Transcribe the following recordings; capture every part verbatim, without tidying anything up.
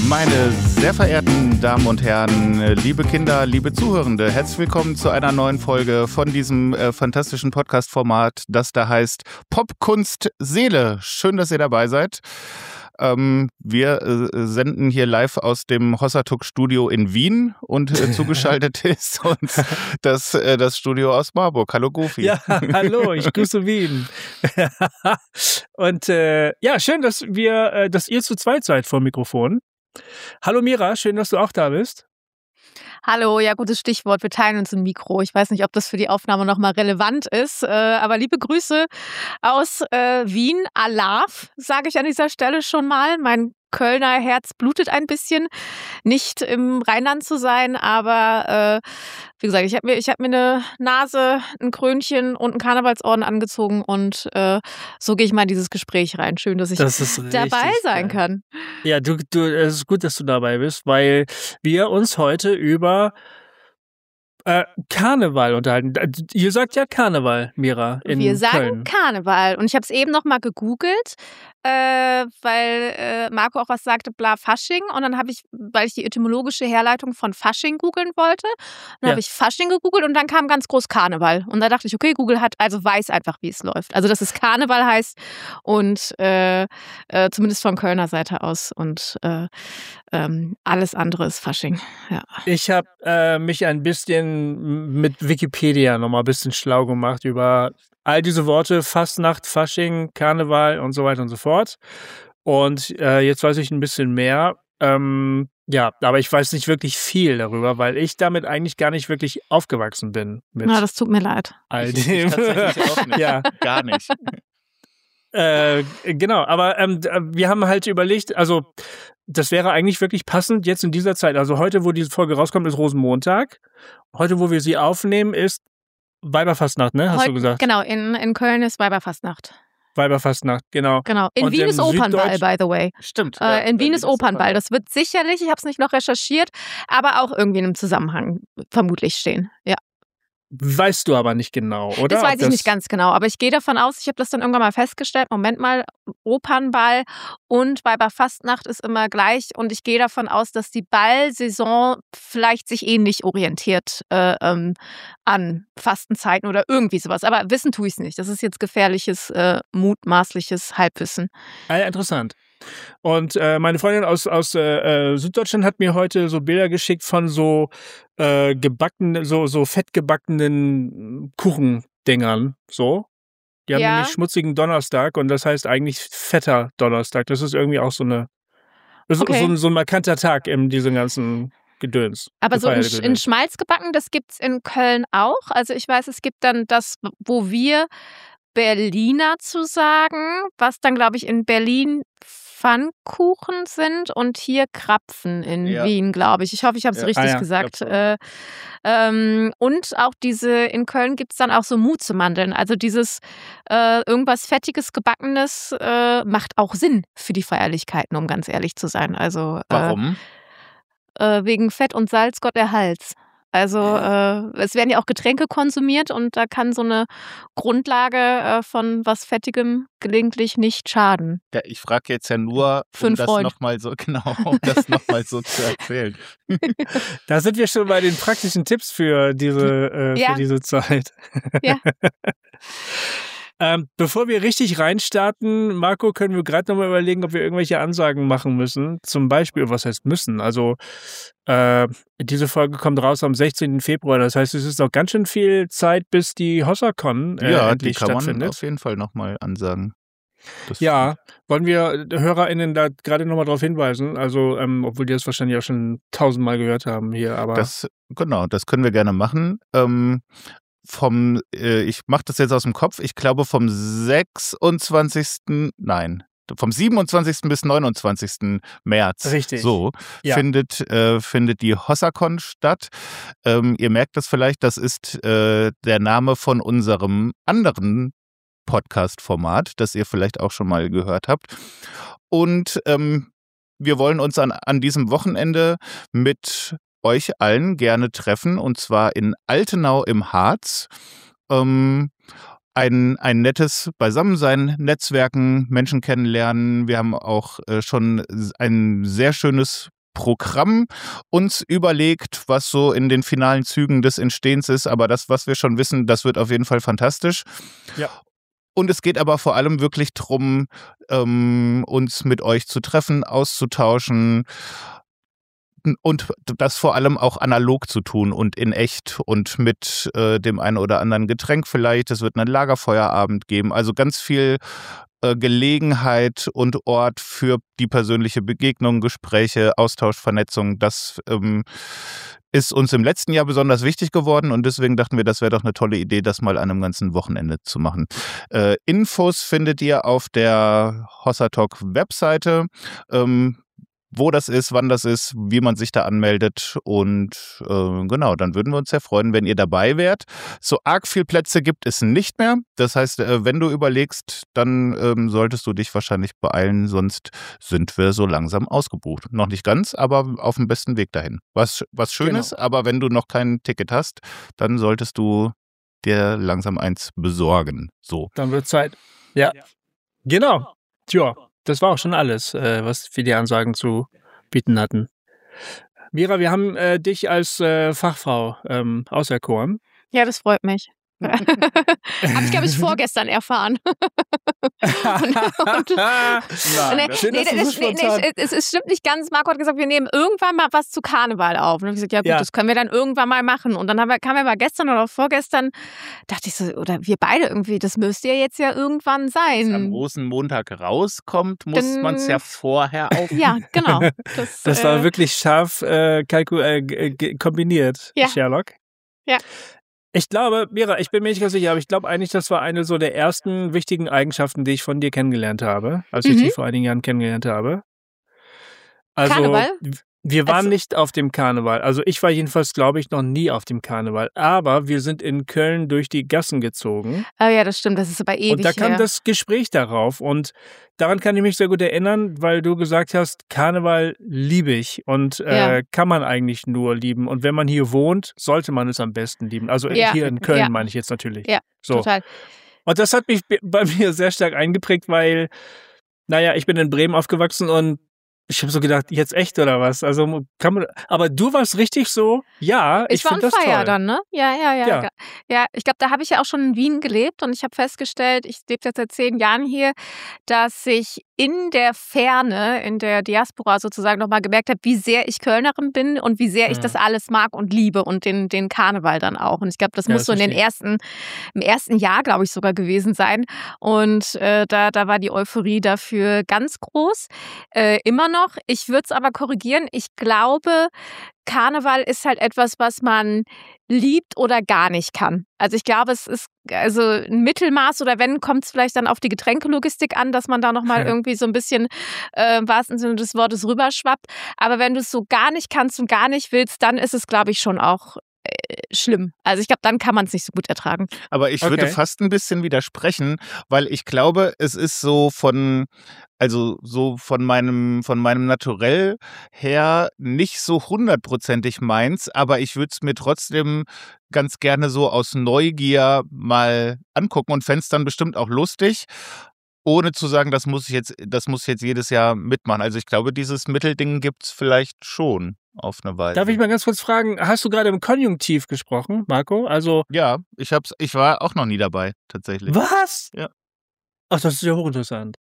Meine sehr verehrten Damen und Herren, liebe Kinder, liebe Zuhörende, herzlich willkommen zu einer neuen Folge von diesem äh, fantastischen Podcast-Format, das da heißt Popkunst Seele. Schön, dass ihr dabei seid. Ähm, wir äh, senden hier live aus dem Hossatuk-Studio in Wien und äh, zugeschaltet ist uns das, äh, das Studio aus Marburg. Hallo Goofy. Ja, hallo, ich grüße Wien. Und äh, ja, schön, dass wir, äh, dass ihr zu zweit seid vor dem Mikrofon. Hallo Mira, schön, dass du auch da bist. Hallo, ja, gutes Stichwort. Wir teilen uns ein Mikro. Ich weiß nicht, ob das für die Aufnahme nochmal relevant ist, äh, aber liebe Grüße aus äh, Wien. Alav, sage ich an dieser Stelle schon mal. Mein Kölner Herz blutet ein bisschen, nicht im Rheinland zu sein, aber äh, wie gesagt, ich habe mir, ich hab mir eine Nase, ein Krönchen und einen Karnevalsorden angezogen und äh, so gehe ich mal in dieses Gespräch rein. Schön, dass ich Das ist dabei sein geil. kann. Ja, du, du, es ist gut, dass du dabei bist, weil wir uns heute über äh, Karneval unterhalten. Ihr sagt ja Karneval, Mira, in Wir sagen Köln. Karneval. Und ich habe es eben noch mal gegoogelt, äh, weil äh, Marco auch was sagte, bla Fasching. Und dann habe ich, weil ich die etymologische Herleitung von Fasching googeln wollte, dann Ja. habe ich Fasching gegoogelt und dann kam ganz groß Karneval. Und da dachte ich, okay, Google hat also weiß einfach, wie es läuft. Also dass es Karneval heißt und äh, äh, zumindest von Kölner Seite aus. Und äh, ähm, alles andere ist Fasching. Ja. Ich habe äh, mich ein bisschen mit Wikipedia nochmal ein bisschen schlau gemacht über all diese Worte, Fastnacht, Fasching, Karneval und so weiter und so fort. Und äh, jetzt weiß ich ein bisschen mehr. Ähm, ja, aber ich weiß nicht wirklich viel darüber, weil ich damit eigentlich gar nicht wirklich aufgewachsen bin. Mit Na, das tut mir leid. all Ich, dem. ich tatsächlich auch nicht. Ja. Gar nicht. Äh, genau, aber ähm, wir haben halt überlegt, also das wäre eigentlich wirklich passend jetzt in dieser Zeit. Also heute, wo diese Folge rauskommt, ist Rosenmontag. Heute, wo wir sie aufnehmen, ist Weiberfastnacht, ne? Hast Heut, du gesagt? Genau, in, in Köln ist Weiberfastnacht. Weiberfastnacht, genau. Genau. In Und Wien im ist Opernball, Süddeutsch- by the way. Stimmt. Äh, ja, in Wien Berlin ist Opernball. Opernball. Das wird sicherlich, ich habe es nicht noch recherchiert, aber auch irgendwie in einem Zusammenhang vermutlich stehen. Ja. Weißt du aber nicht genau, oder? Das weiß Ob ich nicht ganz genau, aber ich gehe davon aus, ich habe das dann irgendwann mal festgestellt, Moment mal, Opernball und Weiberfastnacht ist immer gleich und ich gehe davon aus, dass die Ballsaison vielleicht sich ähnlich orientiert äh, ähm, an Fastenzeiten oder irgendwie sowas, aber wissen tue ich es nicht. Das ist jetzt gefährliches, äh, mutmaßliches Halbwissen. Ah, ja, interessant. Und äh, meine Freundin aus, aus äh, äh, Süddeutschland hat mir heute so Bilder geschickt von so äh, gebackenen, so, so fettgebackenen Kuchendingern. So. Die haben Ja. nämlich schmutzigen Donnerstag und das heißt eigentlich fetter Donnerstag. Das ist irgendwie auch so eine das ist Okay. so, ein, so ein markanter Tag in diesem ganzen Gedöns. Aber so in, Gefeierte in Gedöns. Schmalz gebacken, das gibt's in Köln auch. Also ich weiß, es gibt dann das, wo wir Berliner zu sagen, was dann, glaube ich, in Berlin Pfannkuchen sind und hier Krapfen in Ja. Wien, glaube ich. Ich hoffe, ich habe es Ja. richtig Ah ja, gesagt. Krapfen. Äh, ähm, und auch diese, in Köln gibt es dann auch so Muzemandeln. Also dieses äh, irgendwas Fettiges, Gebackenes äh, macht auch Sinn für die Feierlichkeiten, um ganz ehrlich zu sein. Also äh, Warum? äh, wegen Fett und Salz, Gott erhalt's. Also äh, es werden ja auch Getränke konsumiert und da kann so eine Grundlage äh, von was Fettigem gelegentlich nicht schaden. Ja, ich frage jetzt ja nur, Für um einen das Freund. nochmal so, genau, um das nochmal so zu erzählen. Da sind wir schon bei den praktischen Tipps für diese, äh, Ja. für diese Zeit. Ja. Ähm, bevor wir richtig reinstarten, Marco, können wir gerade nochmal überlegen, ob wir irgendwelche Ansagen machen müssen. Zum Beispiel, was heißt müssen? Also, äh, diese Folge kommt raus am sechzehnten Februar. Das heißt, es ist noch ganz schön viel Zeit, bis die Hossacon äh, Ja, die endlich kann man stattfindet. auf jeden Fall nochmal ansagen. Das Ja, wollen wir HörerInnen da gerade nochmal drauf hinweisen? Also, ähm, obwohl die das wahrscheinlich auch schon tausendmal gehört haben hier, aber. Das, genau, das können wir gerne machen. Ähm, vom, äh, ich mache das jetzt aus dem Kopf, ich glaube vom sechsundzwanzigsten Nein, vom siebenundzwanzigsten bis neunundzwanzigsten März. Richtig. So Ja. findet, äh, findet die Hossacon statt. Ähm, ihr merkt das vielleicht, das ist äh, der Name von unserem anderen Podcast-Format, das ihr vielleicht auch schon mal gehört habt. Und ähm, wir wollen uns an, an diesem Wochenende mit euch allen gerne treffen, und zwar in Altenau im Harz. Ähm, ein, ein nettes Beisammensein, Netzwerken, Menschen kennenlernen. Wir haben auch äh, schon ein sehr schönes Programm uns überlegt, was so in den finalen Zügen des Entstehens ist. Aber das, was wir schon wissen, das wird auf jeden Fall fantastisch. Ja. Und es geht aber vor allem wirklich darum, ähm, uns mit euch zu treffen, auszutauschen und das vor allem auch analog zu tun und in echt und mit äh, dem einen oder anderen Getränk vielleicht. Es wird einen Lagerfeuerabend geben. Also ganz viel äh, Gelegenheit und Ort für die persönliche Begegnung, Gespräche, Austausch, Vernetzung. Das ähm, ist uns im letzten Jahr besonders wichtig geworden und deswegen dachten wir, das wäre doch eine tolle Idee, das mal an einem ganzen Wochenende zu machen. Äh, Infos findet ihr auf der Hossa Talk Webseite. Ähm, wo das ist, wann das ist, wie man sich da anmeldet und äh, genau, dann würden wir uns sehr freuen, wenn ihr dabei wärt. So arg viel Plätze gibt es nicht mehr. Das heißt, äh, wenn du überlegst, dann ähm, solltest du dich wahrscheinlich beeilen, sonst sind wir so langsam ausgebucht. Noch nicht ganz, aber auf dem besten Weg dahin. Was, was Schönes, genau. Aber wenn du noch kein Ticket hast, dann solltest du dir langsam eins besorgen. So. Dann wird Zeit. Ja, ja. Genau. Tja. Das war auch schon alles, äh, was wir die Ansagen zu bieten hatten. Mira, wir haben äh, dich als äh, Fachfrau ähm, auserkoren. Ja, das freut mich. Habe ich, glaube ich, vorgestern erfahren. und, und, Nein, nee, nee, das, nee, nee, es, es stimmt nicht ganz. Marco hat gesagt, wir nehmen irgendwann mal was zu Karneval auf. Und ich gesagt, ja gut, ja. das können wir dann irgendwann mal machen. Und dann haben wir, kamen wir mal gestern oder vorgestern, dachte ich so, oder wir beide irgendwie, das müsste ja jetzt ja irgendwann sein. Wenn es am großen Montag rauskommt, muss man es ja vorher auf. Ja, genau. Das, das war äh, wirklich scharf äh, kalku- äh, kombiniert, ja. Sherlock. Ja. Ich glaube, Mira, ich bin mir nicht ganz sicher, aber ich glaube eigentlich, das war eine so der ersten wichtigen Eigenschaften, die ich von dir kennengelernt habe, als mhm. ich dich vor einigen Jahren kennengelernt habe. Also, Karneval? Wir waren also, nicht auf dem Karneval. Also ich war jedenfalls, glaube ich, noch nie auf dem Karneval. Aber wir sind in Köln durch die Gassen gezogen. Oh ja, das stimmt. Das ist aber ewig Und da kam her. das Gespräch darauf. Und daran kann ich mich sehr gut erinnern, weil du gesagt hast, Karneval liebe ich und äh, ja. kann man eigentlich nur lieben. Und wenn man hier wohnt, sollte man es am besten lieben. Also ja. hier in Köln ja. meine ich jetzt natürlich. Ja, so. total. Und das hat mich bei mir sehr stark eingeprägt, weil, naja, ich bin in Bremen aufgewachsen und ich habe so gedacht, jetzt echt oder was? Also kann man, aber du warst richtig so, ja, ich, ich finde das toll. Ich war on fire dann, ne? Ja, ja, ja. Ja, ja ich glaube, da habe ich ja auch schon in Wien gelebt und ich habe festgestellt, ich lebe jetzt seit zehn Jahren hier, dass ich in der Ferne, in der Diaspora sozusagen nochmal gemerkt habe, wie sehr ich Kölnerin bin und wie sehr ich ja. das alles mag und liebe und den, den Karneval dann auch. Und ich glaube, das ja, muss das so in den ersten, im ersten Jahr, glaube ich, sogar gewesen sein. Und äh, da, da war die Euphorie dafür ganz groß. Äh, immer noch. Ich würde es aber korrigieren. Ich glaube, Karneval ist halt etwas, was man liebt oder gar nicht kann. Also ich glaube, es ist also ein Mittelmaß oder wenn, kommt es vielleicht dann auf die Getränkelogistik an, dass man da nochmal ja. irgendwie so ein bisschen äh, im wahrsten Sinne des Wortes rüberschwappt. Aber wenn du es so gar nicht kannst und gar nicht willst, dann ist es, glaube ich, schon auch äh, schlimm. Also ich glaube, dann kann man es nicht so gut ertragen. Aber ich okay. würde fast ein bisschen widersprechen, weil ich glaube, es ist so von Also so von meinem, von meinem Naturell her nicht so hundertprozentig meins, aber ich würde es mir trotzdem ganz gerne so aus Neugier mal angucken und fände es dann bestimmt auch lustig, ohne zu sagen, das muss ich jetzt, das muss ich jetzt jedes Jahr mitmachen. Also ich glaube, dieses Mittelding gibt es vielleicht schon auf eine Weise. Darf ich mal ganz kurz fragen, hast du gerade im Konjunktiv gesprochen, Marco? Also ja, ich hab's, ich war auch noch nie dabei, tatsächlich. Was? Ja. Ach, das ist ja hochinteressant.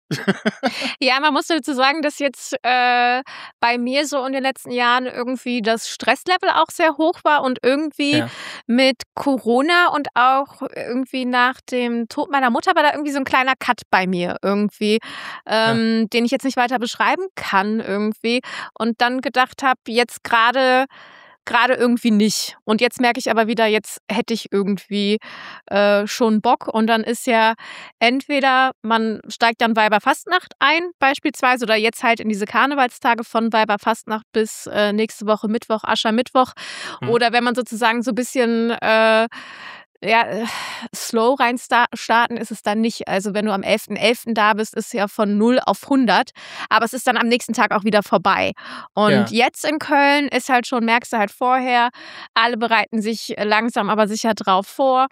Ja, man muss dazu sagen, dass jetzt äh, bei mir so in den letzten Jahren irgendwie das Stresslevel auch sehr hoch war und irgendwie ja. mit Corona und auch irgendwie nach dem Tod meiner Mutter war da irgendwie so ein kleiner Cut bei mir irgendwie, ähm, ja. den ich jetzt nicht weiter beschreiben kann irgendwie und dann gedacht habe, jetzt gerade Gerade irgendwie nicht. Und jetzt merke ich aber wieder, jetzt hätte ich irgendwie äh, schon Bock. Und dann ist ja entweder, man steigt dann Weiberfastnacht ein, beispielsweise, oder jetzt halt in diese Karnevalstage von Weiberfastnacht bis äh, nächste Woche Mittwoch, Aschermittwoch. Mhm. Oder wenn man sozusagen so ein bisschen äh, ja, slow rein starten ist es dann nicht. Also wenn du am elften elften da bist, ist es ja von null auf hundert. Aber es ist dann am nächsten Tag auch wieder vorbei. Und ja. jetzt in Köln ist halt schon, merkst du halt vorher, alle bereiten sich langsam aber sicher drauf vor.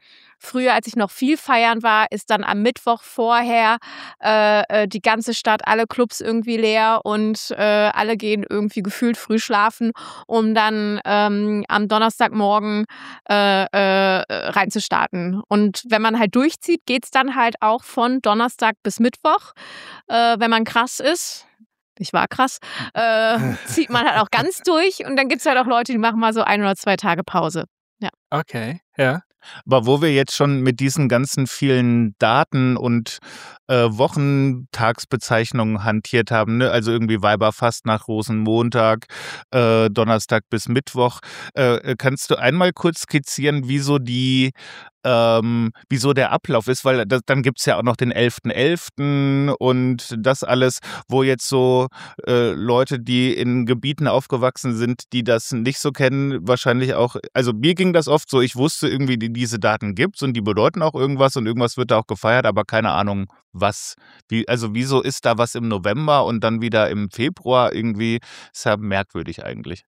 früher, als ich noch viel feiern war, ist dann am Mittwoch vorher äh, die ganze Stadt, alle Clubs irgendwie leer und äh, alle gehen irgendwie gefühlt früh schlafen, um dann ähm, am Donnerstagmorgen äh, äh, reinzustarten. Und wenn man halt durchzieht, geht's dann halt auch von Donnerstag bis Mittwoch, äh, wenn man krass ist. Ich war krass, äh, zieht man halt auch ganz durch und dann gibt es halt auch Leute, die machen mal so ein oder zwei Tage Pause. Ja. Okay, ja. Aber wo wir jetzt schon mit diesen ganzen vielen Daten und äh, Wochentagsbezeichnungen hantiert haben, ne? Also irgendwie Weiberfastnacht, Rosenmontag, äh, Donnerstag bis Mittwoch, äh, kannst du einmal kurz skizzieren, wieso die Ähm, wieso der Ablauf ist, weil das, dann gibt es ja auch noch den elften elften und das alles, wo jetzt so äh, Leute, die in Gebieten aufgewachsen sind, die das nicht so kennen, wahrscheinlich auch, also mir ging das oft so, ich wusste irgendwie, die, diese Daten gibt's und die bedeuten auch irgendwas und irgendwas wird da auch gefeiert, aber keine Ahnung, was. Wie, also wieso ist da was im November und dann wieder im Februar irgendwie, ist ja merkwürdig eigentlich.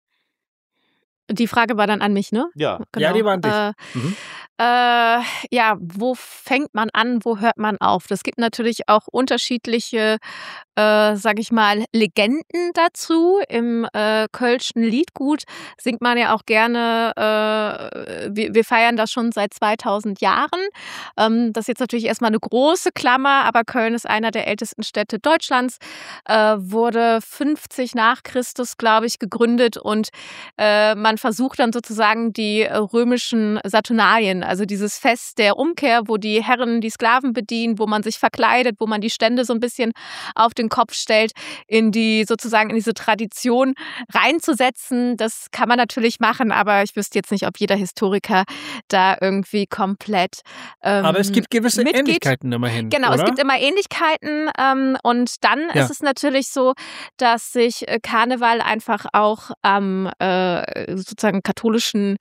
Die Frage war dann an mich, ne? Ja. Ja, die war an dich. Äh, Mhm. äh, ja, wo fängt man an, wo hört man auf? Das gibt natürlich auch unterschiedliche, äh, sag ich mal, Legenden dazu. Im äh, Kölschen Liedgut singt man ja auch gerne, äh, wir, wir feiern das schon seit zweitausend Jahren. Ähm, das ist jetzt natürlich erstmal eine große Klammer, aber Köln ist einer der ältesten Städte Deutschlands, äh, wurde fünfzig nach Christus, glaube ich, gegründet und äh, man versucht dann sozusagen die äh, römischen Saturnalien, also dieses Fest der Umkehr, wo die Herren die Sklaven bedienen, wo man sich verkleidet, wo man die Stände so ein bisschen auf den Kopf stellt, in die sozusagen in diese Tradition reinzusetzen. Das kann man natürlich machen, aber ich wüsste jetzt nicht, ob jeder Historiker da irgendwie komplett ähm, Aber es gibt gewisse mitgeht. Ähnlichkeiten immerhin. Genau, oder? es gibt immer Ähnlichkeiten ähm, und dann Ja. ist es natürlich so, dass sich äh, Karneval einfach auch am äh, sozusagen katholischen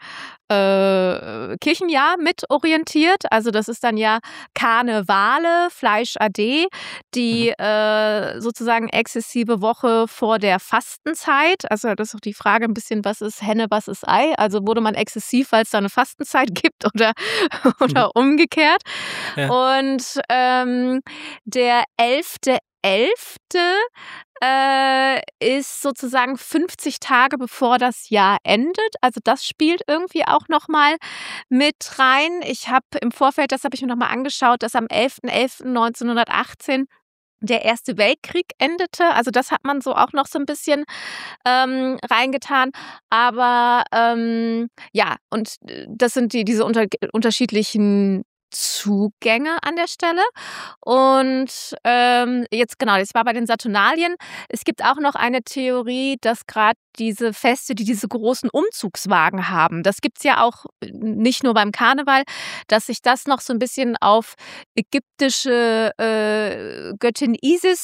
äh, Kirchenjahr mit orientiert. Also das ist dann ja Karnevale, Fleisch A D, die Mhm. äh, sozusagen exzessive Woche vor der Fastenzeit. Also das ist auch die Frage ein bisschen, was ist Henne, was ist Ei? Also wurde man exzessiv, weil es da eine Fastenzeit gibt oder, oder umgekehrt? Ja. Und ähm, der elfte elfte äh, ist sozusagen fünfzig Tage bevor das Jahr endet. Also das spielt irgendwie auch nochmal mit rein. Ich habe im Vorfeld, das habe ich mir nochmal angeschaut, dass am elften elften neunzehnhundertachtzehn der Erste Weltkrieg endete. Also das hat man so auch noch so ein bisschen ähm, reingetan. Aber ähm, ja, und das sind die, diese unter, unterschiedlichen Zugänge an der Stelle. Und ähm, jetzt genau, das war bei den Saturnalien. Es gibt auch noch eine Theorie, dass gerade diese Feste, die diese großen Umzugswagen haben, das gibt es ja auch nicht nur beim Karneval, dass sich das noch so ein bisschen auf ägyptische äh, Göttin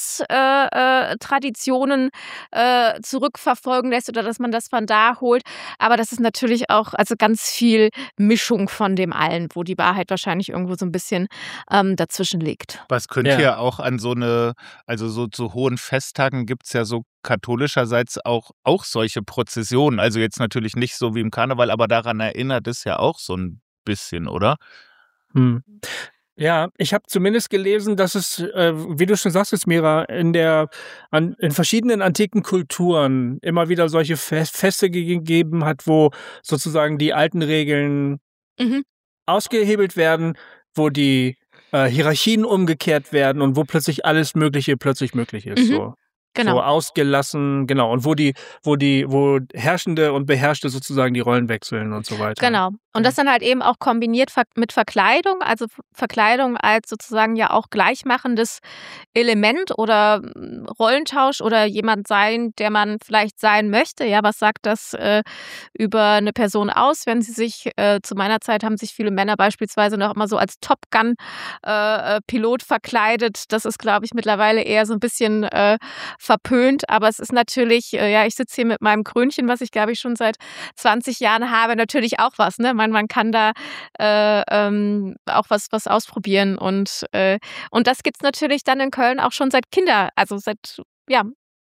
Isis-Traditionen äh, äh, zurückverfolgen lässt oder dass man das von da holt. Aber das ist natürlich auch also ganz viel Mischung von dem allen, wo die Wahrheit wahrscheinlich irgendwo so ein bisschen ähm, dazwischen liegt. Was könnte Ja. ja auch an so eine, also so zu hohen Festtagen gibt es ja so katholischerseits auch, auch solche Prozessionen. Also jetzt natürlich nicht so wie im Karneval, aber daran erinnert es ja auch so ein bisschen, oder? Hm. Ja, ich habe zumindest gelesen, dass es, äh, wie du schon sagst, Mira, in der an, in verschiedenen antiken Kulturen immer wieder solche Fe- Feste gegeben hat, wo sozusagen die alten Regeln Mhm. ausgehebelt werden, wo die äh, Hierarchien umgekehrt werden und wo plötzlich alles Mögliche plötzlich möglich ist. Mhm. So. Genau. So ausgelassen, genau. Und wo die, wo die, wo Herrschende und Beherrschte sozusagen die Rollen wechseln und so weiter. Genau. Und das dann halt eben auch kombiniert ver- mit Verkleidung, also F- Verkleidung als sozusagen ja auch gleichmachendes Element oder mm, Rollentausch oder jemand sein, der man vielleicht sein möchte. Ja, was sagt das äh, über eine Person aus, wenn sie sich, äh, zu meiner Zeit haben sich viele Männer beispielsweise noch immer so als Top Gun äh, äh, Pilot verkleidet. Das ist, glaube ich, mittlerweile eher so ein bisschen äh, verpönt, aber es ist natürlich, äh, ja, ich sitze hier mit meinem Krönchen, was ich, glaube ich, schon seit zwanzig Jahren habe, natürlich auch was, ne? Man, man kann da äh, ähm, auch was, was ausprobieren und, äh, und das gibt's natürlich dann in Köln auch schon seit Kinder, also seit, ja,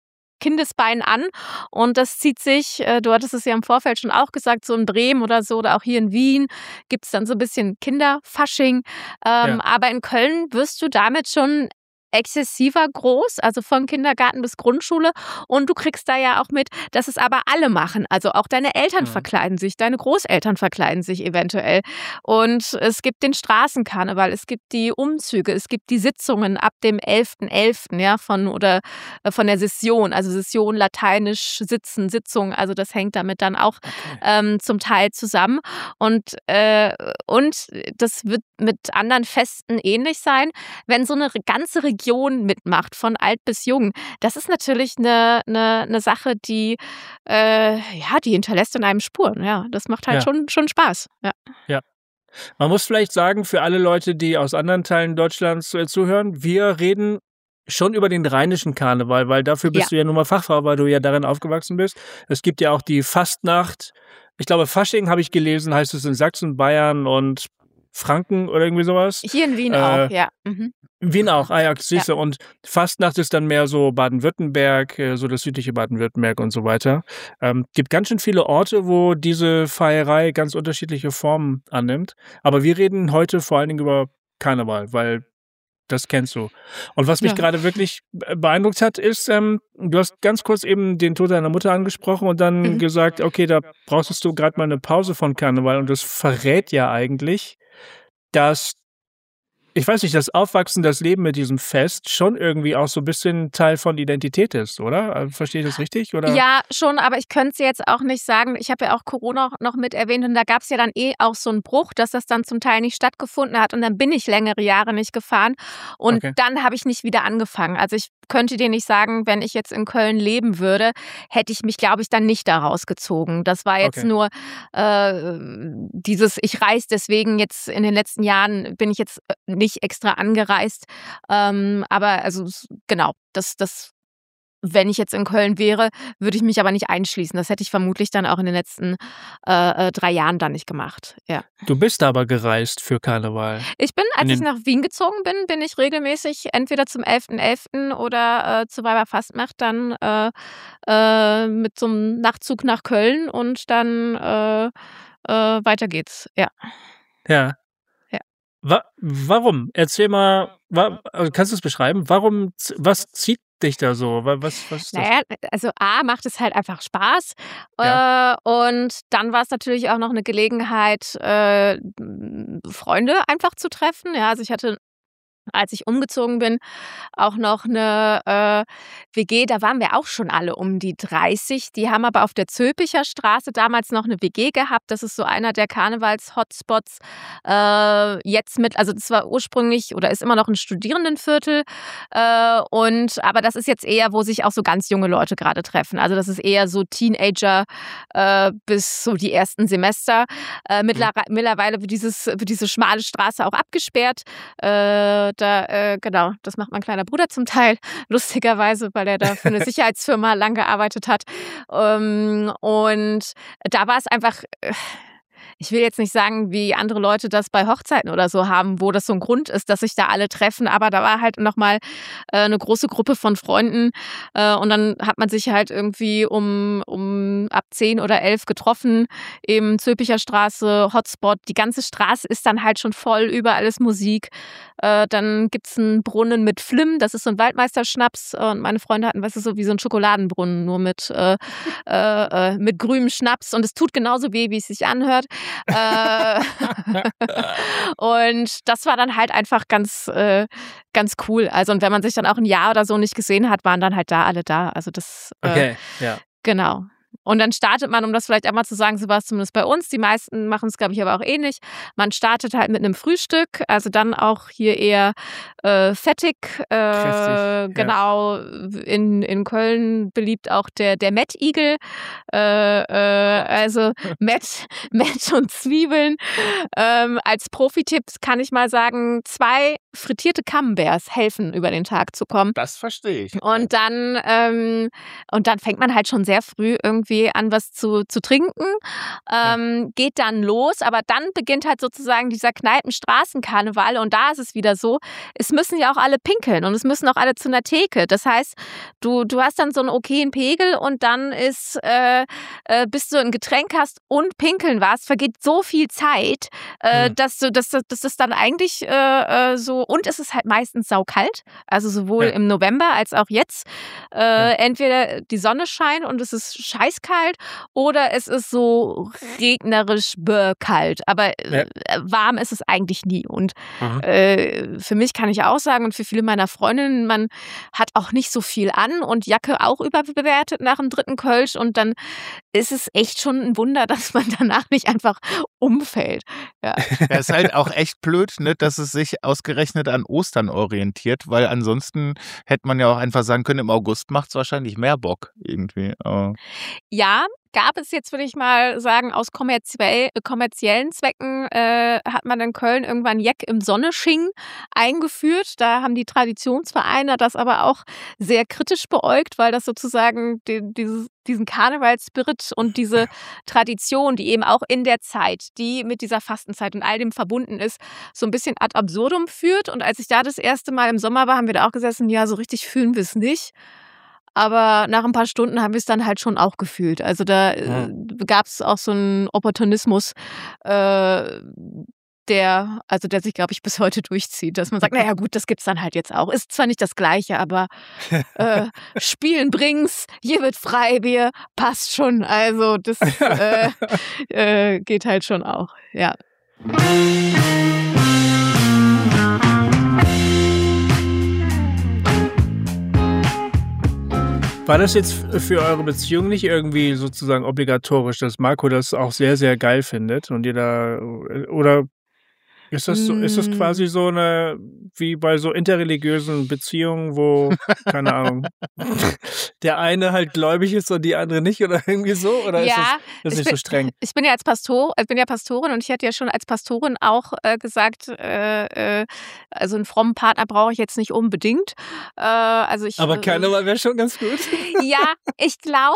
Kindesbein an und das zieht sich, äh, du hattest es ja im Vorfeld schon auch gesagt, so in Bremen oder so oder auch hier in Wien gibt es dann so ein bisschen Kinderfasching, ähm, Ja. aber in Köln wirst du damit schon exzessiver groß, also von Kindergarten bis Grundschule und du kriegst da ja auch mit, dass es aber alle machen, also auch deine Eltern Mhm. verkleiden sich, deine Großeltern verkleiden sich eventuell und es gibt den Straßenkarneval, es gibt die Umzüge, es gibt die Sitzungen ab dem elften elften ja, von oder äh, von der Session, also Session, lateinisch Sitzen, Sitzung, also das hängt damit dann auch Okay. ähm, zum Teil zusammen und, äh, und das wird mit anderen Festen ähnlich sein, wenn so eine ganze Region mitmacht, von alt bis jung. Das ist natürlich eine, eine, eine Sache, die, äh, ja, die hinterlässt in einem Spuren. Ja, das macht halt Ja. schon, schon Spaß. Ja. Ja. Man muss vielleicht sagen, für alle Leute, die aus anderen Teilen Deutschlands äh, zuhören, wir reden schon über den rheinischen Karneval, weil dafür bist Ja. du ja nun mal Fachfrau, weil du ja darin aufgewachsen bist. Es gibt ja auch die Fastnacht. Ich glaube, Fasching habe ich gelesen, heißt es in Sachsen, Bayern und Franken oder irgendwie sowas. Hier in Wien Äh, auch, ja. Mhm. Wien auch, ah ja, siehst du. Und Fastnacht ist dann mehr so Baden-Württemberg, äh, so das südliche Baden-Württemberg und so weiter. Ähm, gibt ganz schön viele Orte, wo diese Feierei ganz unterschiedliche Formen annimmt. Aber wir reden heute vor allen Dingen über Karneval, weil das kennst du. Und was mich Ja. gerade wirklich be- beeindruckt hat, ist, ähm, du hast ganz kurz eben den Tod deiner Mutter angesprochen und dann Mhm. gesagt, okay, da brauchst du gerade mal eine Pause von Karneval. Und das verrät ja eigentlich, dass, ich weiß nicht, das Aufwachsen, das Leben mit diesem Fest schon irgendwie auch so ein bisschen Teil von Identität ist, oder? Äh, Verstehe ich das richtig? Oder? Ja, schon, aber ich könnte es jetzt auch nicht sagen. Ich habe ja auch Corona noch mit erwähnt und da gab es ja dann eh auch so einen Bruch, dass das dann zum Teil nicht stattgefunden hat und dann bin ich längere Jahre nicht gefahren und Okay. dann habe ich nicht wieder angefangen. Also ich könnte dir nicht sagen, wenn ich jetzt in Köln leben würde, hätte ich mich, glaube ich, dann nicht da rausgezogen. Das war jetzt Okay. nur äh, dieses, ich reise deswegen jetzt in den letzten Jahren, bin ich jetzt nicht extra angereist. Ähm, aber also s- genau, das, das wenn ich jetzt in Köln wäre, würde ich mich aber nicht einschließen. Das hätte ich vermutlich dann auch in den letzten äh, äh, drei Jahren dann nicht gemacht. Ja. Du bist aber gereist für Karneval. Ich bin, als In ich den- nach Wien gezogen bin, bin ich regelmäßig entweder zum elften elften oder äh, zu Weiberfastnacht dann äh, äh, mit so einem Nachtzug nach Köln und dann äh, äh, weiter geht's. Ja. Ja. Ja. Wa warum? Erzähl mal, wa also kannst du es beschreiben? Warum, z- was zieht dich da so? Wa- Was, was ist das? Naja, also A, macht es halt einfach Spaß. Ja. Äh, und dann war es natürlich auch noch eine Gelegenheit, äh, m, Freunde einfach zu treffen. Ja, also ich hatte, als ich umgezogen bin, auch noch eine äh, W G, da waren wir auch schon alle um die dreißig. Die haben aber auf der Zülpicher Straße damals noch eine W G gehabt. Das ist so einer der Karnevals-Hotspots. Äh, jetzt mit, also das war ursprünglich oder ist immer noch ein Studierendenviertel. Äh, und aber das ist jetzt eher, wo sich auch so ganz junge Leute gerade treffen. Also das ist eher so Teenager äh, bis so die ersten Semester. Äh, mittler- mittlerweile wird dieses, wird diese schmale Straße auch abgesperrt. Äh, da, äh, genau, das macht mein kleiner Bruder zum Teil, lustigerweise, weil er da für eine Sicherheitsfirma lang gearbeitet hat. Ähm, und da war es einfach, äh, ich will jetzt nicht sagen, wie andere Leute das bei Hochzeiten oder so haben, wo das so ein Grund ist, dass sich da alle treffen, aber da war halt nochmal äh, eine große Gruppe von Freunden äh, und dann hat man sich halt irgendwie um, um ab zehn oder elf getroffen im Zülpicher Straße, Hotspot. Die ganze Straße ist dann halt schon voll, überall ist Musik. Äh, dann gibt's einen Brunnen mit Flimm, das ist so ein Waldmeisterschnaps und meine Freunde hatten, weißt du, so wie so ein Schokoladenbrunnen, nur mit, äh, äh, äh, mit grünem Schnaps und es tut genauso weh, wie es sich anhört. äh, und das war dann halt einfach ganz, äh, ganz cool. Also und wenn man sich dann auch ein Jahr oder so nicht gesehen hat, waren dann halt da alle da. Also das, äh, Okay, ja. genau. Und dann startet man, um das vielleicht einmal zu sagen, so war es zumindest bei uns, die meisten machen es, glaube ich, aber auch ähnlich. Man startet halt mit einem Frühstück, also dann auch hier eher äh, fettig. Äh, Kräftig, ja. genau, in, in Köln beliebt auch der, der Mettigel. Äh, äh, also Met, Met und Zwiebeln. Ähm, als Profi-Tipp kann ich mal sagen, zwei frittierte Camemberts helfen, über den Tag zu kommen. Das verstehe ich. Und dann, ähm, und dann fängt man halt schon sehr früh irgendwie an, was zu, zu trinken, ähm, geht dann los, aber dann beginnt halt sozusagen dieser Kneipen-Straßenkarneval und da ist es wieder so, es müssen ja auch alle pinkeln und es müssen auch alle zu einer Theke. Das heißt, du, du hast dann so einen okayen Pegel und dann ist, äh, äh, bis du ein Getränk hast und pinkeln warst, vergeht so viel Zeit, äh, hm. dass du, dass, dass das dann eigentlich äh, so, und es ist halt meistens saukalt, also sowohl ja. im November als auch jetzt. Äh, ja. Entweder die Sonne scheint und es ist scheißkalt oder es ist so regnerisch kalt, aber ja. warm ist es eigentlich nie. Und äh, für mich kann ich auch sagen und für viele meiner Freundinnen, man hat auch nicht so viel an und Jacke auch überbewertet nach dem dritten Kölsch und dann ist es echt schon ein Wunder, dass man danach nicht einfach umfällt. Ja. Ja, ist halt auch echt blöd, ne, dass es sich ausgerechnet an Ostern orientiert, weil ansonsten hätte man ja auch einfach sagen können, im August macht es wahrscheinlich mehr Bock irgendwie. Aber ja, gab es jetzt, würde ich mal sagen, aus kommerziell, kommerziellen Zwecken äh, hat man in Köln irgendwann Jeck im Sonnesching eingeführt. Da haben die Traditionsvereine das aber auch sehr kritisch beäugt, weil das sozusagen die, dieses, diesen Karnevalsspirit und diese Tradition, die eben auch in der Zeit, die mit dieser Fastenzeit und all dem verbunden ist, so ein bisschen ad absurdum führt. Und als ich da das erste Mal im Sommer war, haben wir da auch gesessen, ja, so richtig fühlen wir es nicht. Aber nach ein paar Stunden haben wir es dann halt schon auch gefühlt. Also da ja. äh, gab es auch so einen Opportunismus, äh, der, also der sich, glaube ich, bis heute durchzieht, dass man sagt, naja gut, das gibt's dann halt jetzt auch. Ist zwar nicht das Gleiche, aber äh, Spielen bringt's, hier wird Freibier, passt schon. Also das äh, äh, geht halt schon auch, ja. War das jetzt für eure Beziehung nicht irgendwie sozusagen obligatorisch, dass Marco das auch sehr, sehr geil findet und ihr da, oder ist das so, ist das quasi so eine, wie bei so interreligiösen Beziehungen, wo, keine Ahnung, der eine halt gläubig ist und die andere nicht oder irgendwie so? Oder ja, ist das, das nicht bin, so streng? Ich bin ja als Pastor, ich bin ja Pastorin und ich hatte ja schon als Pastorin auch äh, gesagt, äh, äh, also einen frommen Partner brauche ich jetzt nicht unbedingt. Äh, also ich, Aber Karneval wäre schon ganz gut. Ja, ich glaube,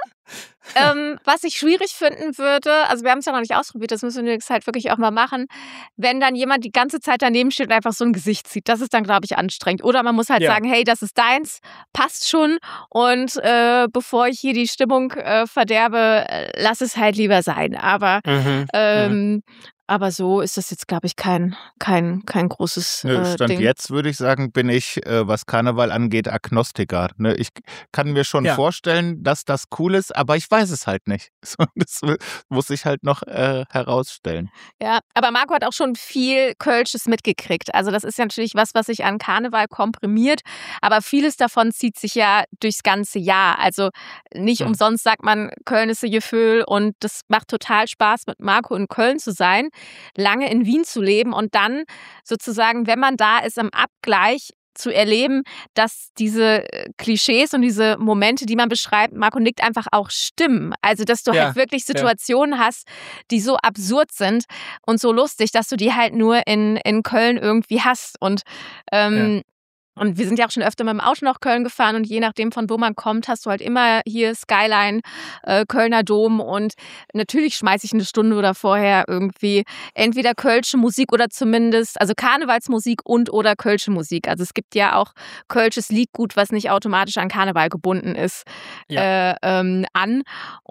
ähm, was ich schwierig finden würde, also wir haben es ja noch nicht ausprobiert, das müssen wir jetzt halt wirklich auch mal machen, wenn dann jemand die ganze Zeit daneben steht und einfach so ein Gesicht zieht. Das ist dann, glaube ich, anstrengend. Oder man muss halt ja. sagen, hey, das ist deins, passt schon und äh, bevor ich hier die Stimmung äh, verderbe, lass es halt lieber sein. Aber mhm. ähm, Aber so ist das jetzt, glaube ich, kein, kein, kein großes Nö, äh, Stand Ding. jetzt würde ich sagen, bin ich, äh, was Karneval angeht, Agnostiker. Ne? Ich kann mir schon ja. vorstellen, dass das cool ist, aber ich weiß es halt nicht. Das muss ich halt noch äh, herausstellen. Ja, aber Marco hat auch schon viel Kölsches mitgekriegt. Also das ist ja natürlich was, was sich an Karneval komprimiert, aber vieles davon zieht sich ja durchs ganze Jahr. Also nicht hm. umsonst sagt man, Köln ist ein Gefühl und das macht total Spaß, mit Marco in Köln zu sein, lange in Wien zu leben und dann sozusagen, wenn man da ist, im Abgleich zu erleben, dass diese Klischees und diese Momente, die man beschreibt, Marco nickt, einfach auch stimmen. Also, dass du ja, halt wirklich Situationen ja. hast, die so absurd sind und so lustig, dass du die halt nur in, in Köln irgendwie hast. Und ähm, ja. Und wir sind ja auch schon öfter mit dem Auto nach Köln gefahren und je nachdem, von wo man kommt, hast du halt immer hier Skyline, äh, Kölner Dom und natürlich schmeiße ich eine Stunde oder vorher irgendwie entweder kölsche Musik oder zumindest, also Karnevalsmusik und oder kölsche Musik. Also es gibt ja auch kölsches Liedgut, was nicht automatisch an Karneval gebunden ist, ja. äh, ähm, an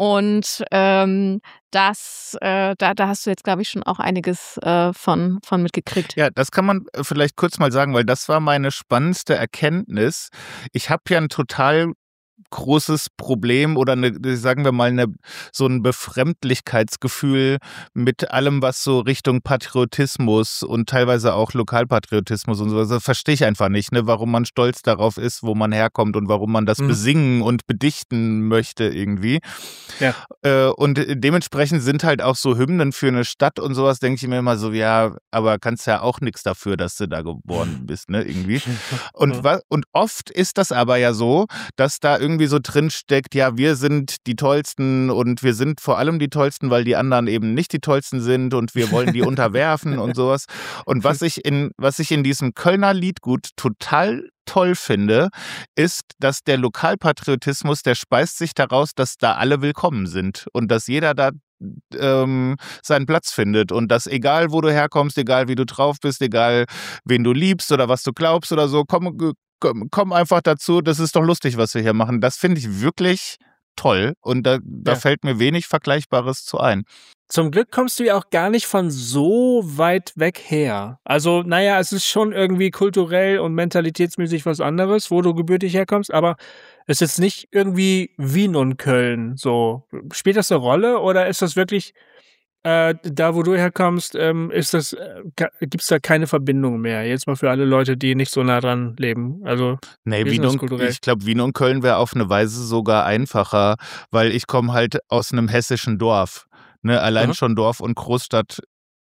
und ähm, Das, äh, da, da hast du jetzt, glaube ich, schon auch einiges äh, von, von mitgekriegt. Ja, das kann man vielleicht kurz mal sagen, weil das war meine spannendste Erkenntnis. Ich habe ja ein total großes Problem oder eine, sagen wir mal, eine, so ein Befremdlichkeitsgefühl mit allem, was so Richtung Patriotismus und teilweise auch Lokalpatriotismus und sowas, das verstehe ich einfach nicht, ne, warum man stolz darauf ist, wo man herkommt und warum man das mhm. besingen und bedichten möchte irgendwie. Ja. Äh, und dementsprechend sind halt auch so Hymnen für eine Stadt und sowas, denke ich mir immer so, ja, aber kannst ja auch nichts dafür, dass du da geboren bist, ne, irgendwie. Und, und oft ist das aber ja so, dass da irgendwie irgendwie so drinsteckt, ja, wir sind die Tollsten und wir sind vor allem die Tollsten, weil die anderen eben nicht die Tollsten sind und wir wollen die unterwerfen und sowas. Und was ich in, was ich in diesem Kölner Liedgut total toll finde, ist, dass der Lokalpatriotismus, der speist sich daraus, dass da alle willkommen sind und dass jeder da ähm, seinen Platz findet und dass egal, wo du herkommst, egal wie du drauf bist, egal wen du liebst oder was du glaubst oder so, komm, komm, komm einfach dazu, das ist doch lustig, was wir hier machen. Das finde ich wirklich toll und da, da ja. fällt mir wenig Vergleichbares zu ein. Zum Glück kommst du ja auch gar nicht von so weit weg her. Also, naja, es ist schon irgendwie kulturell und mentalitätsmäßig was anderes, wo du gebürtig herkommst, aber es ist jetzt nicht irgendwie Wien und Köln so. Spielt das eine Rolle oder ist das wirklich, äh, da wo du herkommst, ähm, ist das, äh, gibt's da keine Verbindung mehr? Jetzt mal für alle Leute, die nicht so nah dran leben. Also, nee, Wien und, ich glaube, Wien und Köln wäre auf eine Weise sogar einfacher, weil ich komme halt aus einem hessischen Dorf. Ne, allein mhm. schon Dorf und Großstadt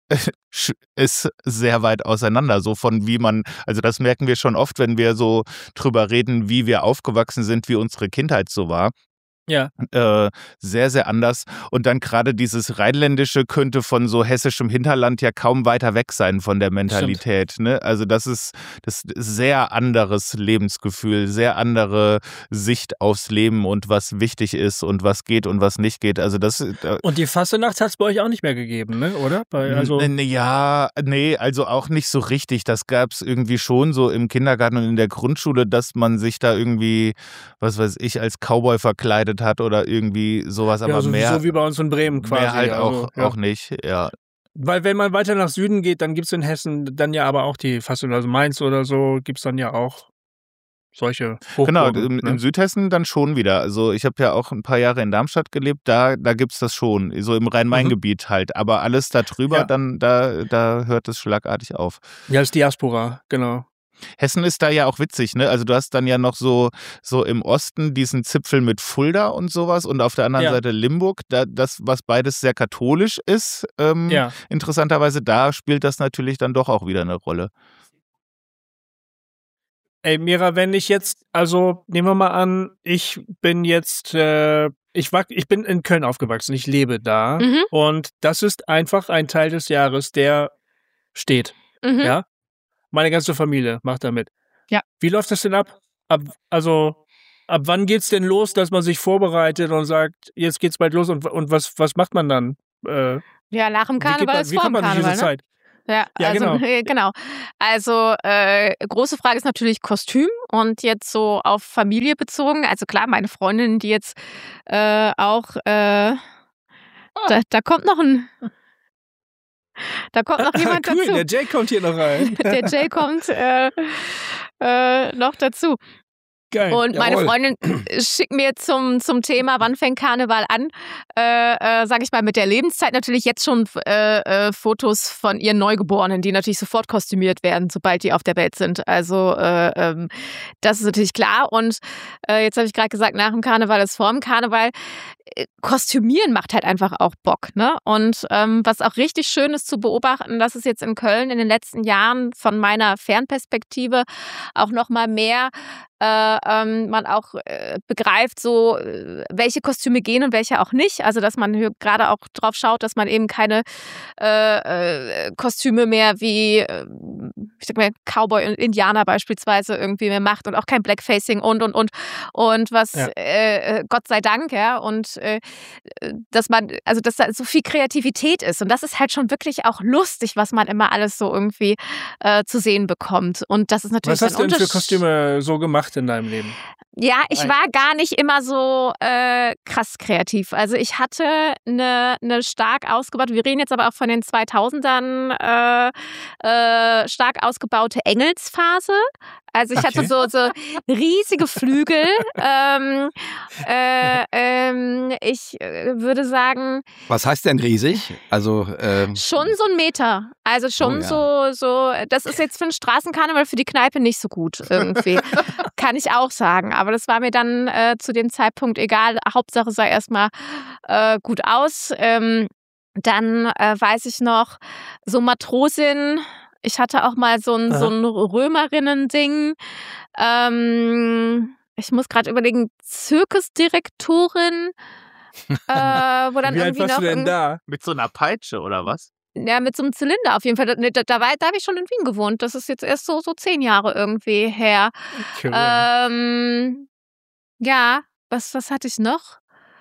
ist sehr weit auseinander, so von wie man, also das merken wir schon oft, wenn wir so drüber reden, wie wir aufgewachsen sind, wie unsere Kindheit so war. Ja. Äh, sehr, sehr anders. Und dann gerade dieses Rheinländische könnte von so hessischem Hinterland ja kaum weiter weg sein von der Mentalität. Ne? Also das ist das sehr anderes Lebensgefühl, sehr andere Sicht aufs Leben und was wichtig ist und was geht und was nicht geht. Also das. Äh, und die Fassenacht hat es bei euch auch nicht mehr gegeben, ne? Oder? Bei, also ja, nee, also auch nicht so richtig. Das gab es irgendwie schon so im Kindergarten und in der Grundschule, dass man sich da irgendwie, was weiß ich, als Cowboy verkleidet hat oder irgendwie sowas, aber ja, so, mehr. So wie bei uns in Bremen quasi. Mehr halt also, auch, ja. auch nicht, ja. Weil wenn man weiter nach Süden geht, dann gibt es in Hessen dann ja aber auch die Fassenacht, also Mainz oder so, gibt es dann ja auch solche Hochburgen. Genau, in, ne? in Südhessen dann schon wieder. Also ich habe ja auch ein paar Jahre in Darmstadt gelebt, da, da gibt es das schon, so im Rhein-Main-Gebiet mhm. halt. Aber alles da drüber, ja. dann da, da hört es schlagartig auf. Ja, das ist Diaspora, genau. Hessen ist da ja auch witzig, ne? Also du hast dann ja noch so, so im Osten diesen Zipfel mit Fulda und sowas und auf der anderen ja. Seite Limburg, da, das, was beides sehr katholisch ist, ähm, ja. interessanterweise, da spielt das natürlich dann doch auch wieder eine Rolle. Ey, Mira, wenn ich jetzt, also nehmen wir mal an, ich bin jetzt, äh, ich, war, ich bin in Köln aufgewachsen, ich lebe da mhm. und das ist einfach ein Teil des Jahres, der steht, mhm. ja? Meine ganze Familie macht da mit. Ja. Wie läuft das denn ab? ab? Also, ab wann geht's denn los, dass man sich vorbereitet und sagt, jetzt geht's bald los und, und was, was macht man dann? Äh, ja, nach dem Karneval ist vor dem Karneval, diese ne? Zeit? Ja, ja, also, genau. genau. Also, äh, große Frage ist natürlich Kostüm und jetzt so auf Familie bezogen. Also klar, meine Freundin, die jetzt äh, auch, äh, oh. da, da kommt noch ein... Da kommt noch jemand cool, dazu. Der Jay kommt hier noch rein. Der Jay kommt äh, äh, noch dazu. Geil. Und Jawohl. meine Freundin schickt mir zum, zum Thema, wann fängt Karneval an, äh, äh, sage ich mal, mit der Lebenszeit natürlich jetzt schon äh, äh, Fotos von ihren Neugeborenen, die natürlich sofort kostümiert werden, sobald die auf der Welt sind. Also äh, ähm, das ist natürlich klar. Und äh, jetzt habe ich gerade gesagt, nach dem Karneval ist vor dem Karneval. Kostümieren macht halt einfach auch Bock, ne? Und ähm, was auch richtig schön ist zu beobachten, dass es jetzt in Köln in den letzten Jahren von meiner Fernperspektive auch noch mal mehr äh, ähm, man auch äh, begreift, so äh, welche Kostüme gehen und welche auch nicht. Also dass man gerade auch drauf schaut, dass man eben keine äh, äh, Kostüme mehr wie äh, ich sag mal Cowboy und Indianer beispielsweise irgendwie mehr macht und auch kein Blackfacing und und und und was ja. äh, Gott sei Dank, ja, und äh, dass man, also dass da so viel Kreativität ist und das ist halt schon wirklich auch lustig, was man immer alles so irgendwie äh, zu sehen bekommt und das ist natürlich was hast du denn für Kostüme so gemacht in deinem Leben? Ja, ich war gar nicht immer so äh, krass kreativ. Also ich hatte eine, eine stark ausgebaute, wir reden jetzt aber auch von den zweitausendern, äh, äh, stark ausgebaute Engelsphase. Also ich okay. hatte so, so riesige Flügel. ähm, äh, ähm, ich äh, würde sagen... Was heißt denn riesig? Also ähm schon so ein Meter. Also schon oh, ja. so, so, das ist jetzt für einen Straßenkarneval für die Kneipe nicht so gut irgendwie. Kann ich auch sagen. Aber das war mir dann äh, zu dem Zeitpunkt egal. Hauptsache sah erstmal äh, gut aus. Ähm, dann äh, weiß ich noch, so Matrosin... Ich hatte auch mal so ein, so ein Römerinnen-Ding. Ähm, ich muss gerade überlegen, Zirkusdirektorin. äh, wo dann Wie alt irgendwie warst noch du denn irgend- da? Mit so einer Peitsche oder was? Ja, mit so einem Zylinder auf jeden Fall. Da, da, da, war- da habe ich schon in Wien gewohnt. Das ist jetzt erst so, so zehn Jahre irgendwie her. Cool. Ähm, ja, was, was hatte ich noch?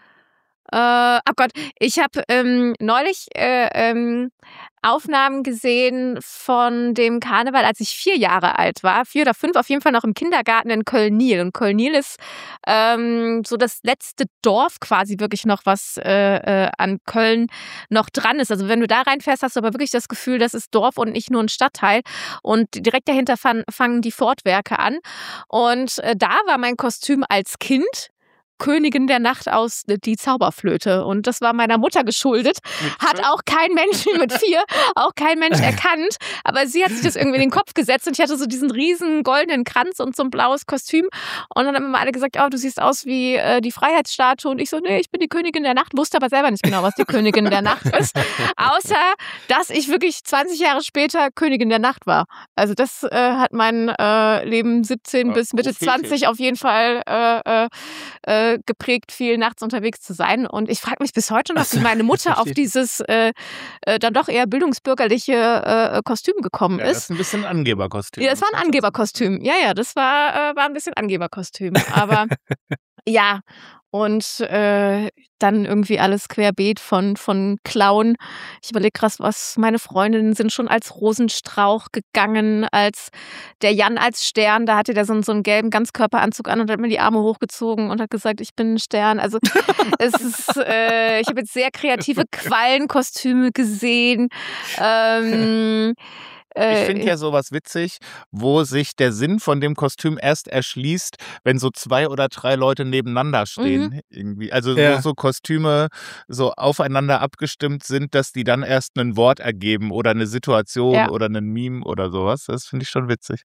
Äh, oh Gott, ich habe ähm, neulich äh, ähm, Aufnahmen gesehen von dem Karneval, als ich vier Jahre alt war. Vier oder fünf, auf jeden Fall noch im Kindergarten in Köln-Niel. Und Köln-Niel ist ähm, so das letzte Dorf quasi wirklich noch, was äh, äh, an Köln noch dran ist. Also wenn du da reinfährst, hast du aber wirklich das Gefühl, das ist Dorf und nicht nur ein Stadtteil. Und direkt dahinter fan- fangen die Fortwerke an. Und äh, da war mein Kostüm als Kind Königin der Nacht aus Die Zauberflöte. Und das war meiner Mutter geschuldet. Hat auch kein Mensch mit vier, auch kein Mensch erkannt. Aber sie hat sich das irgendwie in den Kopf gesetzt und ich hatte so diesen riesen goldenen Kranz und so ein blaues Kostüm. Und dann haben immer alle gesagt, oh, du siehst aus wie äh, die Freiheitsstatue. Und ich so, nee, ich bin die Königin der Nacht. Wusste aber selber nicht genau, was die Königin der Nacht ist. Außer, dass ich wirklich zwanzig Jahre später Königin der Nacht war. Also das äh, hat mein äh, Leben siebzehn Ja, bis Mitte prophetisch. zwanzig auf jeden Fall äh, äh, geprägt, viel nachts unterwegs zu sein. Und ich frage mich bis heute noch, wie meine Mutter auf dieses äh, äh, dann doch eher bildungsbürgerliche äh, Kostüm gekommen Ja, das ist. ist ein bisschen Angeberkostüm. Ja, das war ein Angeberkostüm. Ja, ja, das war, äh, war ein bisschen Angeberkostüm. Aber ja, und äh, dann irgendwie alles querbeet von, von Clown. Ich überlege krass, was meine Freundinnen sind schon als Rosenstrauch gegangen, als der Jan als Stern, da hatte der so, einen- so einen gelben Ganzkörperanzug an und hat mir die Arme hochgezogen und hat gesagt, ich bin ein Stern. Also es ist, äh, ich habe jetzt sehr kreative Quallenkostüme gesehen. Ähm, Ich äh, finde ja sowas witzig, wo sich der Sinn von dem Kostüm erst erschließt, wenn so zwei oder drei Leute nebeneinander stehen. Mhm. Irgendwie. Also Ja. wo so Kostüme so aufeinander abgestimmt sind, dass die dann erst ein Wort ergeben oder eine Situation Ja. oder einen Meme oder sowas. Das finde ich schon witzig.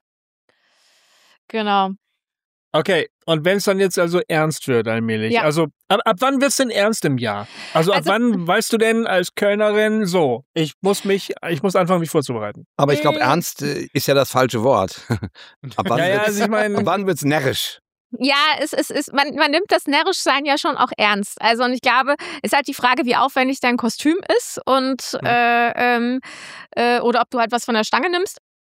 genau. Okay, und wenn es dann jetzt also ernst wird allmählich, Ja. also ab, ab wann wird's denn ernst im Jahr? Also, Also- ab wann weißt du denn als Kölnerin so, ich muss mich, ich muss anfangen, mich vorzubereiten? Aber ich glaube, Mm. ernst äh, ist ja das falsche Wort. Ab wann Ja, ja, wird's, also ich meine, ab wann wird's närrisch? Ja, es ist, es, man, man nimmt das Närrischsein ja schon auch ernst. Also und ich glaube, es ist halt die Frage, wie aufwendig dein Kostüm ist und Mhm. äh, ähm, äh, oder ob du halt was von der Stange nimmst.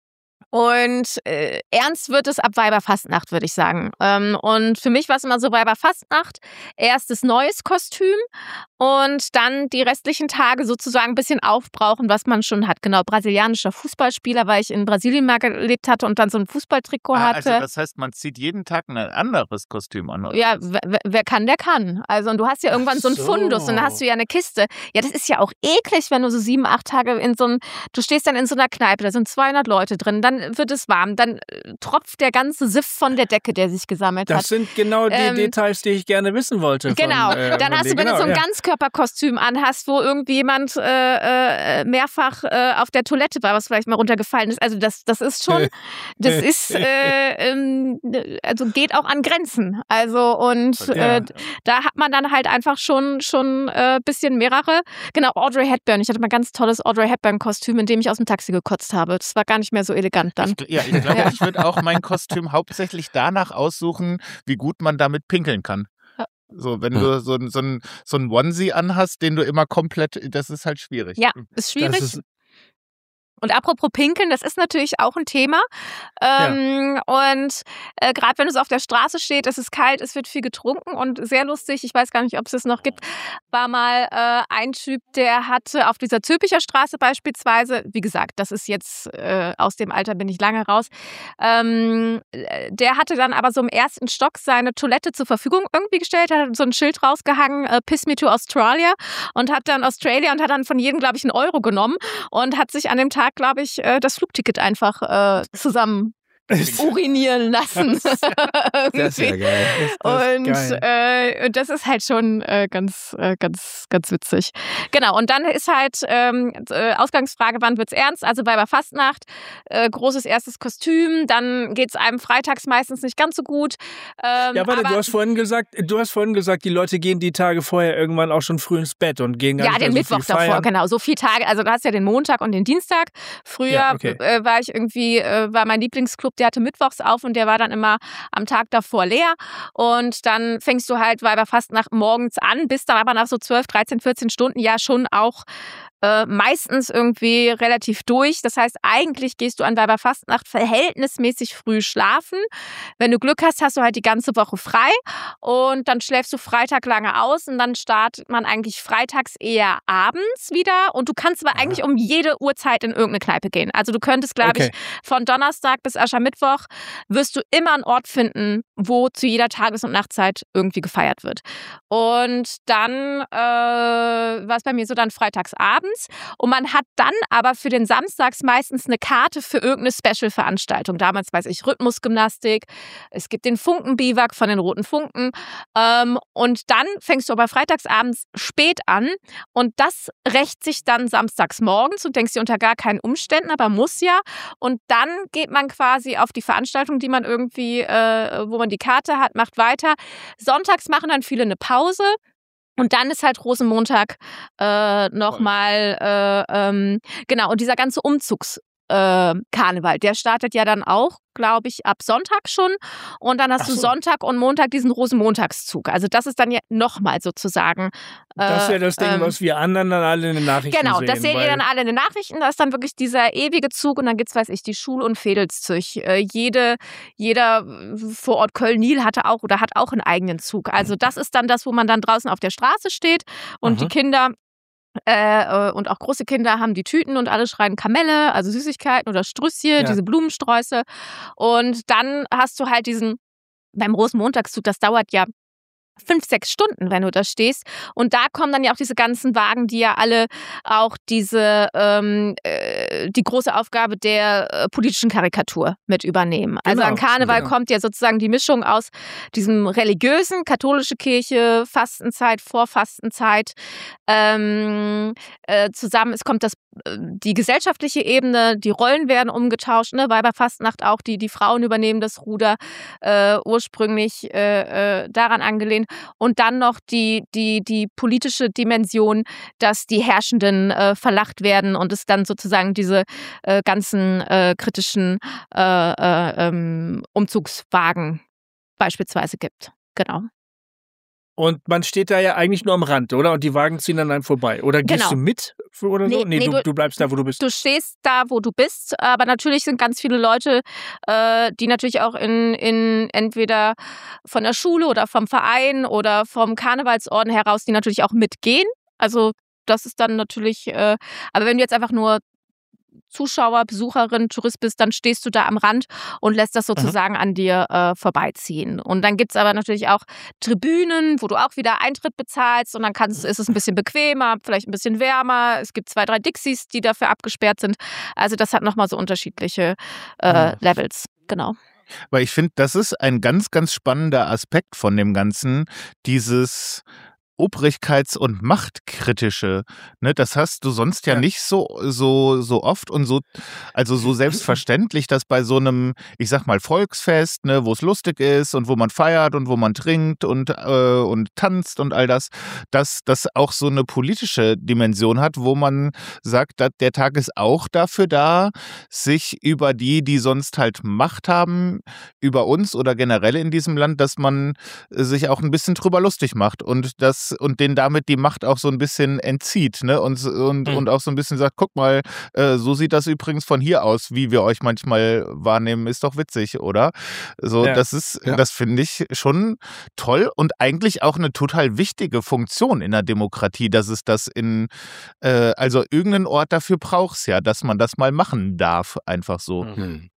Und äh, ernst wird es ab Weiberfastnacht, würde ich sagen. Ähm, und für mich war es immer so Weiberfastnacht, erstes neues Kostüm und dann die restlichen Tage sozusagen ein bisschen aufbrauchen, was man schon hat. Genau, brasilianischer Fußballspieler, weil ich in Brasilien mal gelebt hatte und dann so ein Fußballtrikot Ah, hatte. also das heißt, man zieht jeden Tag ein anderes Kostüm an. Oder? Ja, wer, wer- wer kann, der kann. Also und du hast ja irgendwann so einen so. Fundus und dann hast du ja eine Kiste. Ja, das ist ja auch eklig, wenn du so sieben, acht Tage in so einem, du stehst dann in so einer Kneipe, da sind zweihundert Leute drin, dann wird es warm, dann äh, tropft der ganze Siff von der Decke, der sich gesammelt das hat. sind genau die Ähm, Details, die ich gerne wissen wollte. Genau, Von, äh, dann von hast dir. du, wenn genau, du so ein ja. Ganzkörperkostüm anhast, wo irgendwie jemand äh, äh, mehrfach äh, auf der Toilette war, was vielleicht mal runtergefallen ist. Also das, das ist schon, das ist, äh, ähm, also geht auch an Grenzen. Also und Ja. äh, da hat man dann halt einfach schon schon äh, bisschen mehrere. Genau, Audrey Hepburn. Ich hatte mal ein ganz tolles Audrey Hepburn-Kostüm, in dem ich aus dem Taxi gekotzt habe. Das war gar nicht mehr so elegant dann. Ich, ja, ich glaube, Ja. ich würde auch mein Kostüm hauptsächlich danach aussuchen, wie gut man damit pinkeln kann. Ja. So, wenn Ja. du so, ein- so, ein, so ein Onesie anhast, den du immer komplett, das ist halt schwierig. Ja, ist schwierig. Das ist, Und apropos Pinkeln, das ist natürlich auch ein Thema. Ähm, Und äh, gerade wenn es auf der Straße steht, es ist kalt, es wird viel getrunken und sehr lustig, ich weiß gar nicht, ob es es noch gibt, war mal äh, ein Typ, der hatte auf dieser Zülpicher Straße beispielsweise, wie gesagt, das ist jetzt, äh, aus dem Alter bin ich lange raus, ähm, äh, der hatte dann aber so im ersten Stock seine Toilette zur Verfügung irgendwie gestellt, hat so ein Schild rausgehangen, äh, Piss me to Australia und hat dann Australia und hat dann von jedem, glaube ich, einen Euro genommen und hat sich an dem Tag, glaube ich, äh, das Flugticket einfach äh, zusammen urinieren lassen. Das ist ja Irgendwie. geil. das Und, geil. äh, und das ist halt schon äh, ganz, äh, ganz, ganz witzig. Genau, und dann ist halt ähm, äh, Ausgangsfrage, wann wird's ernst? Also bei der Fastnacht, äh, großes erstes Kostüm, dann geht's einem freitags meistens nicht ganz so gut. Ähm, Ja, warte, aber du hast vorhin gesagt, du hast vorhin gesagt, die Leute gehen die Tage vorher irgendwann auch schon früh ins Bett und gehen gar ja, nicht den mehr so Mittwoch viel davor, feiern. genau. So viele Tage. Also du hast ja den Montag und den Dienstag. Früher Ja, okay. äh, war ich irgendwie, äh, war mein Lieblingsclub der hatte mittwochs auf und der war dann immer am Tag davor leer. Und dann fängst du halt Weiberfastnacht morgens an, bist dann aber nach so zwölf, dreizehn, vierzehn Stunden ja schon auch äh, meistens irgendwie relativ durch. Das heißt, eigentlich gehst du an Weiberfastnacht verhältnismäßig früh schlafen. Wenn du Glück hast, hast du halt die ganze Woche frei und dann schläfst du Freitag lange aus und dann startet man eigentlich freitags eher abends wieder und du kannst aber eigentlich um jede Uhrzeit in irgendeine Kneipe gehen. Also du könntest, glaube Okay. ich, von Donnerstag bis Aschermittwoch wirst du immer einen Ort finden, wo zu jeder Tages- und Nachtzeit irgendwie gefeiert wird. Und dann äh, war es bei mir so dann freitags abends und man hat dann aber für den Samstags meistens eine Karte für irgendeine Special-Veranstaltung. Damals weiß ich Rhythmusgymnastik, es gibt den Funkenbiwak von den Roten Funken ähm, und dann fängst du aber freitags abends spät an und das rächt sich dann samstags morgens und denkst dir unter gar keinen Umständen, aber muss ja. Und dann geht man quasi auf die Veranstaltung, die man irgendwie, äh, wo man die Karte hat, macht weiter. Sonntags machen dann viele eine Pause. Und dann ist halt Rosenmontag äh, nochmal, äh, ähm, genau, und dieser ganze Umzugs äh, Karneval, der startet ja dann auch, glaube ich, ab Sonntag schon. Und dann hast Ach du so. Sonntag und Montag diesen Rosenmontagszug. Also das ist dann ja nochmal sozusagen. Das ist ja das Ding, ähm, was wir anderen dann alle in den Nachrichten Genau, sehen. das seht ihr weil- dann alle in den Nachrichten. Da ist dann wirklich dieser ewige Zug und dann gibt's, weiß ich, die Schul- und Fädelszug. Äh, jede, jeder vor Ort Köln-Nil hatte auch oder hat auch einen eigenen Zug. Also das ist dann das, wo man dann draußen auf der Straße steht und Aha. die Kinder äh, und auch große Kinder haben die Tüten und alle schreien Kamelle, also Süßigkeiten oder Strüsschen, Ja. diese Blumensträuße. Und dann hast du halt diesen, beim Rosenmontagszug, das dauert ja fünf, sechs Stunden, wenn du da stehst. Und da kommen dann ja auch diese ganzen Wagen, die ja alle auch diese, ähm, äh, die große Aufgabe der äh, politischen Karikatur mit übernehmen. Also Genau, an Karneval genau. kommt ja sozusagen die Mischung aus diesem religiösen, katholische Kirche, Fastenzeit, Vorfastenzeit ähm, äh, zusammen. Es kommt das, äh, die gesellschaftliche Ebene, die Rollen werden umgetauscht, ne? Weiberfastnacht auch, die, die Frauen übernehmen das Ruder, äh, ursprünglich äh, äh, daran angelehnt. Und dann noch die, die, die politische Dimension, dass die Herrschenden äh, verlacht werden und es dann sozusagen diese äh, ganzen äh, kritischen äh, äh, ähm, Umzugswagen beispielsweise gibt. Genau. Und man steht da ja eigentlich nur am Rand, oder? Und die Wagen ziehen dann einem vorbei. Oder gehst Genau. du mit oder so? Nee, Nee, nee, du, du- du bleibst da, wo du bist. Du stehst da, wo du bist, aber natürlich sind ganz viele Leute, äh, die natürlich auch in, in entweder von der Schule oder vom Verein oder vom Karnevalsorden heraus, die natürlich auch mitgehen. Also das ist dann natürlich, äh, aber wenn du jetzt einfach nur Zuschauer, Besucherin, Tourist bist, dann stehst du da am Rand und lässt das sozusagen an dir äh, vorbeiziehen. Und dann gibt's aber natürlich auch Tribünen, wo du auch wieder Eintritt bezahlst und dann kannst, ist es ein bisschen bequemer, vielleicht ein bisschen wärmer. Es gibt zwei, drei Dixies, die dafür abgesperrt sind. Also das hat nochmal so unterschiedliche äh, Mhm. Levels. Genau. Weil ich finde, das ist ein ganz, ganz spannender Aspekt von dem Ganzen, dieses Obrigkeits- und Machtkritische. Ne, das hast du sonst ja, Ja. nicht so, so, so oft und so, also so selbstverständlich, dass bei so einem, ich sag mal, Volksfest, ne, wo es lustig ist und wo man feiert und wo man trinkt und, äh, und tanzt und all das, dass das auch so eine politische Dimension hat, wo man sagt, dass der Tag ist auch dafür da, sich über die, die sonst halt Macht haben, über uns oder generell in diesem Land, dass man sich auch ein bisschen drüber lustig macht und das und denen damit die Macht auch so ein bisschen entzieht, ne? Und, und, Mhm. und auch so ein bisschen sagt, guck mal, äh, so sieht das übrigens von hier aus, wie wir euch manchmal wahrnehmen, ist doch witzig, oder? So, Ja. das ist, Ja. das finde ich schon toll und eigentlich auch eine total wichtige Funktion in der Demokratie, dass es das in, äh, also irgendeinen Ort dafür braucht es ja, dass man das mal machen darf, einfach so. Mhm. Hm.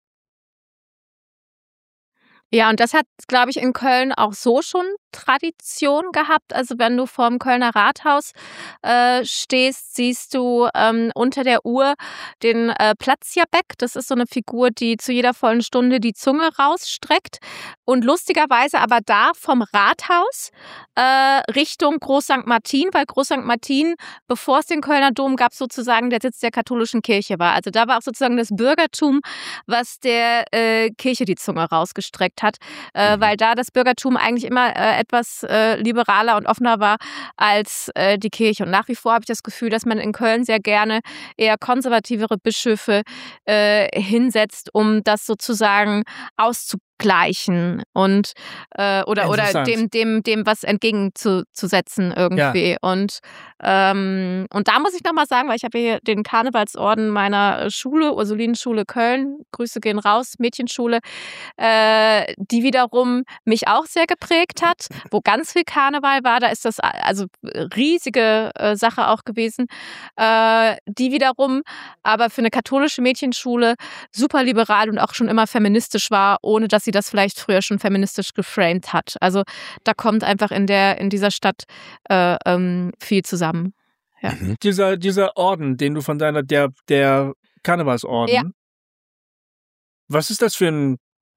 Ja, und das hat, glaube ich, in Köln auch so schon Tradition gehabt. Also wenn du vorm Kölner Rathaus äh, stehst, siehst du ähm, unter der Uhr den äh, Platzierbeck. Das ist so eine Figur, die zu jeder vollen Stunde die Zunge rausstreckt. Und lustigerweise aber da vom Rathaus äh, Richtung Groß Sankt Martin, weil Groß Sankt Martin, bevor es den Kölner Dom gab, sozusagen der Sitz der katholischen Kirche war. Also da war auch sozusagen das Bürgertum, was der äh, Kirche die Zunge rausgestreckt geprägt hat, äh, Mhm. weil da das Bürgertum eigentlich immer äh, etwas äh, liberaler und offener war als äh, die Kirche. Und nach wie vor habe ich das Gefühl, dass man in Köln sehr gerne eher konservativere Bischöfe äh, hinsetzt, um das sozusagen auszugleichen und äh, oder oder Interessant. dem dem dem was entgegenzusetzen irgendwie. Und ähm, und da muss ich nochmal sagen, weil ich habe hier den Karnevalsorden meiner Schule, Ursulinenschule Köln, Grüße gehen raus, Mädchenschule, äh, die wiederum mich auch sehr geprägt hat, wo ganz viel Karneval war. Da ist das also riesige äh, Sache auch gewesen. Äh, die wiederum aber für eine katholische Mädchenschule super liberal und auch schon immer feministisch war, ohne dass sie das vielleicht früher schon feministisch geframed hat. Also da kommt einfach in der in dieser Stadt äh, ähm, viel zusammen. Ja. Mhm. Dieser, dieser Orden, den du von deiner, der, der Karnevalsorden. Ja. Was ist das für ein,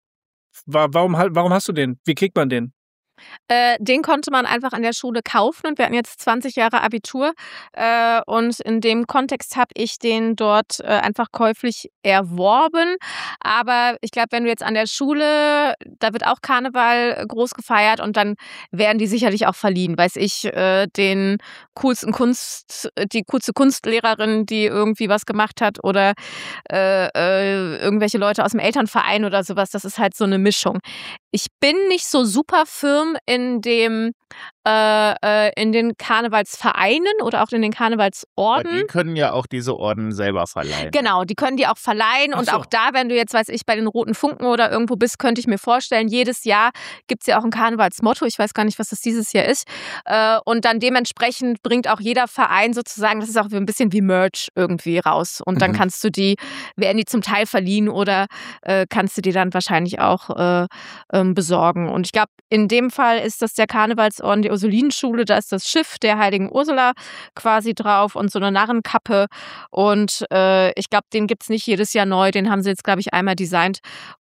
wa- warum, halt- warum hast du den? Wie kriegt man den? Äh, den konnte man einfach an der Schule kaufen und wir hatten jetzt zwanzig Jahre Abitur äh, und in dem Kontext habe ich den dort äh, einfach käuflich erworben. Aber ich glaube, wenn du jetzt an der Schule, da wird auch Karneval groß gefeiert und dann werden die sicherlich auch verliehen. Weiß ich, äh, den coolsten Kunst, die coolste Kunstlehrerin, die irgendwie was gemacht hat oder äh, äh, irgendwelche Leute aus dem Elternverein oder sowas. Das ist halt so eine Mischung. Ich bin nicht so super firm in dem äh, äh, in den Karnevalsvereinen oder auch in den Aber Karnevalsorden. die können ja auch diese Orden selber verleihen. Genau, die können die auch verleihen. Ach Und so. auch da, wenn du jetzt, weiß ich, bei den Roten Funken oder irgendwo bist, könnte ich mir vorstellen, jedes Jahr gibt es ja auch ein Karnevalsmotto. Ich weiß gar nicht, was das dieses Jahr ist. Äh, und dann dementsprechend bringt auch jeder Verein sozusagen, das ist auch ein bisschen wie Merch irgendwie raus. Und dann Mhm. kannst du die, werden die zum Teil verliehen oder äh, kannst du die dann wahrscheinlich auch äh, ähm, besorgen. Und ich glaube, in dem Fall ist das der Karnevalsorden der Ursulinenschule. Da ist das Schiff der heiligen Ursula quasi drauf und so eine Narrenkappe. Und äh, ich glaube, den gibt es nicht jedes Jahr neu. Den haben sie jetzt, glaube ich, einmal designt.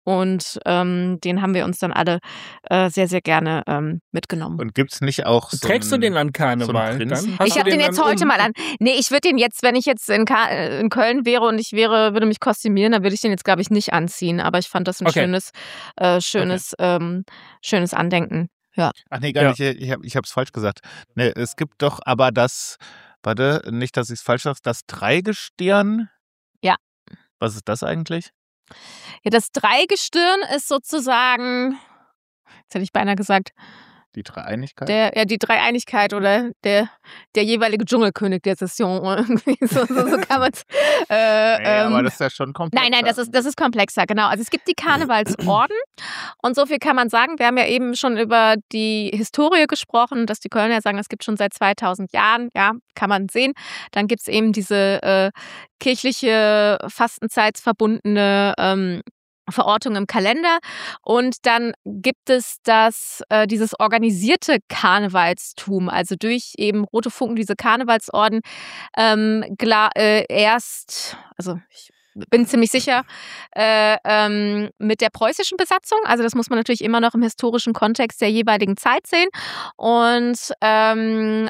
Und ähm, den haben wir uns dann alle äh, sehr, sehr gerne ähm, mitgenommen. Und gibt's nicht auch so Trägst du einen- den an Karneval? Prinzen? dann? Hast Ich du habe den jetzt dann heute um- mal an. Nee, ich würde den jetzt, wenn ich jetzt in, Ka äh, in Köln wäre und ich wäre, würde mich kostümieren, dann würde ich den jetzt, glaube ich, nicht anziehen. Aber ich fand das ein Okay. schönes, äh, schönes, ähm, schönes Andenken. Ja. Ach nee, gar Ja. nicht. Ich habe ich hab's falsch gesagt. Nee, es gibt doch aber das, warte, nicht, dass ich es falsch sage, das Dreigestirn. Ja. Was ist das eigentlich? Ja, das Dreigestirn ist sozusagen, jetzt hätte ich beinahe gesagt, Die Dreieinigkeit? der, ja, die Dreieinigkeit oder der, der jeweilige Dschungelkönig der Session. Irgendwie. So, so, so kann man es. Äh, nee, aber ähm, das ist ja schon komplexer. Nein, nein, das ist, das ist komplexer, genau. Also es gibt die Karnevalsorden und so viel kann man sagen. Wir haben ja eben schon über die Historie gesprochen, dass die Kölner sagen, es gibt schon seit zweitausend Jahren. Ja, kann man sehen. Dann gibt es eben diese äh, kirchliche, fastenzeitsverbundene ähm, Verortung im Kalender und dann gibt es das äh, dieses organisierte Karnevalstum, also durch eben Rote Funken, diese Karnevalsorden ähm, gla- äh, erst, also ich bin ziemlich sicher, äh, ähm, mit der preußischen Besatzung, also das muss man natürlich immer noch im historischen Kontext der jeweiligen Zeit sehen und ähm,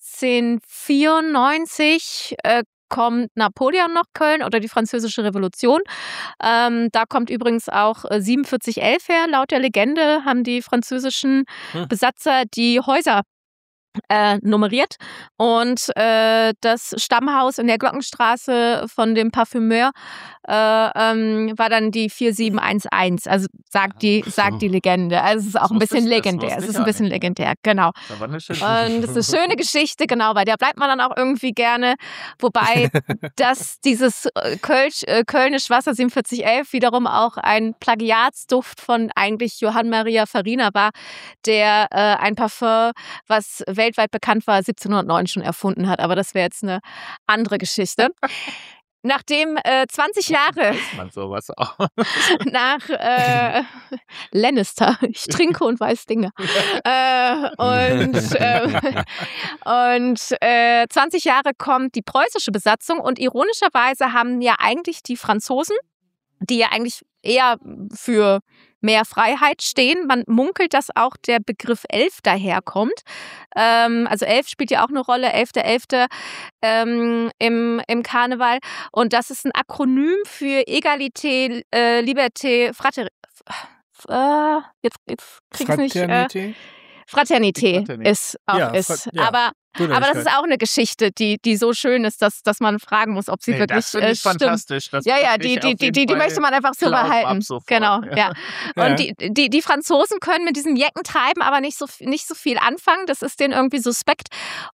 achtzehnhundertvierundneunzig äh, kommt Napoleon nach Köln oder die Französische Revolution. Ähm, da kommt übrigens auch äh, siebenundvierzig elf her. Laut der Legende haben die französischen Hm. Besatzer die Häuser äh, nummeriert und äh, das Stammhaus in der Glockenstraße von dem Parfümeur äh, ähm, war dann die vier sieben eins eins. Also sagt die, Ach so. sagt die Legende. Also es ist auch Das ein wusste bisschen ich- das legendär. wusste Es ich ist ein auch bisschen nicht. legendär, genau. Das war eine schöne Und das ist eine schöne Geschichte, genau, weil der bleibt man dann auch irgendwie gerne. Wobei, dass dieses äh, Kölsch, äh, Kölnisch Wasser siebenundvierzig elf wiederum auch ein Plagiatsduft von eigentlich Johann Maria Farina war, der äh, ein Parfum, was weltweit bekannt war, siebzehnhundertneun schon erfunden hat. Aber das wäre jetzt eine andere Geschichte. Nachdem äh, zwanzig Jahre Weiß man sowas auch. nach äh, Lannister. Ich trinke und weiß Dinge. äh, und äh, und äh, zwanzig Jahre kommt die preußische Besatzung und ironischerweise haben ja eigentlich die Franzosen, die ja eigentlich eher für mehr Freiheit stehen. Man munkelt, dass auch der Begriff Elf daherkommt. Ähm, also Elf spielt ja auch eine Rolle, elfter elfter Ähm, im, im Karneval. Und das ist ein Akronym für Egalité, äh, Liberté, Frater, äh, jetzt, jetzt krieg ich nicht. Äh, Fraternité, Fraternité ist auch ja, ist. Ja. Aber, aber das ist auch eine Geschichte, die, die so schön ist, dass, dass man fragen muss, ob sie nee, wirklich das äh, stimmt. Fantastisch. Das ja, ja, die, die, die, die, die möchte man einfach so behalten. Genau, ja. ja. Und die, die, die Franzosen können mit diesem Jeckentreiben aber nicht so, nicht so viel anfangen. Das ist denen irgendwie suspekt.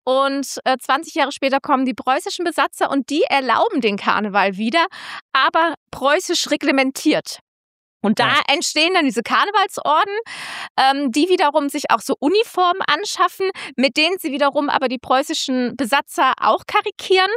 Und äh, zwanzig Jahre später kommen die preußischen Besatzer und die erlauben den Karneval wieder, aber preußisch reglementiert. Und da ja. entstehen dann diese Karnevalsorden, ähm, die wiederum sich auch so Uniformen anschaffen, mit denen sie wiederum aber die preußischen Besatzer auch karikieren.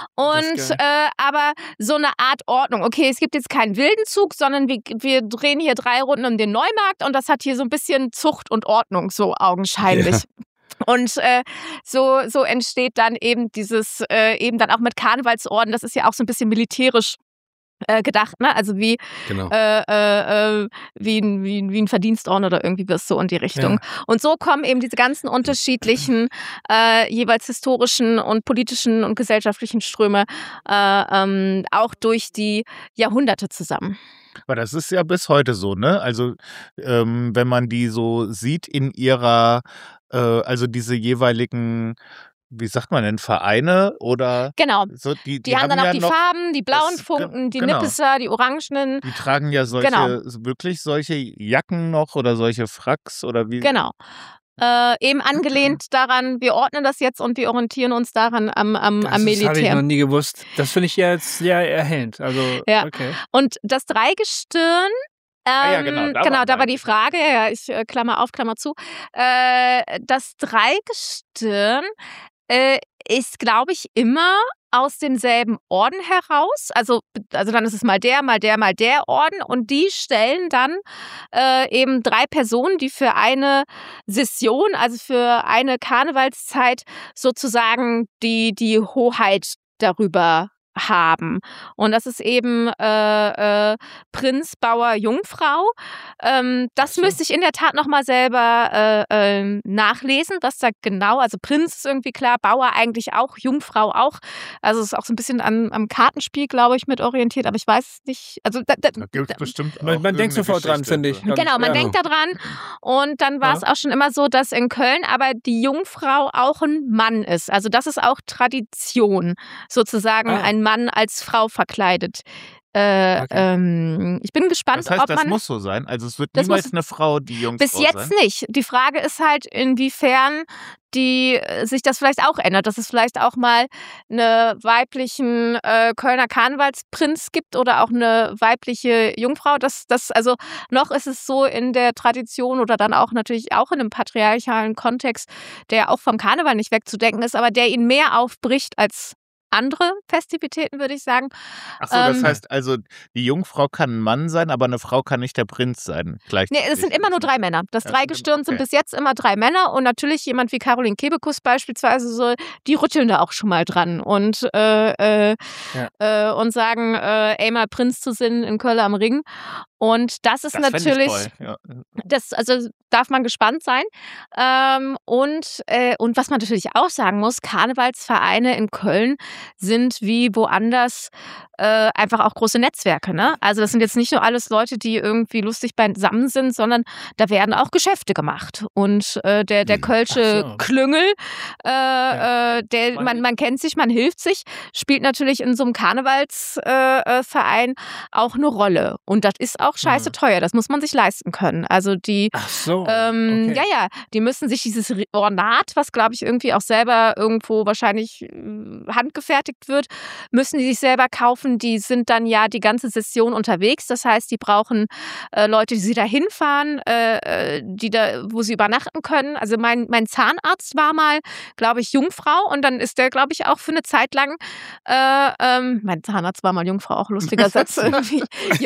Und äh, aber so eine Art Ordnung. Okay, es gibt jetzt keinen wilden Zug, sondern wir, wir drehen hier drei Runden um den Neumarkt und das hat hier so ein bisschen Zucht und Ordnung, so augenscheinlich. Ja. Und äh, so, so entsteht dann eben dieses, äh, eben dann auch mit Karnevalsorden, das ist ja auch so ein bisschen militärisch Äh, gedacht, ne? Also wie, genau. äh, äh, wie, ein, wie, ein, wie ein Verdienstorden oder irgendwie was so in die Richtung. Ja. Und so kommen eben diese ganzen unterschiedlichen, äh, jeweils historischen und politischen und gesellschaftlichen Ströme äh, ähm, auch durch die Jahrhunderte zusammen. Aber das ist ja bis heute so, ne? Also ähm, wenn man die so sieht in ihrer, äh, also diese jeweiligen, wie sagt man denn, Vereine oder? Genau. So, die, die, die haben, haben dann auch ja die noch, Farben, die blauen das, Funken, die genau. Nippeser, die Orangenen. Die tragen ja solche, genau. wirklich solche Jacken noch oder solche Fracks oder wie? Genau. Äh, eben angelehnt daran, wir ordnen das jetzt und wir orientieren uns daran am, am, das am Militär. Das habe ich noch nie gewusst. Das finde ich jetzt sehr erhellend. Also, ja. okay. Und das Dreigestirn, Ähm, ah ja, genau, da, genau, war, da war die Frage, ja, ich äh, Klammer auf, Klammer zu. Äh, das Dreigestirn äh, ist, glaube ich, immer aus demselben Orden heraus. Also, also dann ist es mal der, mal der, mal der Orden. Und die stellen dann äh, eben drei Personen, die für eine Session, also für eine Karnevalszeit sozusagen die, die Hoheit darüber haben. Und das ist eben äh, äh, Prinz, Bauer, Jungfrau. Ähm, das so. müsste ich in der Tat nochmal selber äh, äh, nachlesen, was da genau, also Prinz ist irgendwie klar, Bauer eigentlich auch, Jungfrau auch. Also es ist auch so ein bisschen an, am Kartenspiel, glaube ich, mit orientiert, aber ich weiß es nicht. Also da, da, da gibt es bestimmt Man, man denkt sofort dran, finde ich. Genau, man ja. denkt da dran. Und dann war es ja. auch schon immer so, dass in Köln aber die Jungfrau auch ein Mann ist. Also das ist auch Tradition, sozusagen ah. ein Mann als Frau verkleidet. Äh, okay. ähm, ich bin gespannt, das heißt, ob man... Das muss so sein? Also es wird niemals muss, eine Frau, die Jungfrau Bis jetzt sein? nicht. Die Frage ist halt, inwiefern die sich das vielleicht auch ändert, dass es vielleicht auch mal eine weiblichen äh, Kölner Karnevalsprinz gibt oder auch eine weibliche Jungfrau. Das, das, also noch ist es so in der Tradition oder dann auch natürlich auch in einem patriarchalen Kontext, der auch vom Karneval nicht wegzudenken ist, aber der ihn mehr aufbricht als andere Festivitäten, würde ich sagen. Ach so, das ähm, heißt also, die Jungfrau kann ein Mann sein, aber eine Frau kann nicht der Prinz sein. Nee, es sind immer nur drei Männer. Das ja, Dreigestirn okay. sind bis jetzt immer drei Männer und natürlich jemand wie Caroline Kebekus beispielsweise, so, die rütteln da auch schon mal dran und, äh, äh, ja. äh, und sagen, äh, ey, mal Prinz zu singen in Köln am Ring. Und das ist das natürlich, ja. das, also darf man gespannt sein. Ähm, und, äh, und was man natürlich auch sagen muss, Karnevalsvereine in Köln sind wie woanders äh, einfach auch große Netzwerke. Ne? Also das sind jetzt nicht nur alles Leute, die irgendwie lustig beisammen sind, sondern da werden auch Geschäfte gemacht. Und äh, der, der Kölsche so. Klüngel, äh, ja. äh, der, man, man kennt sich, man hilft sich, spielt natürlich in so einem Karnevalsverein äh, auch eine Rolle. Und das ist auch scheiße teuer, das muss man sich leisten können. Also die, Ach so, ähm, okay. ja, ja, die müssen sich dieses Ornat, was glaube ich irgendwie auch selber irgendwo wahrscheinlich handgefertigt wird, müssen die sich selber kaufen. Die sind dann ja die ganze Session unterwegs. Das heißt, die brauchen äh, Leute, die sie da hinfahren, äh, die da, wo sie übernachten können. Also mein, mein Zahnarzt war mal, glaube ich, Jungfrau und dann ist der, glaube ich, auch für eine Zeit lang, äh, ähm, mein Zahnarzt war mal Jungfrau, auch lustiger Satz irgendwie.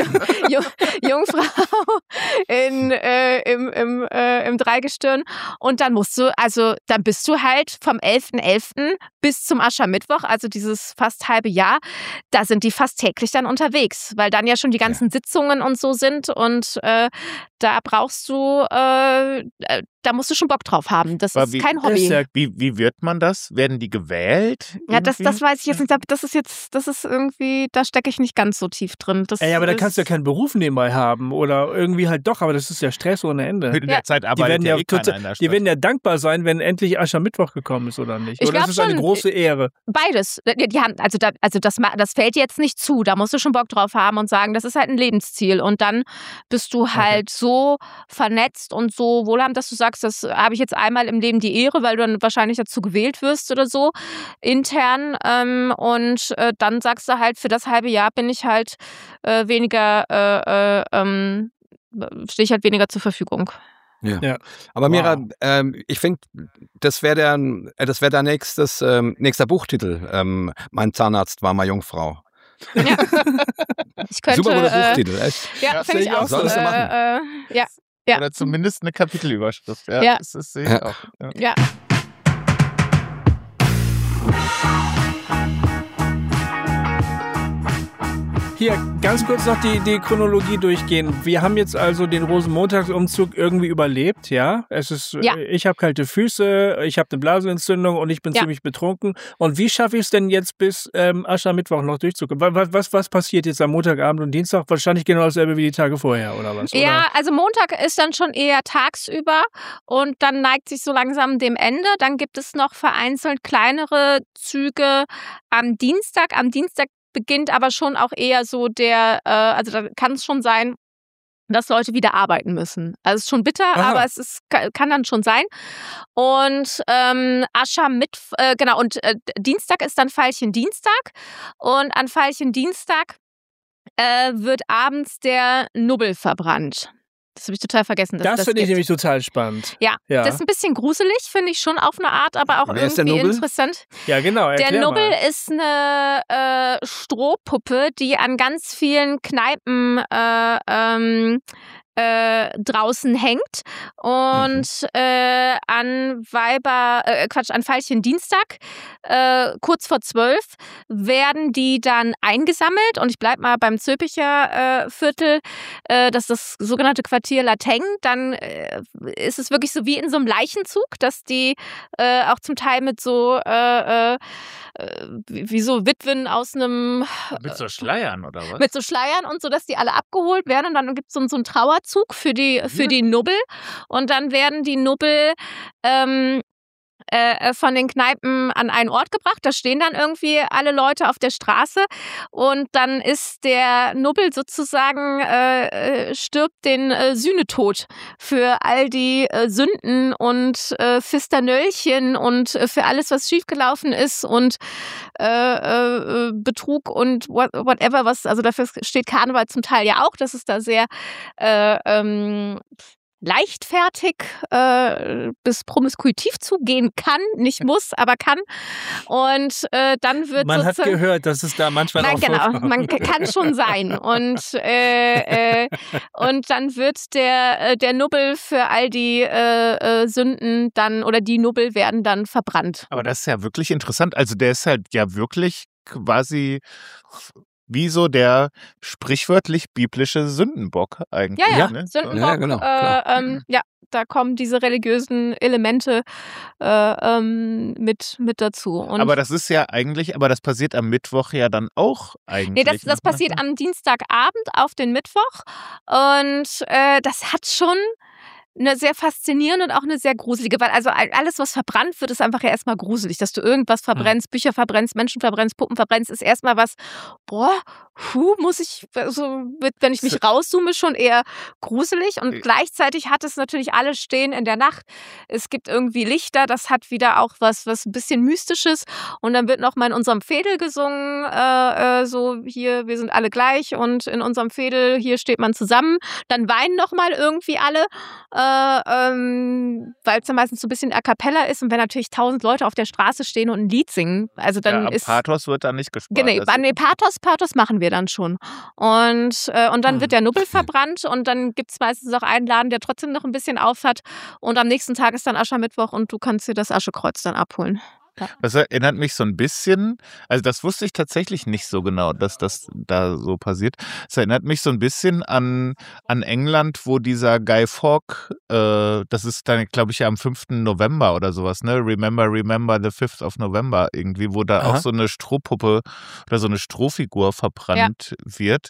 Jungfrau in, äh, im, im, äh, im Dreigestirn. Und dann musst du, also dann bist du halt vom elften elften bis zum Aschermittwoch, also dieses fast halbe Jahr, da sind die fast täglich dann unterwegs, weil dann ja schon die ganzen ja. Sitzungen und so sind und äh, da brauchst du, äh, da musst du schon Bock drauf haben. Das Aber ist wie- kein Ist Hobby. ja, Wie, wie wird man das? Werden die gewählt? Ja, das, irgendwie? das weiß ich jetzt nicht. Das ist jetzt, das ist irgendwie, da stecke ich nicht ganz so tief drin. Das ey, aber da ist, kannst du ja keinen Beruf nebenbei haben oder irgendwie halt doch, aber das ist ja Stress ohne Ende. In der Zeit Die arbeitet werden ja, ja eh keiner total, in der die Stadt. werden ja dankbar sein, wenn endlich Aschermittwoch gekommen ist oder nicht. Ich Oder glaub das ist eine schon. große Ehre. Beides. Die, die haben, also da, also das, ma- das fällt dir jetzt nicht zu. Da musst du schon Bock drauf haben und sagen, das ist halt ein Lebensziel. Und dann bist du halt so vernetzt und so wohlhabend, dass du sagst, das habe ich jetzt einmal im Leben die Ehre, weil du dann wahrscheinlich dazu gewählt wirst oder so intern. Ähm, und äh, dann sagst du halt, für das halbe Jahr bin ich halt äh, weniger, äh, äh, ähm, stehe ich halt weniger zur Verfügung. Ja. Ja. Aber Mira, Wow. ähm, ich finde, das wäre der, äh, das wäre der nächstes, ähm, nächster Buchtitel. Ähm, mein Zahnarzt war mal Jungfrau. Ja. Ich könnte, Super guter äh, Buchtitel, echt. Ja, Ja, finde ich sehe ich auch auch so. so. Solltest du machen. Äh, äh, ja, ja. Oder zumindest eine Kapitelüberschrift. Ja, Ja. das ist sehe ich Ja. auch. Ja. ja. Hier, ganz kurz noch die, die Chronologie durchgehen. Wir haben jetzt also den Rosenmontagsumzug irgendwie überlebt, ja? Es ist, Ja. äh, ich habe kalte Füße, ich habe eine Blasenentzündung und ich bin Ja. ziemlich betrunken. Und wie schaffe ich es denn jetzt bis ähm, Aschermittwoch noch durchzukommen? Was, was, was passiert jetzt am Montagabend und Dienstag? Wahrscheinlich genau dasselbe wie die Tage vorher, oder was? Ja, also Montag ist dann schon eher tagsüber und dann neigt sich so langsam dem Ende. Dann gibt es noch vereinzelt kleinere Züge am Dienstag. Am Dienstag beginnt aber schon auch eher so der, äh, also da kann es schon sein, dass Leute wieder arbeiten müssen. Also es ist schon bitter, Aha. aber es ist, kann dann schon sein. Und ähm, Aschermittwoch, äh, genau, und äh, Dienstag ist dann Veilchen-Dienstag und an Veilchen-Dienstag äh, wird abends der Nubbel verbrannt. Das habe ich total vergessen. dass Das, das finde ich gibt. nämlich total spannend. Ja, Ja. das ist ein bisschen gruselig, finde ich schon auf eine Art, aber auch Wer ist der irgendwie Nubbel? interessant. Ja, genau. Der Erklär Nubbel mal. ist eine äh, Strohpuppe, die an ganz vielen Kneipen äh, ähm, äh, draußen hängt und äh, an Weiber, äh, Quatsch, an Veilchen Dienstag, äh, kurz vor zwölf, werden die dann eingesammelt und ich bleib mal beim Zülpicher äh, Viertel, äh, das ist das sogenannte Quartier Lateng, dann äh, ist es wirklich so wie in so einem Leichenzug, dass die äh, auch zum Teil mit so äh, äh, wie wie so Witwen aus einem Mit so Schleiern oder was? mit so Schleiern und so, dass die alle abgeholt werden und dann gibt es so, so einen Trauerzug für die, für die Nubbel und dann werden die Nubbel ähm, äh, von den Kneipen an einen Ort gebracht. Da stehen dann irgendwie alle Leute auf der Straße und dann ist der Nubbel sozusagen, äh, äh, stirbt den äh, Sühnetod für all die äh, Sünden und äh, Fisternöllchen und äh, für alles, was schiefgelaufen ist und äh, äh, Betrug und what, whatever, was, also dafür steht Karneval zum Teil ja auch, dass es da sehr äh, ähm, leichtfertig äh, bis promiskuitiv zugehen kann, nicht muss, aber kann. Und äh, dann wird Man hat sozusagen- gehört, dass es da manchmal Nein, auch genau, vorkommt. man k- kann schon sein. Und, äh, äh, und dann wird der, äh, der Nubbel für all die äh, äh, Sünden dann, oder die Nubbel werden dann verbrannt. Aber das ist ja wirklich interessant. Also der ist halt ja wirklich quasi wie so der sprichwörtlich biblische Sündenbock eigentlich. Ja, ja, Ne? Sündenbock, Ja, genau, äh, klar. ähm, ja, da kommen diese religiösen Elemente äh, ähm, mit, mit dazu. Und Aber das ist ja eigentlich, aber das passiert am Mittwoch ja dann auch eigentlich. Nee, das, das ne? passiert am Dienstagabend auf den Mittwoch und äh, das hat schon eine sehr faszinierende und auch eine sehr gruselige, weil also alles, was verbrannt wird, ist einfach ja erstmal gruselig, dass du irgendwas verbrennst, Bücher verbrennst, Menschen verbrennst, Puppen verbrennst, ist erstmal was, boah, puh, muss ich, also wenn ich mich rauszoome, schon eher gruselig und gleichzeitig hat es natürlich alles stehen in der Nacht. Es gibt irgendwie Lichter, das hat wieder auch was, was ein bisschen Mystisches und dann wird noch mal in unserem Fädel gesungen, äh, äh, so hier, wir sind alle gleich und in unserem Fädel, hier steht man zusammen. Dann weinen noch mal irgendwie alle, äh, ähm, weil es dann meistens so ein bisschen a cappella ist und wenn natürlich tausend Leute auf der Straße stehen und ein Lied singen, also dann ja, am ist... Pathos wird da nicht gespart. Genau, Das- nee, Pathos, Pathos machen wir dann schon. Und, äh, und dann Hm. wird der Nubbel verbrannt und dann gibt es meistens auch einen Laden, der trotzdem noch ein bisschen auf hat. Und am nächsten Tag ist dann Aschermittwoch und du kannst dir das Aschekreuz dann abholen. Ja. Das erinnert mich so ein bisschen, also das wusste ich tatsächlich nicht so genau, dass das da so passiert. Es erinnert mich so ein bisschen an, an England, wo dieser Guy Fawkes, äh, das ist dann, glaube ich, ja am fünften November oder sowas, ne? Remember, remember the fifth of November irgendwie, wo da Aha. auch so eine Strohpuppe oder so eine Strohfigur verbrannt wird.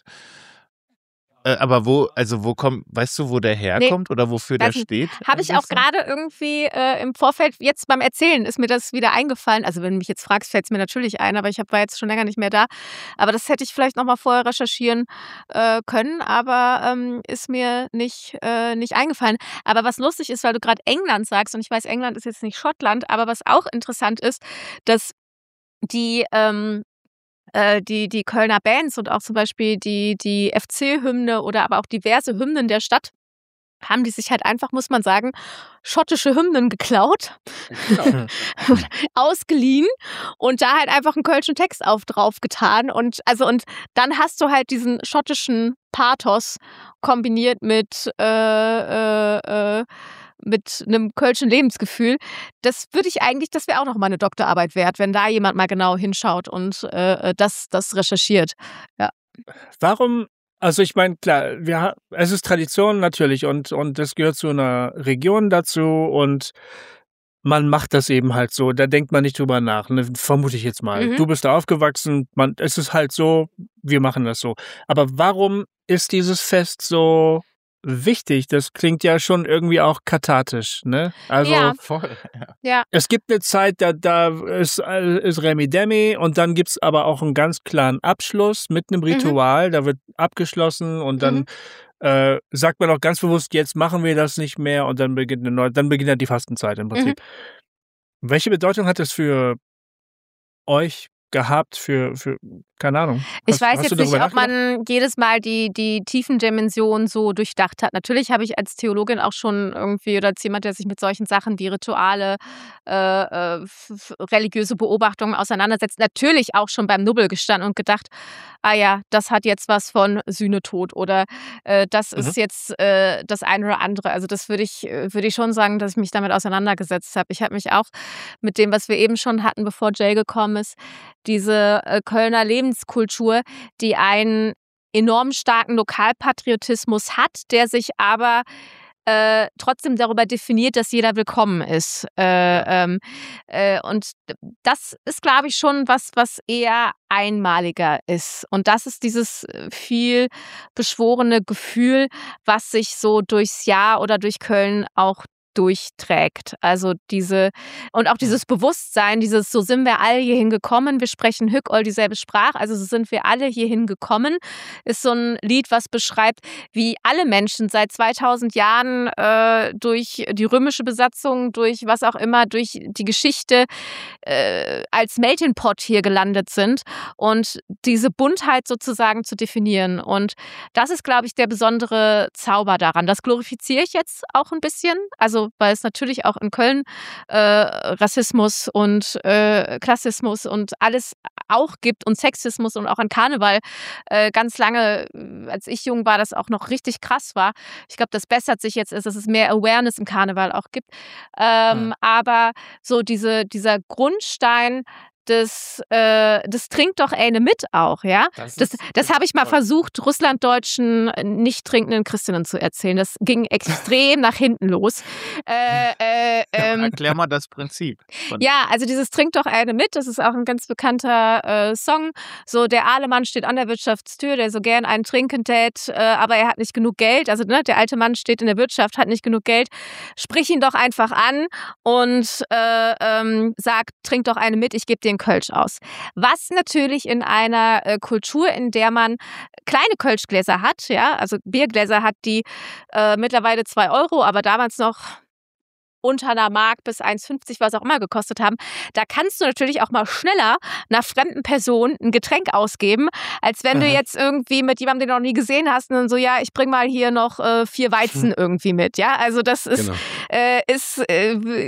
Äh, aber wo, also wo kommt, weißt du, wo der herkommt oder wofür der Also, steht? habe ich auch gerade irgendwie äh, im Vorfeld, jetzt beim Erzählen ist mir das wieder eingefallen. Also wenn du mich jetzt fragst, fällt es mir natürlich ein, aber ich hab, war jetzt schon länger nicht mehr da. Aber das hätte ich vielleicht nochmal vorher recherchieren äh, können, aber ähm, ist mir nicht, äh, nicht eingefallen. Aber was lustig ist, weil du gerade England sagst, und ich weiß, England ist jetzt nicht Schottland, aber was auch interessant ist, dass die... Ähm, Die, die Kölner Bands und auch zum Beispiel die, die F C-Hymne oder aber auch diverse Hymnen der Stadt haben die sich halt einfach, muss man sagen, schottische Hymnen geklaut, Ja. ausgeliehen und da halt einfach einen kölschen Text auf drauf getan. Und also und dann hast du halt diesen schottischen Pathos kombiniert mit äh, äh, äh, mit einem kölschen Lebensgefühl. Das würde ich eigentlich, das wäre auch noch mal eine Doktorarbeit wert, wenn da jemand mal genau hinschaut und äh, das, das recherchiert. Ja. Warum, also ich meine, klar, wir, ha- es ist Tradition natürlich und, und das gehört zu einer Region dazu und man macht das eben halt so, da denkt man nicht drüber nach, ne? Vermute ich jetzt mal. Mhm. Du bist da aufgewachsen, man, es ist halt so, wir machen das so. Aber warum ist dieses Fest so wichtig? Das klingt ja schon irgendwie auch kathartisch, ne? Also Ja. Voll. Ja. Ja. es gibt eine Zeit, da, da ist, äh, ist Remi Demi und dann gibt's aber auch einen ganz klaren Abschluss mit einem Ritual. Da wird abgeschlossen und dann Mhm. äh, sagt man auch ganz bewusst, jetzt machen wir das nicht mehr und dann beginnt eine neue, dann beginnt ja die Fastenzeit im Prinzip. Welche Bedeutung hat das für euch gehabt, für, für keine Ahnung? Ich Hast- weiß hast jetzt du darüber nicht, ob nachgedacht? man jedes Mal die, die Tiefendimension so durchdacht hat. Natürlich habe ich als Theologin auch schon irgendwie oder als jemand, der sich mit solchen Sachen wie Rituale, äh, äh, f- f- religiöse Beobachtungen auseinandersetzt, natürlich auch schon beim Nubbel gestanden und gedacht, ah ja, das hat jetzt was von Sühnetod oder äh, das Mhm. ist jetzt äh, das eine oder andere. Also das würde ich, äh, würde ich schon sagen, dass ich mich damit auseinandergesetzt habe. Ich habe mich auch mit dem, was wir eben schon hatten, bevor Jay gekommen ist, diese äh, Kölner Lebenskultur, die einen enorm starken Lokalpatriotismus hat, der sich aber äh, trotzdem darüber definiert, dass jeder willkommen ist. Äh, ähm, äh, und das ist, glaube ich, schon was, was eher einmaliger ist. Und das ist dieses äh, viel beschworene Gefühl, was sich so durchs Jahr oder durch Köln auch durchträgt. Also diese, und auch dieses Bewusstsein, dieses, so sind wir alle hierhin gekommen, wir sprechen Hück all dieselbe Sprache, also so sind wir alle hierhin gekommen, ist so ein Lied, was beschreibt, wie alle Menschen seit zweitausend Jahren äh, durch die römische Besatzung, durch was auch immer, durch die Geschichte äh, als Melting Pot hier gelandet sind und diese Buntheit sozusagen zu definieren. Und das ist, glaube ich, der besondere Zauber daran. Das glorifiziere ich jetzt auch ein bisschen, also weil es natürlich auch in Köln äh, Rassismus und äh, Klassismus und alles auch gibt und Sexismus und auch an Karneval äh, ganz lange, äh, als ich jung war, das auch noch richtig krass war. Ich glaube, das bessert sich jetzt, ist, dass es mehr Awareness im Karneval auch gibt. Ähm, Mhm. Aber so diese, dieser Grundstein, das, äh, das trinkt doch eine mit auch, ja? Das Das, ist- das habe ich mal voll. versucht, russlanddeutschen, nicht trinkenden Christinnen zu erzählen. Das ging extrem nach hinten los. Äh, äh, ähm, Erklär mal das Prinzip. Von- ja, also dieses Trink doch eine mit, das ist auch ein ganz bekannter äh, Song. So, der alte Mann steht an der Wirtschaftstür, der so gern einen trinken tät, äh, aber er hat nicht genug Geld. Also ne, der alte Mann steht in der Wirtschaft, hat nicht genug Geld. Sprich ihn doch einfach an und äh, ähm, sag, trink doch eine mit, ich gebe dir einen Kölsch aus. Was natürlich in einer äh, Kultur, in der man kleine Kölschgläser hat, ja, also Biergläser hat, die äh, mittlerweile zwei Euro, aber damals noch unter einer Mark bis eins fünfzig, was auch immer gekostet haben, da kannst du natürlich auch mal schneller einer fremden Person ein Getränk ausgeben, als wenn du Mhm. jetzt irgendwie mit jemandem, den du noch nie gesehen hast, und dann so, ja, ich bring mal hier noch äh, vier Weizen irgendwie mit, ja, also das ist, Genau. äh, ist äh,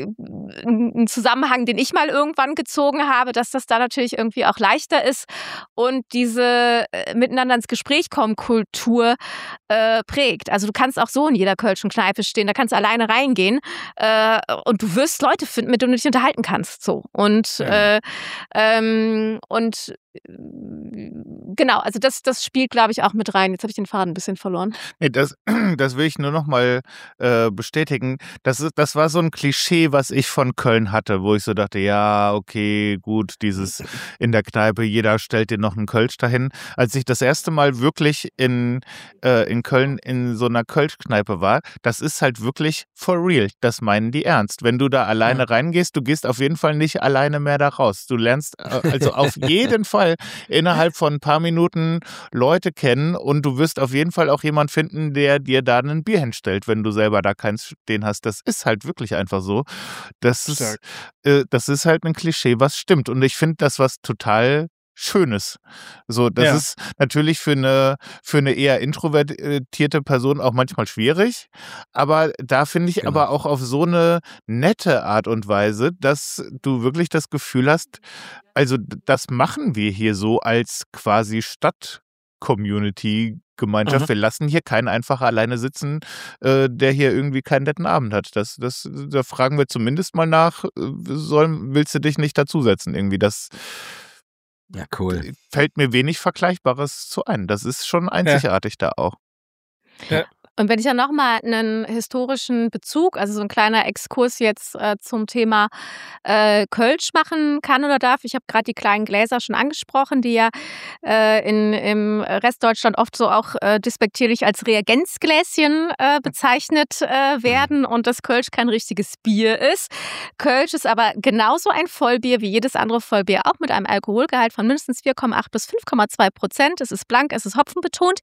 ein Zusammenhang, den ich mal irgendwann gezogen habe, dass das da natürlich irgendwie auch leichter ist und diese äh, miteinander ins Gespräch kommen Kultur äh, prägt. Also du kannst auch so in jeder kölschen Kneipe stehen, da kannst du alleine reingehen, äh, äh, und du wirst Leute finden, mit denen du dich unterhalten kannst. So. Und, ja. äh, ähm, und genau, also das, das spielt, glaube ich, auch mit rein. Jetzt habe ich den Faden ein bisschen verloren. Nee, das, das will ich nur noch mal äh, bestätigen. Das, ist, das war so ein Klischee, was ich von Köln hatte, wo ich so dachte, ja, okay, gut, dieses in der Kneipe, jeder stellt dir noch einen Kölsch dahin. Als ich das erste Mal wirklich in, äh, in Köln in so einer Kölschkneipe war, das ist halt wirklich for real. Das meinen die ernst. Wenn du da alleine ja. reingehst, du gehst auf jeden Fall nicht alleine mehr da raus. Du lernst äh, also auf jeden Fall innerhalb von ein paar Minuten Leute kennen und du wirst auf jeden Fall auch jemanden finden, der dir da ein Bier hinstellt, wenn du selber da keins stehen hast. Das ist halt wirklich einfach so. Das ist, äh, das ist halt ein Klischee, was stimmt. Und ich finde das was total Schönes. So, das ja. ist natürlich für eine, für eine eher introvertierte Person auch manchmal schwierig, aber da finde ich genau. aber auch auf so eine nette Art und Weise, dass du wirklich das Gefühl hast, also das machen wir hier so als quasi Stadt-Community-Gemeinschaft. Mhm. Wir lassen hier keinen einfach alleine sitzen, äh, der hier irgendwie keinen netten Abend hat. Das, das, da fragen wir zumindest mal nach, soll, willst du dich nicht dazusetzen irgendwie, das ja, cool. fällt mir wenig Vergleichbares zu ein. Das ist schon einzigartig ja. da auch. Ja. Und wenn ich ja nochmal einen historischen Bezug, also so ein kleiner Exkurs jetzt äh, zum Thema äh, Kölsch machen kann oder darf. Ich habe gerade die kleinen Gläser schon angesprochen, die ja äh, in, im Rest Deutschland oft so auch äh, despektierlich als Reagenzgläschen äh, bezeichnet äh, werden und das Kölsch kein richtiges Bier ist. Kölsch ist aber genauso ein Vollbier wie jedes andere Vollbier, auch mit einem Alkoholgehalt von mindestens vier Komma acht bis fünf Komma zwei Prozent. Es ist blank, es ist hopfenbetont.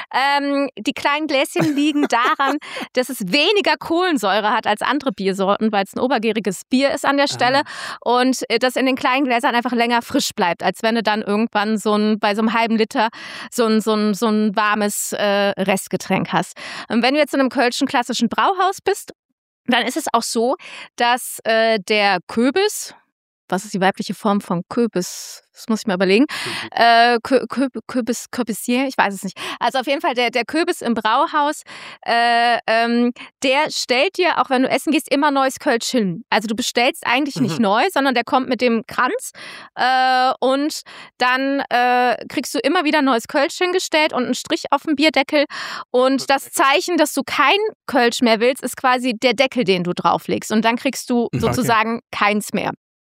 Ähm, die kleinen Gläschen liegen daran, dass es weniger Kohlensäure hat als andere Biersorten, weil es ein obergäriges Bier ist an der Stelle ah. und das in den kleinen Gläsern einfach länger frisch bleibt, als wenn du dann irgendwann so ein, bei so einem halben Liter so ein, so ein, so ein warmes äh, Restgetränk hast. Und wenn du jetzt in einem Kölschen klassischen Brauhaus bist, dann ist es auch so, dass äh, der Köbis, was ist die weibliche Form von Köbis? Das muss ich mal überlegen. Äh, Kö, Kö, Köbis, Köbisier, ich weiß es nicht. Also auf jeden Fall der, der Köbis im Brauhaus, äh, ähm, der stellt dir, auch wenn du essen gehst, immer neues Kölsch hin. Also du bestellst eigentlich mhm. nicht neu, sondern der kommt mit dem Kranz äh, und dann äh, kriegst du immer wieder neues Kölsch hingestellt und einen Strich auf dem Bierdeckel. Und das Zeichen, dass du kein Kölsch mehr willst, ist quasi der Deckel, den du drauflegst. Und dann kriegst du sozusagen okay. keins mehr.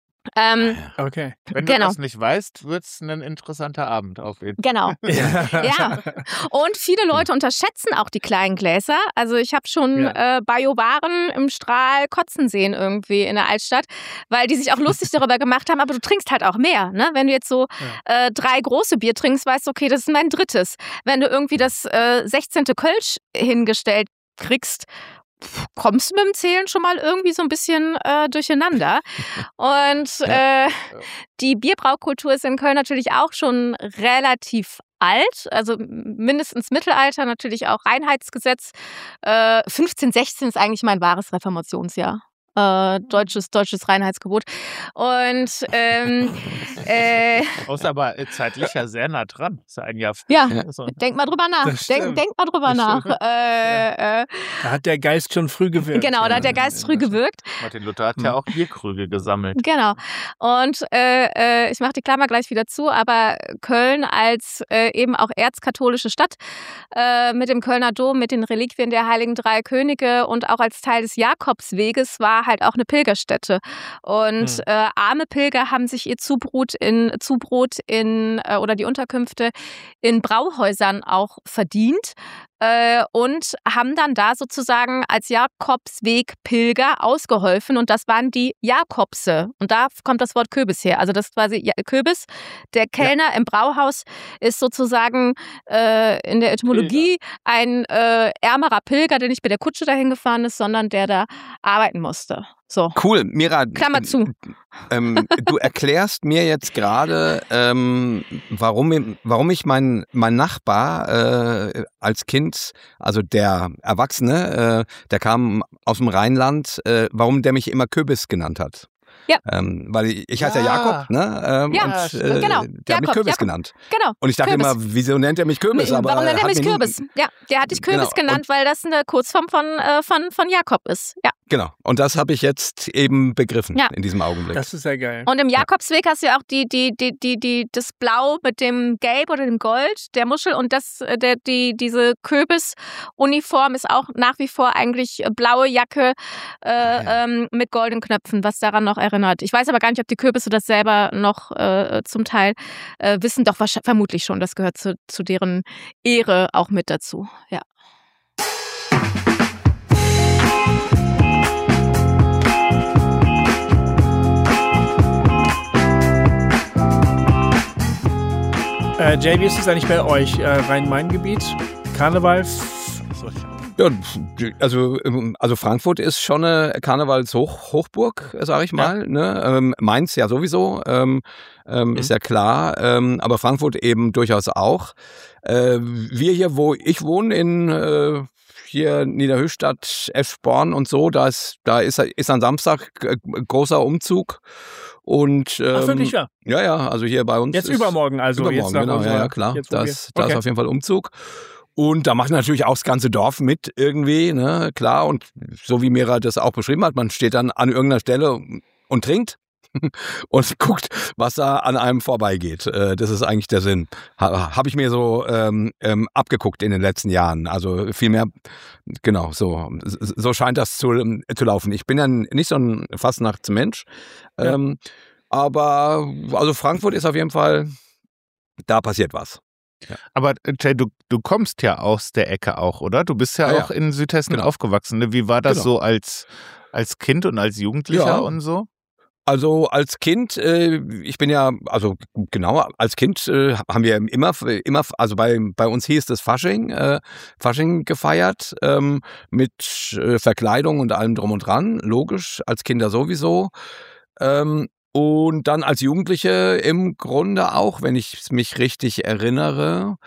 Ähm, okay. Wenn du genau. das nicht weißt, wird es ein interessanter Abend auf jeden Fall. Genau. ja. Und viele Leute unterschätzen auch die kleinen Gläser. Also ich habe schon ja. äh, Bayo-Waren im Strahl kotzen sehen irgendwie in der Altstadt, weil die sich auch lustig darüber gemacht haben, aber du trinkst halt auch mehr. Ne? Wenn du jetzt so ja. äh, drei große Bier trinkst, weißt du, okay, das ist mein drittes. Wenn du irgendwie das äh, sechzehnte Kölsch hingestellt kriegst, kommst du mit dem Zählen schon mal irgendwie so ein bisschen äh, durcheinander. Und äh, die Bierbraukultur ist in Köln natürlich auch schon relativ alt, also mindestens Mittelalter, natürlich auch Reinheitsgesetz. Äh, fünfzehn sechzehn ist eigentlich mein wahres Reformationsjahr. Äh, deutsches, deutsches Reinheitsgebot. Und ähm, äh, ist aber zeitlich ja sehr nah dran. Ist ja ein Jahr. Ja, so. Denk mal drüber nach. Denk, denk mal drüber das nach. Äh, äh, da hat der Geist schon früh gewirkt. Genau, da hat der Geist früh gewirkt. Martin Luther hat ja auch Bierkrüge gesammelt. Genau. Und äh, äh, ich mache die Klammer gleich wieder zu, aber Köln als äh, eben auch erzkatholische Stadt äh, mit dem Kölner Dom, mit den Reliquien der Heiligen Drei Könige und auch als Teil des Jakobsweges war halt auch eine Pilgerstätte. Und hm. äh, arme Pilger haben sich ihr Zubrot in Zubrot in äh, oder die Unterkünfte in Brauhäusern auch verdient. Äh, und haben dann da sozusagen als Jakobsweg-Pilger ausgeholfen und das waren die Jakobse. Und da kommt das Wort Köbis her. Also das ist quasi ja, Köbis. Der Kellner ja. im Brauhaus ist sozusagen äh, in der Etymologie Pilger. ein äh, ärmerer Pilger, der nicht mit der Kutsche dahin gefahren ist, sondern der da arbeiten musste. So. Cool, Mira. Klammer zu. Ähm, du erklärst mir jetzt gerade, ähm, warum, warum ich meinen mein Nachbar äh, als Kind, also der Erwachsene, äh, der kam aus dem Rheinland, äh, warum der mich immer Köbis genannt hat. Ja. Ähm, weil ich, ich heiße ja Jakob, ne? Ähm, ja, und äh, genau. der Jakob, hat mich Kürbis Jakob. genannt. Genau. Und ich dachte Kürbis. immer, wieso nennt er mich Kürbis? Nee, aber warum nennt er mich nie... Kürbis? Ja, der hat dich Kürbis genau. genannt, und weil das eine Kurzform von, äh, von, von Jakob ist. Ja. Genau. Und das habe ich jetzt eben begriffen Ja. in diesem Augenblick. Das ist ja geil. Und im Jakobsweg hast du ja auch die, die, die, die, die, das Blau mit dem Gelb oder dem Gold der Muschel und das, der, die, diese Kürbisuniform ist auch nach wie vor eigentlich blaue Jacke äh, ja. ähm, mit goldenen Knöpfen, was daran noch erinnert. Ich weiß aber gar nicht, ob die Kürbisse das selber noch äh, zum Teil äh, wissen. Doch wahrscheinlich, vermutlich schon. Das gehört zu, zu deren Ehre auch mit dazu. Ja. Äh, Jay, wie ist es eigentlich bei euch? Äh, Rhein-Main-Gebiet? Karneval? Ja, also, also Frankfurt ist schon eine Karnevalshochburg, sage ich mal. Ja. Ne? Ähm, Mainz ja sowieso, ähm, ähm, mhm. ist ja klar. Ähm, aber Frankfurt eben durchaus auch. Äh, wir hier, wo ich wohne, in äh, hier Niederhöchstadt, Eschborn und so, da ist, da ist, ist am Samstag großer Umzug. Und, ähm, Ach, wirklich, ja? Ja, ja, also hier bei uns. Jetzt ist übermorgen, also. Übermorgen, jetzt nach genau, unserer, ja, ja, klar. Jetzt, das, okay. da ist auf jeden Fall Umzug. Und da macht natürlich auch das ganze Dorf mit irgendwie, ne, klar. Und so wie Mira das auch beschrieben hat, man steht dann an irgendeiner Stelle und trinkt und guckt, was da an einem vorbeigeht. Das ist eigentlich der Sinn. Habe ich mir so ähm, ähm, abgeguckt in den letzten Jahren. Also viel mehr, genau, so, so scheint das zu, zu laufen. Ich bin ja nicht so ein Fastnachtsmensch. Ja. Ähm, aber also Frankfurt ist auf jeden Fall, da passiert was. Ja. Aber Jay, du, du kommst ja aus der Ecke auch, oder? Du bist ja, ja auch ja. in Südhessen genau. aufgewachsen. Wie war das genau. so als, als Kind und als Jugendlicher ja. und so? Also als Kind, äh, ich bin ja, also genau, als Kind äh, haben wir immer, immer, also bei, bei uns hieß das Fasching, äh, Fasching gefeiert, ähm, mit äh, Verkleidung und allem drum und dran, logisch, als Kinder sowieso. Ähm, und dann als Jugendliche im Grunde auch, wenn ich mich richtig erinnere.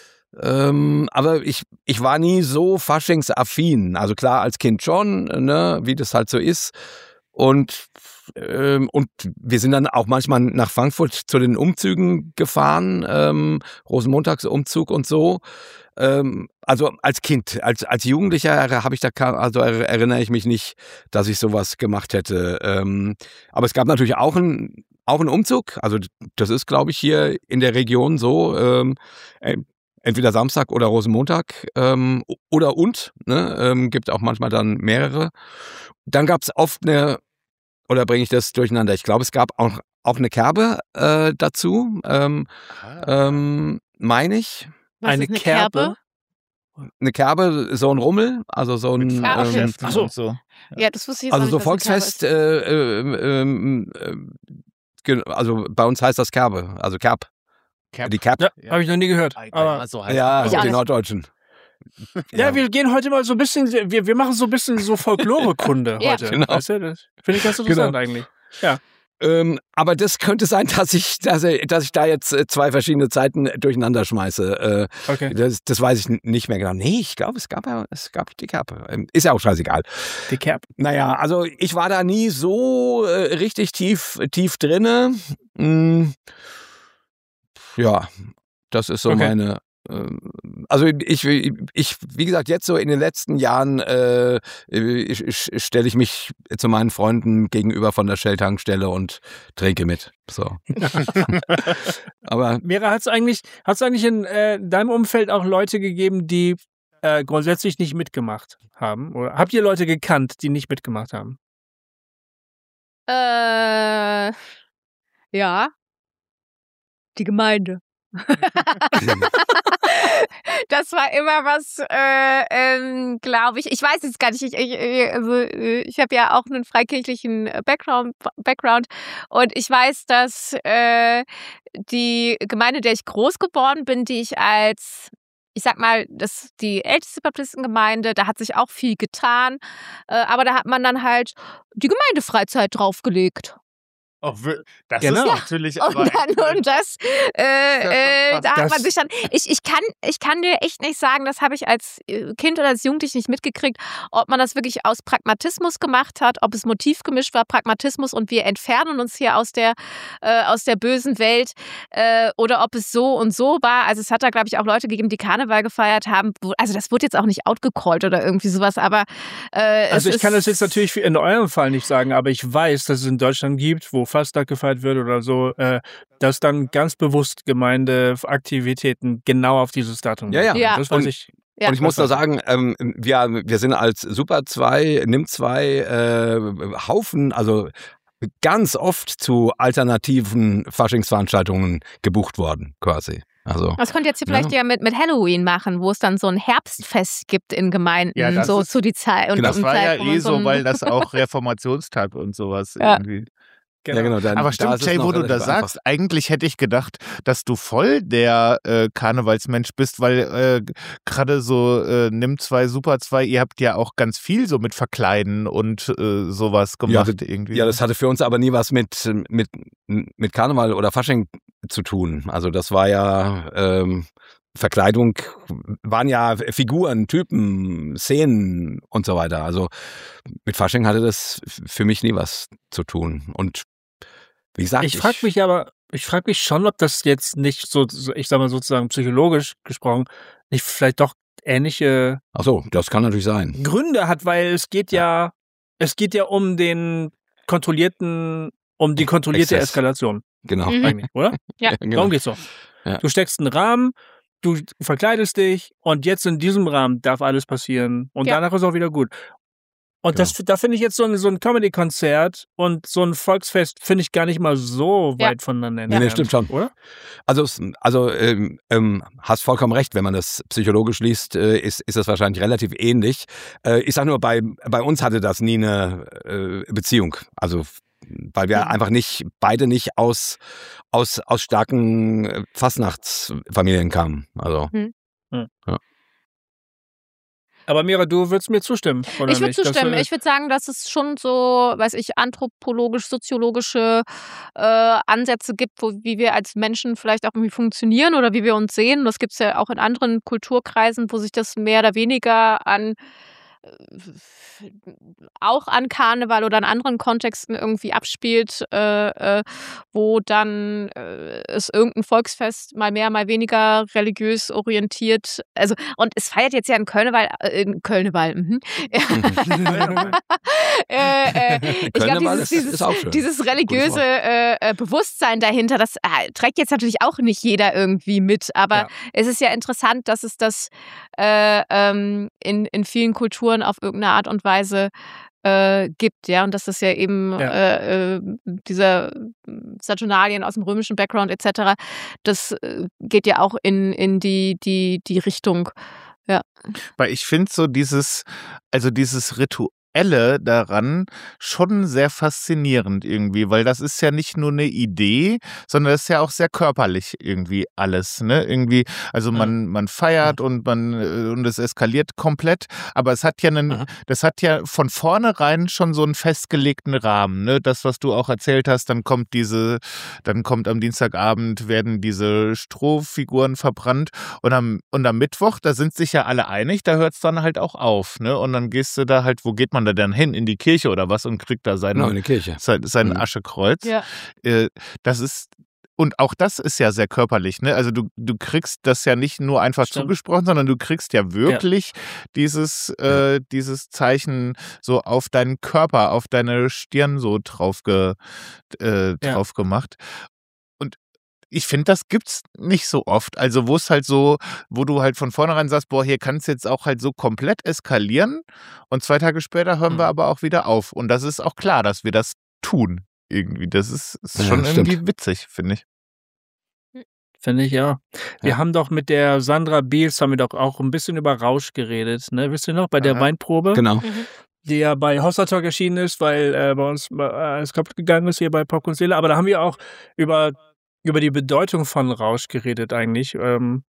Ähm, aber ich, ich war nie so faschingsaffin. Also klar, als Kind schon, ne, wie das halt so ist. Und, ähm, und wir sind dann auch manchmal nach Frankfurt zu den Umzügen gefahren, ähm, Rosenmontagsumzug und so. Ähm, also als Kind, als, als Jugendlicher habe ich da, also erinnere ich mich nicht, dass ich sowas gemacht hätte. Ähm, aber es gab natürlich auch einen, auch einen Umzug. Also das ist, glaube ich, hier in der Region so, ähm, entweder Samstag oder Rosenmontag ähm, oder und, ne, ähm, gibt auch manchmal dann mehrere. Dann gab es oft eine, oder bringe ich das durcheinander? Ich glaube, es gab auch, auch eine Kerbe äh, dazu, ähm, ähm, meine ich. Was eine, eine Kerbe? Kerbe? Eine Kerbe, so ein Rummel, also so ein. Ah, okay. ähm, Ach so. so. Ja, das wusste ich jetzt Also nicht, so Volksfest, äh, äh, äh, äh, also bei uns heißt das Kerbe, also Kerb. Kerb. Die Kerb. Ja, habe ich noch nie gehört. Aber so heißt ja, ja, die Norddeutschen. Ja, ja, wir gehen heute mal so ein bisschen, wir, wir machen so ein bisschen so Folklorekunde ja, heute. Genau. Weißt du, das finde ich ganz interessant genau. eigentlich. Ja. Ähm, aber das könnte sein, dass ich, dass, dass ich da jetzt zwei verschiedene Zeiten durcheinander schmeiße. Äh, okay. das, das weiß ich nicht mehr genau. Nee, ich glaube, es gab ja, es gab die Kerbe. Ist ja auch scheißegal. Die Kerbe. Naja, also ich war da nie so äh, richtig tief, tief drinne. Hm. Ja, das ist so okay. meine. Also ich, ich, wie gesagt, jetzt so in den letzten Jahren äh, stelle ich mich zu meinen Freunden gegenüber von der Shell-Tankstelle und trinke mit. So. Aber Mira, hat es eigentlich, hat's eigentlich in äh, deinem Umfeld auch Leute gegeben, die äh, grundsätzlich nicht mitgemacht haben? Oder habt ihr Leute gekannt, die nicht mitgemacht haben? Äh, ja. Die Gemeinde. Das war immer was, äh, ähm, glaube ich. Ich weiß jetzt gar nicht. Ich, ich, also, ich habe ja auch einen freikirchlichen Background, Background und ich weiß, dass äh, die Gemeinde, der ich groß geworden bin, die ich als, ich sag mal, das die älteste Baptistengemeinde, da hat sich auch viel getan, äh, aber da hat man dann halt die Gemeindefreizeit draufgelegt. Oh, das genau. ist natürlich und aber dann und das, äh, äh, da hat Das- man sich dann, ich, ich kann, ich kann dir echt nicht sagen, das habe ich als Kind oder als Jugendlich nicht mitgekriegt, ob man das wirklich aus Pragmatismus gemacht hat, ob es motivgemischt war, Pragmatismus und wir entfernen uns hier aus der, äh, aus der bösen Welt, äh, oder ob es so und so war. Also es hat da, glaube ich, auch Leute gegeben, die Karneval gefeiert haben. Wo, also das wurde jetzt auch nicht outgecallt oder irgendwie sowas, aber äh, Also es ich kann ist, das jetzt natürlich in eurem Fall nicht sagen, aber ich weiß, dass es in Deutschland gibt, wo Fastnacht gefeiert wird oder so, äh, dass dann ganz bewusst Gemeindeaktivitäten genau auf dieses Datum Ja, ja. Ja. Das weiß Und- ich. Ja. Und ich muss da sagen, ähm, wir, wir sind als Super zwei, Nimm zwei äh, Haufen, also ganz oft zu alternativen Faschingsveranstaltungen gebucht worden, quasi. Also Das könnt ihr jetzt hier vielleicht Ja. ja mit, mit Halloween machen, wo es dann so ein Herbstfest gibt in Gemeinden, Ja, das so ist- zu die Zeit. Und Genau. Das um war ja Zeit, wo man eh so, ein- weil das auch Reformationstag und sowas Ja. irgendwie. ja, genau. Dann, Aber da stimmt, ist es Jay, noch wo du da relativ einfach. sagst, eigentlich hätte ich gedacht, dass du voll der äh, Karnevalsmensch bist, weil äh, gerade so äh, Nimm zwei, Super zwei, ihr habt ja auch ganz viel so mit Verkleiden und äh, sowas gemacht Ja, irgendwie. Ja, das hatte für uns aber nie was mit, mit, mit Karneval oder Fasching zu tun. Also das war ja ähm, Verkleidung, waren ja Figuren, Typen, Szenen und so weiter. Also mit Fasching hatte das für mich nie was zu tun. Und wie gesagt, Ich frage mich aber, ich frage mich schon, ob das jetzt nicht so, so, ich sag mal sozusagen psychologisch gesprochen, nicht vielleicht doch ähnliche Ach so, das kann natürlich sein. Gründe hat, weil es geht ja, es geht ja um den kontrollierten, um die kontrollierte Exzess. Eskalation Genau. Mhm. eigentlich, oder? Ja. genau. Darum geht's doch. Ja. Du steckst einen Rahmen, du verkleidest dich und jetzt in diesem Rahmen darf alles passieren und Ja. danach ist auch wieder gut. Und das, da finde ich jetzt so ein, so ein Comedy-Konzert und so ein Volksfest finde ich gar nicht mal so Ja. weit voneinander Nee, nee, stimmt schon. oder? Also, es- also ähm, ähm, hast vollkommen recht, wenn man das psychologisch liest, äh, ist, ist das wahrscheinlich relativ ähnlich. Äh, ich sag nur, bei, bei uns hatte das nie eine äh, Beziehung. Also weil wir Mhm. einfach nicht, beide nicht aus, aus, aus starken äh, Fastnachtsfamilien kamen. Also Aber Mira, du würdest mir zustimmen, oder Ich würde nicht? Dass, zustimmen. äh, Ich würde sagen, dass es schon so, weiß ich, anthropologisch, soziologische äh, Ansätze gibt, wo, wie wir als Menschen vielleicht auch irgendwie funktionieren oder wie wir uns sehen. Das gibt es ja auch in anderen Kulturkreisen, wo sich das mehr oder weniger an äh, auch an Karneval oder in anderen Kontexten irgendwie abspielt, äh, äh, wo dann äh, es irgendein Volksfest mal mehr, mal weniger religiös orientiert. Also, und es feiert jetzt ja in Kölneval, äh, in Kölneval, mhm. äh, äh, ich glaube, Kölneval dieses, ist, dieses, ist auch schön. dieses religiöse äh, äh, Bewusstsein dahinter, das äh, trägt jetzt natürlich auch nicht jeder irgendwie mit, aber Ja. es ist ja interessant, dass es das äh, ähm, in, in vielen Kulturen auf irgendeine Art und Weise äh, gibt, ja, und dass das ja eben Ja. Äh, äh, dieser Saturnalien aus dem römischen Background et cetera, das äh, geht ja auch in, in die, die, die Richtung. Weil ich finde so dieses, also dieses Rituelle daran schon sehr faszinierend irgendwie, weil das ist ja nicht nur eine Idee, sondern das ist ja auch sehr körperlich irgendwie alles, ne? Irgendwie, also man, man feiert und man, äh, und es eskaliert komplett, aber es hat ja einen, Mhm. das hat ja von vornherein schon so einen festgelegten Rahmen, ne? Das, was du auch erzählt hast, dann kommt diese, dann kommt am Dienstagabend, werden diese Strohfiguren verbrannt und am, und am Mittwoch, da sind sich ja alle einig, da hört es dann halt auch auf, ne? Und dann gehst du da halt, wo geht man da dann hin? In die Kirche oder was und kriegt da seine, Genau, in der Kirche. sein, sein Mhm. Aschekreuz. Ja. Äh, das ist, und auch das ist ja sehr körperlich, ne? Also du, du kriegst das ja nicht nur einfach Stimmt. zugesprochen, sondern du kriegst ja wirklich dieses, äh, dieses Zeichen so auf deinen Körper, auf deine Stirn so drauf, ge, äh, Ja. drauf gemacht. Und ich finde, das gibt's nicht so oft. Also wo es halt so, wo du halt von vornherein sagst, boah, hier kann es jetzt auch halt so komplett eskalieren und zwei Tage später hören wir Mhm. aber auch wieder auf. Und das ist auch klar, dass wir das tun irgendwie. Das ist, ist Ja, schon stimmt. irgendwie witzig, finde ich. Finde ich, ja. Wir Ja. haben doch mit der Sandra Beals haben wir doch auch ein bisschen über Rausch geredet, ne? Wisst ihr noch, bei der Aha. Weinprobe, Genau. Mhm. die ja bei Hossa Talk erschienen ist, weil äh, bei uns äh, alles kaputt gegangen ist hier bei Popcorn Seele. Aber da haben wir auch über, über die Bedeutung von Rausch geredet eigentlich. Ähm,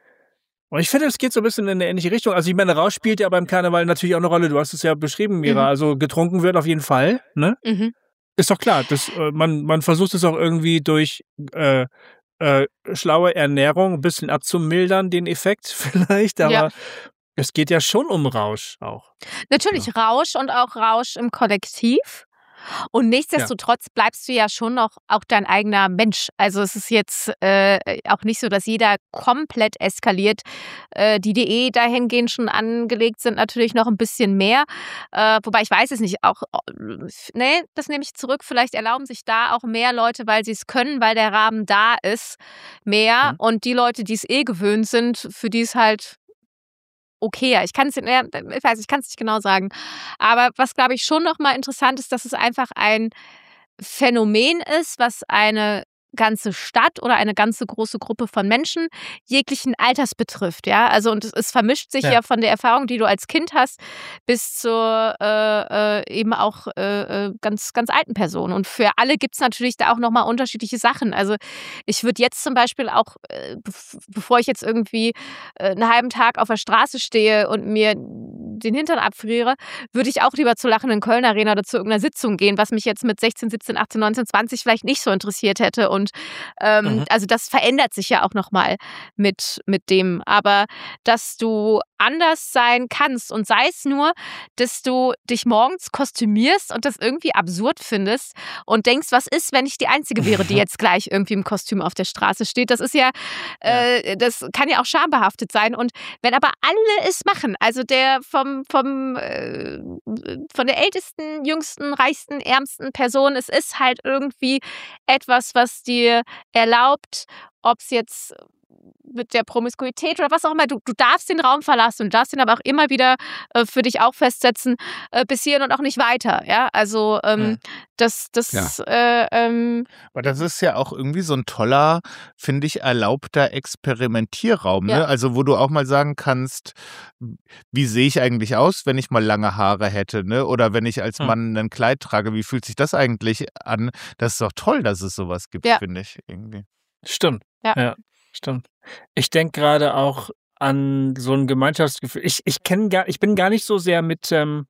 und ich finde, es geht so ein bisschen in eine ähnliche Richtung. Also ich meine, Rausch spielt ja beim Karneval natürlich auch eine Rolle. Du hast es ja beschrieben, Mira. Mhm. Also getrunken wird auf jeden Fall, ne? Mhm. ist doch klar, das, äh, man, man versucht es auch irgendwie durch äh, äh, schlaue Ernährung ein bisschen abzumildern, den Effekt vielleicht, aber Ja. es geht ja schon um Rausch auch. Natürlich Rausch und auch Rausch im Kollektiv. Und nichtsdestotrotz bleibst du ja schon noch auch dein eigener Mensch. Also es ist jetzt äh, auch nicht so, dass jeder komplett eskaliert. Äh, die, die eh dahingehend schon angelegt sind, natürlich noch ein bisschen mehr. Äh, wobei ich weiß es nicht, auch, nee, das nehme ich zurück. Vielleicht erlauben sich da auch mehr Leute, weil sie es können, weil der Rahmen da ist, mehr. Mhm. Und die Leute, die es eh gewöhnt sind, für die es halt okay, ich kann es ich weiß, ich kann es nicht genau sagen. Aber was, glaube ich, schon nochmal interessant ist, dass es einfach ein Phänomen ist, was eine ganze Stadt oder eine ganze große Gruppe von Menschen jeglichen Alters betrifft, ja, also und es, es vermischt sich ja. ja von der Erfahrung, die du als Kind hast, bis zur äh, äh, eben auch äh, ganz ganz alten Personen und für alle gibt es natürlich da auch nochmal unterschiedliche Sachen, also ich würde jetzt zum Beispiel auch, äh, bevor ich jetzt irgendwie äh, einen halben Tag auf der Straße stehe und mir den Hintern abfriere, würde ich auch lieber zur lachenden Köln Arena oder zu irgendeiner Sitzung gehen, was mich jetzt mit sechzehn, siebzehn, achtzehn, neunzehn, zwanzig vielleicht nicht so interessiert hätte und ähm, mhm. also das verändert sich ja auch nochmal mit, mit dem, aber dass du anders sein kannst und sei es nur, dass du dich morgens kostümierst und das irgendwie absurd findest und denkst, was ist, wenn ich die Einzige wäre, die jetzt gleich irgendwie im Kostüm auf der Straße steht, das ist ja, äh, das kann ja auch schambehaftet sein und wenn aber alle es machen, also der vom, vom äh, von der ältesten, jüngsten, reichsten, ärmsten Person, es ist halt irgendwie etwas, was dir erlaubt, ob es jetzt mit der Promiskuität oder was auch immer, du, du darfst den Raum verlassen und darfst ihn aber auch immer wieder äh, für dich auch festsetzen, äh, bis hierhin und auch nicht weiter, ja, also ähm, mhm. das, das ja. äh, ähm, aber das ist ja auch irgendwie so ein toller, finde ich, erlaubter Experimentierraum, ja. ne? Also wo du auch mal sagen kannst, wie sehe ich eigentlich aus, wenn ich mal lange Haare hätte, ne? Oder wenn ich als Mann ein Kleid trage, wie fühlt sich das eigentlich an? Das ist doch toll, dass es sowas gibt, ja. finde ich irgendwie. Stimmt, ja, ja stimmt. Ich denke gerade auch an so ein Gemeinschaftsgefühl. Ich, ich kenne gar, ich bin gar nicht so sehr mit, ähm,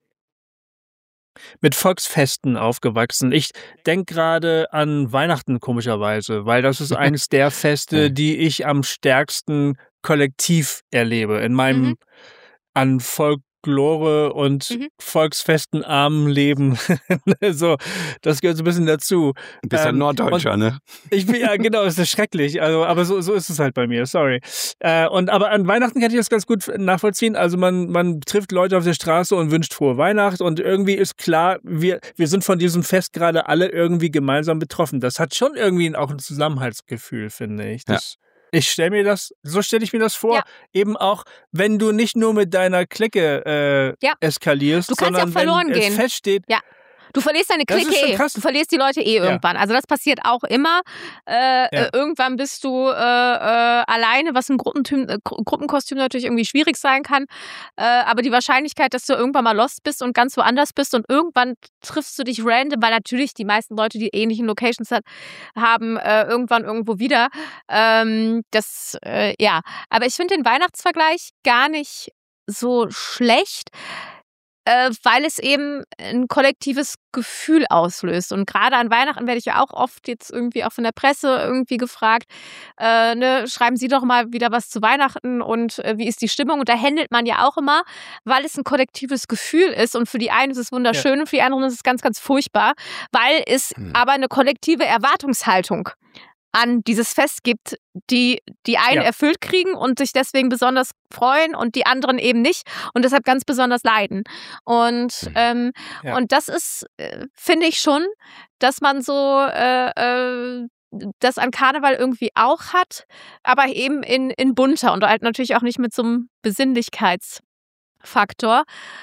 mit Volksfesten aufgewachsen. Ich denke gerade an Weihnachten komischerweise, weil das ist eines der Feste, die ich am stärksten kollektiv erlebe. In meinem mhm. an Volk Folklore und mhm. Volksfesten armen Leben. So, das gehört so ein bisschen dazu. Du bist ähm, ein Norddeutscher, ne? Ich bin, ja, genau, das ist schrecklich. Also, aber so, so ist es halt bei mir, sorry. Äh, und, aber an Weihnachten kann ich das ganz gut nachvollziehen. Also man, man trifft Leute auf der Straße und wünscht frohe Weihnacht und irgendwie ist klar, wir, wir sind von diesem Fest gerade alle irgendwie gemeinsam betroffen. Das hat schon irgendwie auch ein Zusammenhaltsgefühl, finde ich. Das, ja. Ich stelle mir das, so stelle ich mir das vor, ja. eben auch, wenn du nicht nur mit deiner Clique äh, ja. eskalierst, du kannst sondern ja verloren wenn gehen. es feststeht. Ja. Du verlierst deine Clique eh. Du verlierst die Leute eh irgendwann. Ja. Also das passiert auch immer. Äh, ja. äh, irgendwann bist du äh, äh, alleine, was im Gruppentum, äh, Gruppenkostüm natürlich irgendwie schwierig sein kann. Äh, aber die Wahrscheinlichkeit, dass du irgendwann mal lost bist und ganz woanders bist und irgendwann triffst du dich random, weil natürlich die meisten Leute, die ähnlichen Locations hat, haben, äh, irgendwann irgendwo wieder. Ähm, das, äh, ja. Aber ich finde den Weihnachtsvergleich gar nicht so schlecht, äh, weil es eben ein kollektives Gefühl auslöst. Und gerade an Weihnachten werde ich ja auch oft jetzt irgendwie auch von der Presse irgendwie gefragt, äh, ne, schreiben Sie doch mal wieder was zu Weihnachten und äh, wie ist die Stimmung? Und da handelt man ja auch immer, weil es ein kollektives Gefühl ist und für die einen ist es wunderschön ja. und für die anderen ist es ganz, ganz furchtbar, weil es hm. aber eine kollektive Erwartungshaltung an dieses Fest gibt, die die einen ja. erfüllt kriegen und sich deswegen besonders freuen und die anderen eben nicht und deshalb ganz besonders leiden. Und, ähm, ja. und das ist, äh, finde ich schon, dass man so äh, äh, das an Karneval irgendwie auch hat, aber eben in, in bunter und halt natürlich auch nicht mit so einem Besinnlichkeits- Faktor.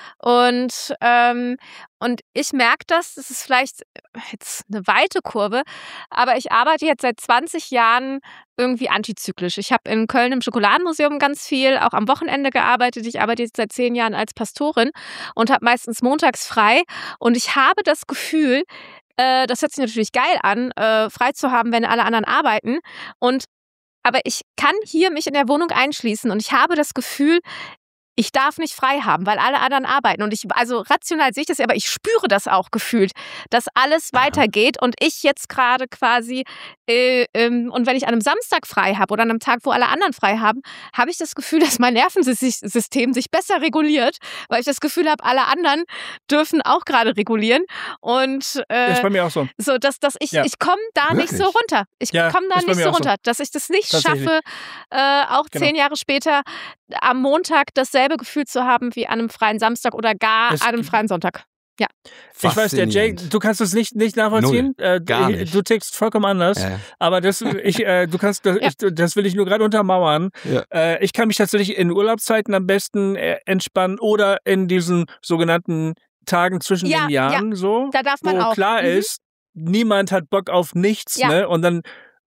Und, ähm, und ich merke das, das ist vielleicht jetzt eine weite Kurve, aber ich arbeite jetzt seit zwanzig Jahren irgendwie antizyklisch. Ich habe in Köln im Schokoladenmuseum ganz viel, auch am Wochenende gearbeitet. Ich arbeite jetzt seit zehn Jahren als Pastorin und habe meistens montags frei. Und ich habe das Gefühl, äh, das hört sich natürlich geil an, äh, frei zu haben, wenn alle anderen arbeiten. Und aber ich kann hier mich in der Wohnung einschließen und ich habe das Gefühl, ich darf nicht frei haben, weil alle anderen arbeiten. Und ich, also rational sehe ich das, aber ich spüre das auch gefühlt, dass alles weitergeht und ich jetzt gerade quasi, äh, ähm, und wenn ich an einem Samstag frei habe oder an einem Tag, wo alle anderen frei haben, habe ich das Gefühl, dass mein Nervensystem sich besser reguliert, weil ich das Gefühl habe, alle anderen dürfen auch gerade regulieren. Und äh, ist bei mir auch so. So, dass, dass ich, Ja. ich komme da Wirklich? nicht so runter. Ich Ja, komme da ist bei nicht mir so auch so. runter, dass ich das nicht Tatsächlich. schaffe, äh, auch Genau. zehn Jahre später am Montag dasselbe Gefühl zu haben wie an einem freien Samstag oder gar Es- an einem freien Sonntag. Ich weiß, der Jay, Faszinierend. du kannst es nicht, nicht nachvollziehen. Äh, gar du- nicht. Du tickst vollkommen anders. Ja, ja. Aber das, ich, äh, du kannst, das, Ja. ich, das will ich nur gerade untermauern. Ja. Äh, ich kann mich tatsächlich in Urlaubszeiten am besten äh, entspannen oder in diesen sogenannten Tagen zwischen Ja, den Jahren so, Da darf man wo auch. klar Mhm. ist, niemand hat Bock auf nichts, Ja. ne? Und dann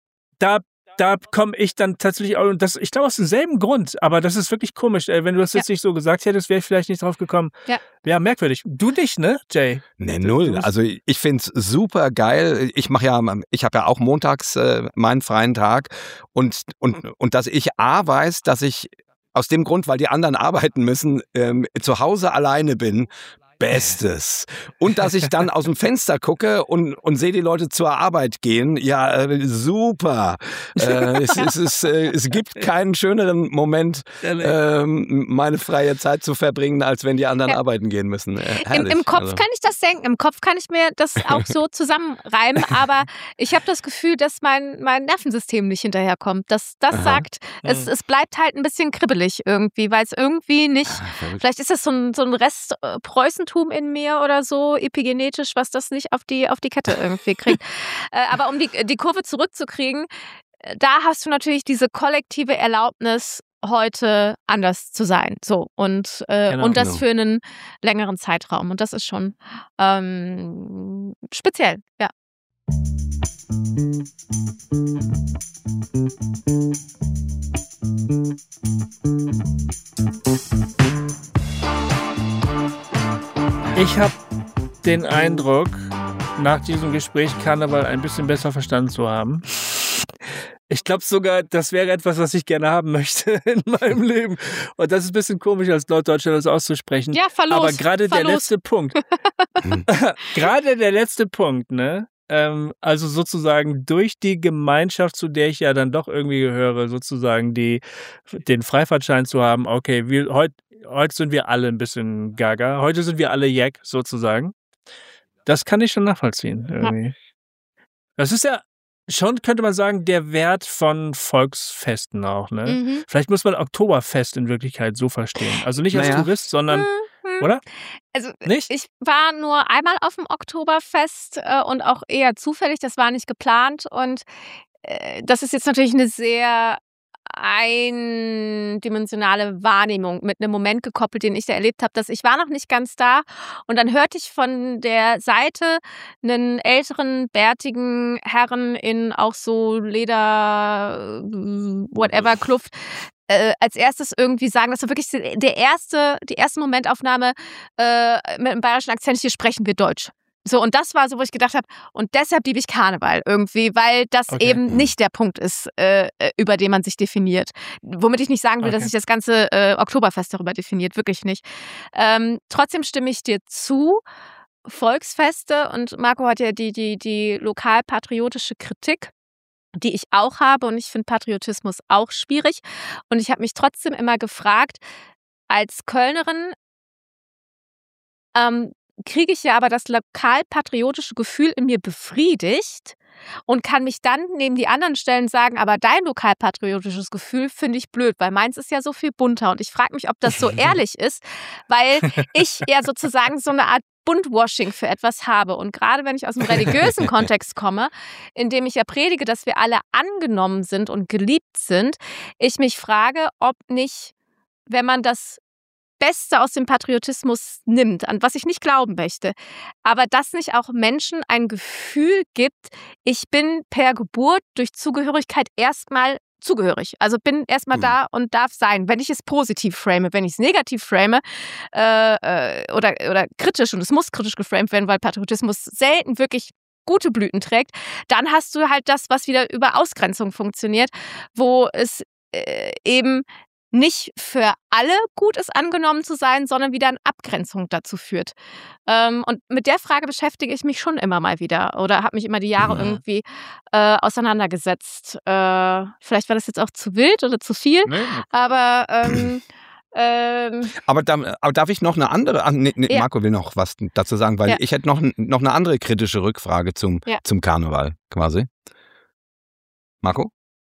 da da komme ich dann tatsächlich auch, und das, ich glaube aus demselben Grund, aber das ist wirklich komisch. Äh, wenn du das jetzt nicht so gesagt hättest, wäre ich vielleicht nicht drauf gekommen. Ja. Ja, merkwürdig. Du nicht, ne, Jay? Nee, null. Also ich find's super geil. Ich mache ja, ich habe ja auch montags äh, meinen freien Tag und, und, und dass ich A weiß, dass ich aus dem Grund, weil die anderen arbeiten müssen, ähm, zu Hause alleine bin. Bestes. Und dass ich dann aus dem Fenster gucke und, und sehe die Leute zur Arbeit gehen. Ja, äh, super. Äh, es, es, ist, äh, es gibt keinen schöneren Moment, ähm, meine freie Zeit zu verbringen, als wenn die anderen Ja. arbeiten gehen müssen. Äh, Im, herrlich. Im Kopf Also. kann ich das denken, im Kopf kann ich mir das auch so zusammenreimen, aber ich habe das Gefühl, dass mein, mein Nervensystem nicht hinterherkommt. Dass das Aha. sagt, es, Mhm. es bleibt halt ein bisschen kribbelig irgendwie, weil es irgendwie nicht, Ah, verrückt. vielleicht ist das so ein, so ein Rest äh, Preußentum in mir oder so, epigenetisch, was das nicht auf die, auf die Kette irgendwie kriegt. äh, aber um die, die Kurve zurückzukriegen, äh, da hast du natürlich diese kollektive Erlaubnis, heute anders zu sein. So. Und, äh, Genau. und das Genau. für einen längeren Zeitraum. Und das ist schon ähm, speziell, ja. Ich habe den Eindruck, nach diesem Gespräch Karneval ein bisschen besser verstanden zu haben. Ich glaube sogar, das wäre etwas, was ich gerne haben möchte in meinem Leben. Und das ist ein bisschen komisch, als Norddeutscher das auszusprechen. Ja, verlos. Aber gerade der verlos. letzte Punkt, gerade der letzte Punkt, ne? Ähm, also sozusagen durch die Gemeinschaft, zu der ich ja dann doch irgendwie gehöre, sozusagen die, den Freifahrtschein zu haben, okay, wir, heute, heute sind wir alle ein bisschen gaga, heute sind wir alle Jack, sozusagen. Das kann ich schon nachvollziehen, irgendwie. Das ist ja schon, könnte man sagen, der Wert von Volksfesten auch, ne? Mhm. Vielleicht muss man Oktoberfest in Wirklichkeit so verstehen. Also nicht als Naja. Tourist, sondern, Mhm. oder? Also Nicht? ich war nur einmal auf dem Oktoberfest äh, und auch eher zufällig, das war nicht geplant. Und äh, das ist jetzt natürlich eine sehr eindimensionale Wahrnehmung mit einem Moment gekoppelt, den ich da erlebt habe, dass ich war noch nicht ganz da und dann hörte ich von der Seite einen älteren, bärtigen Herren in auch so Leder, whatever, Kluft, äh, als erstes irgendwie sagen, das war wirklich der erste, die erste Momentaufnahme äh, mit einem bayerischen Akzent, hier sprechen wir Deutsch. So, und das war so, wo ich gedacht habe, und deshalb liebe ich Karneval irgendwie, weil das Okay. eben nicht der Punkt ist, äh, über den man sich definiert. Womit ich nicht sagen will, Okay. dass sich das ganze äh, Oktoberfest darüber definiert, wirklich nicht. Ähm, trotzdem stimme ich dir zu, Volksfeste, und Marco hat ja die, die, die lokalpatriotische Kritik, die ich auch habe, und ich finde Patriotismus auch schwierig. Und ich habe mich trotzdem immer gefragt, als Kölnerin, ähm, kriege ich ja aber das lokalpatriotische Gefühl in mir befriedigt und kann mich dann neben die anderen Stellen sagen, aber dein lokalpatriotisches Gefühl finde ich blöd, weil meins ist ja so viel bunter. Und ich frage mich, ob das so ehrlich ist, weil ich ja sozusagen so eine Art Buntwashing für etwas habe. Und gerade wenn ich aus einem religiösen Kontext komme, in dem ich ja predige, dass wir alle angenommen sind und geliebt sind, ich mich frage, ob nicht, wenn man das Beste aus dem Patriotismus nimmt, an was ich nicht glauben möchte, aber dass nicht auch Menschen ein Gefühl gibt, ich bin per Geburt durch Zugehörigkeit erstmal zugehörig. Also bin erstmal Mhm. da und darf sein. Wenn ich es positiv frame, wenn ich es negativ frame äh, äh, oder, oder kritisch, und es muss kritisch geframed werden, weil Patriotismus selten wirklich gute Blüten trägt, dann hast du halt das, was wieder über Ausgrenzung funktioniert, wo es äh, eben nicht für alle gut ist, angenommen zu sein, sondern wieder eine Abgrenzung dazu führt. Ähm, und mit der Frage beschäftige ich mich schon immer mal wieder oder habe mich immer die Jahre Ja. irgendwie äh, auseinandergesetzt. Äh, vielleicht war das jetzt auch zu wild oder zu viel, Nee, aber ähm, ähm, Aber, da, aber darf ich noch eine andere, ah, nee, nee, Ja. Marco will noch was dazu sagen, weil Ja. ich hätte noch, noch eine andere kritische Rückfrage zum, Ja. zum Karneval quasi. Marco?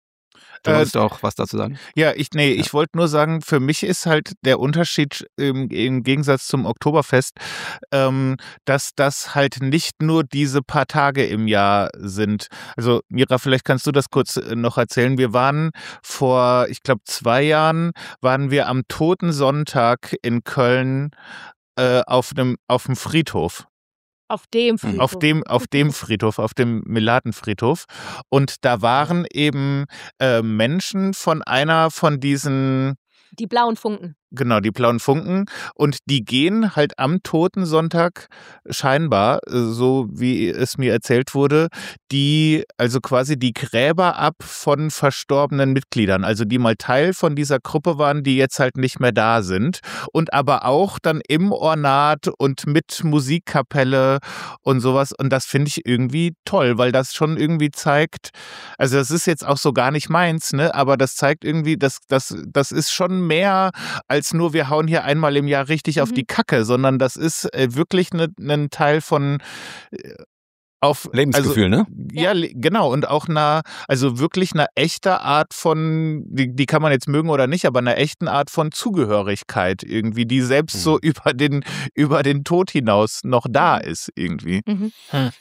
Du Äh, wolltest auch was dazu sagen? Ja, ich, nee, ich wollte nur sagen, für mich ist halt der Unterschied im, im Gegensatz zum Oktoberfest, ähm, dass das halt nicht nur diese paar Tage im Jahr sind. Also Mira, vielleicht kannst du das kurz äh, noch erzählen. Wir waren vor, ich glaube, zwei Jahren, waren wir am Toten Sonntag in Köln äh, auf einem auf dem Friedhof. auf dem Friedhof. Auf dem, auf dem Friedhof, auf dem Melatenfriedhof. Und da waren eben äh, Menschen von einer von diesen, Die blauen Funken. genau, die blauen Funken. Und die gehen halt am Totensonntag scheinbar, äh, so wie es mir erzählt wurde, die, also quasi die Gräber ab von verstorbenen Mitgliedern, also die mal Teil von dieser Gruppe waren, die jetzt halt nicht mehr da sind. Und aber auch dann im Ornat und mit Musikkapelle und sowas. Und das finde ich irgendwie toll, weil das schon irgendwie zeigt, also das ist jetzt auch so gar nicht meins, ne? Aber das zeigt irgendwie, dass das, das ist schon mehr als nur, wir hauen hier einmal im Jahr richtig auf Mhm. die Kacke, sondern das ist äh, wirklich ein ne, ne Teil von äh, auf Lebensgefühl, also, ne? Ja, le- genau. Und auch eine, also wirklich eine echte Art von, die, die kann man jetzt mögen oder nicht, aber eine echten Art von Zugehörigkeit irgendwie, die selbst Mhm. so über den, über den Tod hinaus noch da ist irgendwie. Mhm.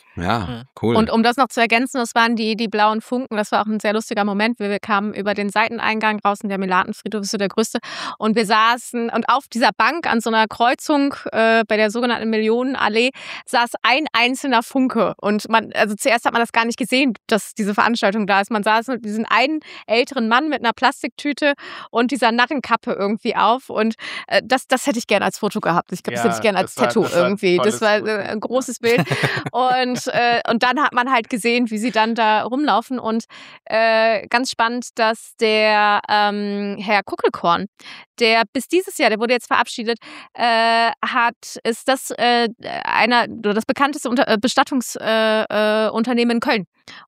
Ja, cool. Und um das noch zu ergänzen, das waren die, die blauen Funken. Das war auch ein sehr lustiger Moment. Wir, wir kamen über den Seiteneingang raus und der Melatenfriedhof ist so der größte. Und wir saßen und auf dieser Bank an so einer Kreuzung äh, bei der sogenannten Millionenallee saß ein einzelner Funke. Und man, also zuerst hat man das gar nicht gesehen, dass diese Veranstaltung da ist. Man saß mit diesem einen älteren Mann mit einer Plastiktüte und dieser Narrenkappe irgendwie auf. Und äh, das, das hätte ich gerne als Foto gehabt. Ich glaube, das Ja, hätte ich gerne als das war- Tattoo das war ein irgendwie. Das tolles war Foto. äh, ein großes Bild. Und, äh, und dann hat man halt gesehen, wie sie dann da rumlaufen. Und äh, ganz spannend, dass der ähm, Herr Kuckelkorn, der bis dieses Jahr, der wurde jetzt verabschiedet, äh, hat, ist das äh, einer, oder das bekannteste Unter äh, Bestattungsunternehmen äh, äh, Unternehmen in Köln.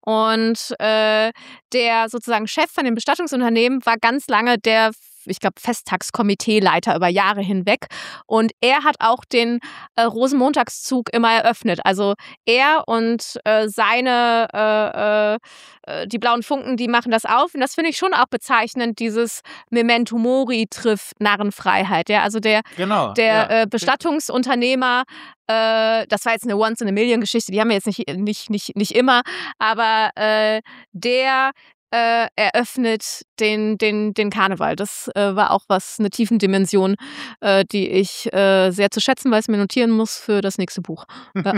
Und äh, der sozusagen Chef von dem Bestattungsunternehmen war ganz lange der, ich glaube, Festtagskomiteeleiter über Jahre hinweg. Und er hat auch den äh, Rosenmontagszug immer eröffnet. Also er und äh, seine, äh, äh, die blauen Funken, die machen das auf. Und das finde ich schon auch bezeichnend, dieses Memento Mori trifft Narrenfreiheit. Ja? Also der, Genau. der ja. äh, Bestattungsunternehmer, äh, das war jetzt eine Once-in-a-Million-Geschichte, die haben wir jetzt nicht, nicht, nicht, nicht immer, aber äh, der äh, eröffnet den, den, den Karneval. Das äh, war auch was, eine Tiefendimension, äh, die ich äh, sehr zu schätzen weiß, mir notieren muss für das nächste Buch. Ja.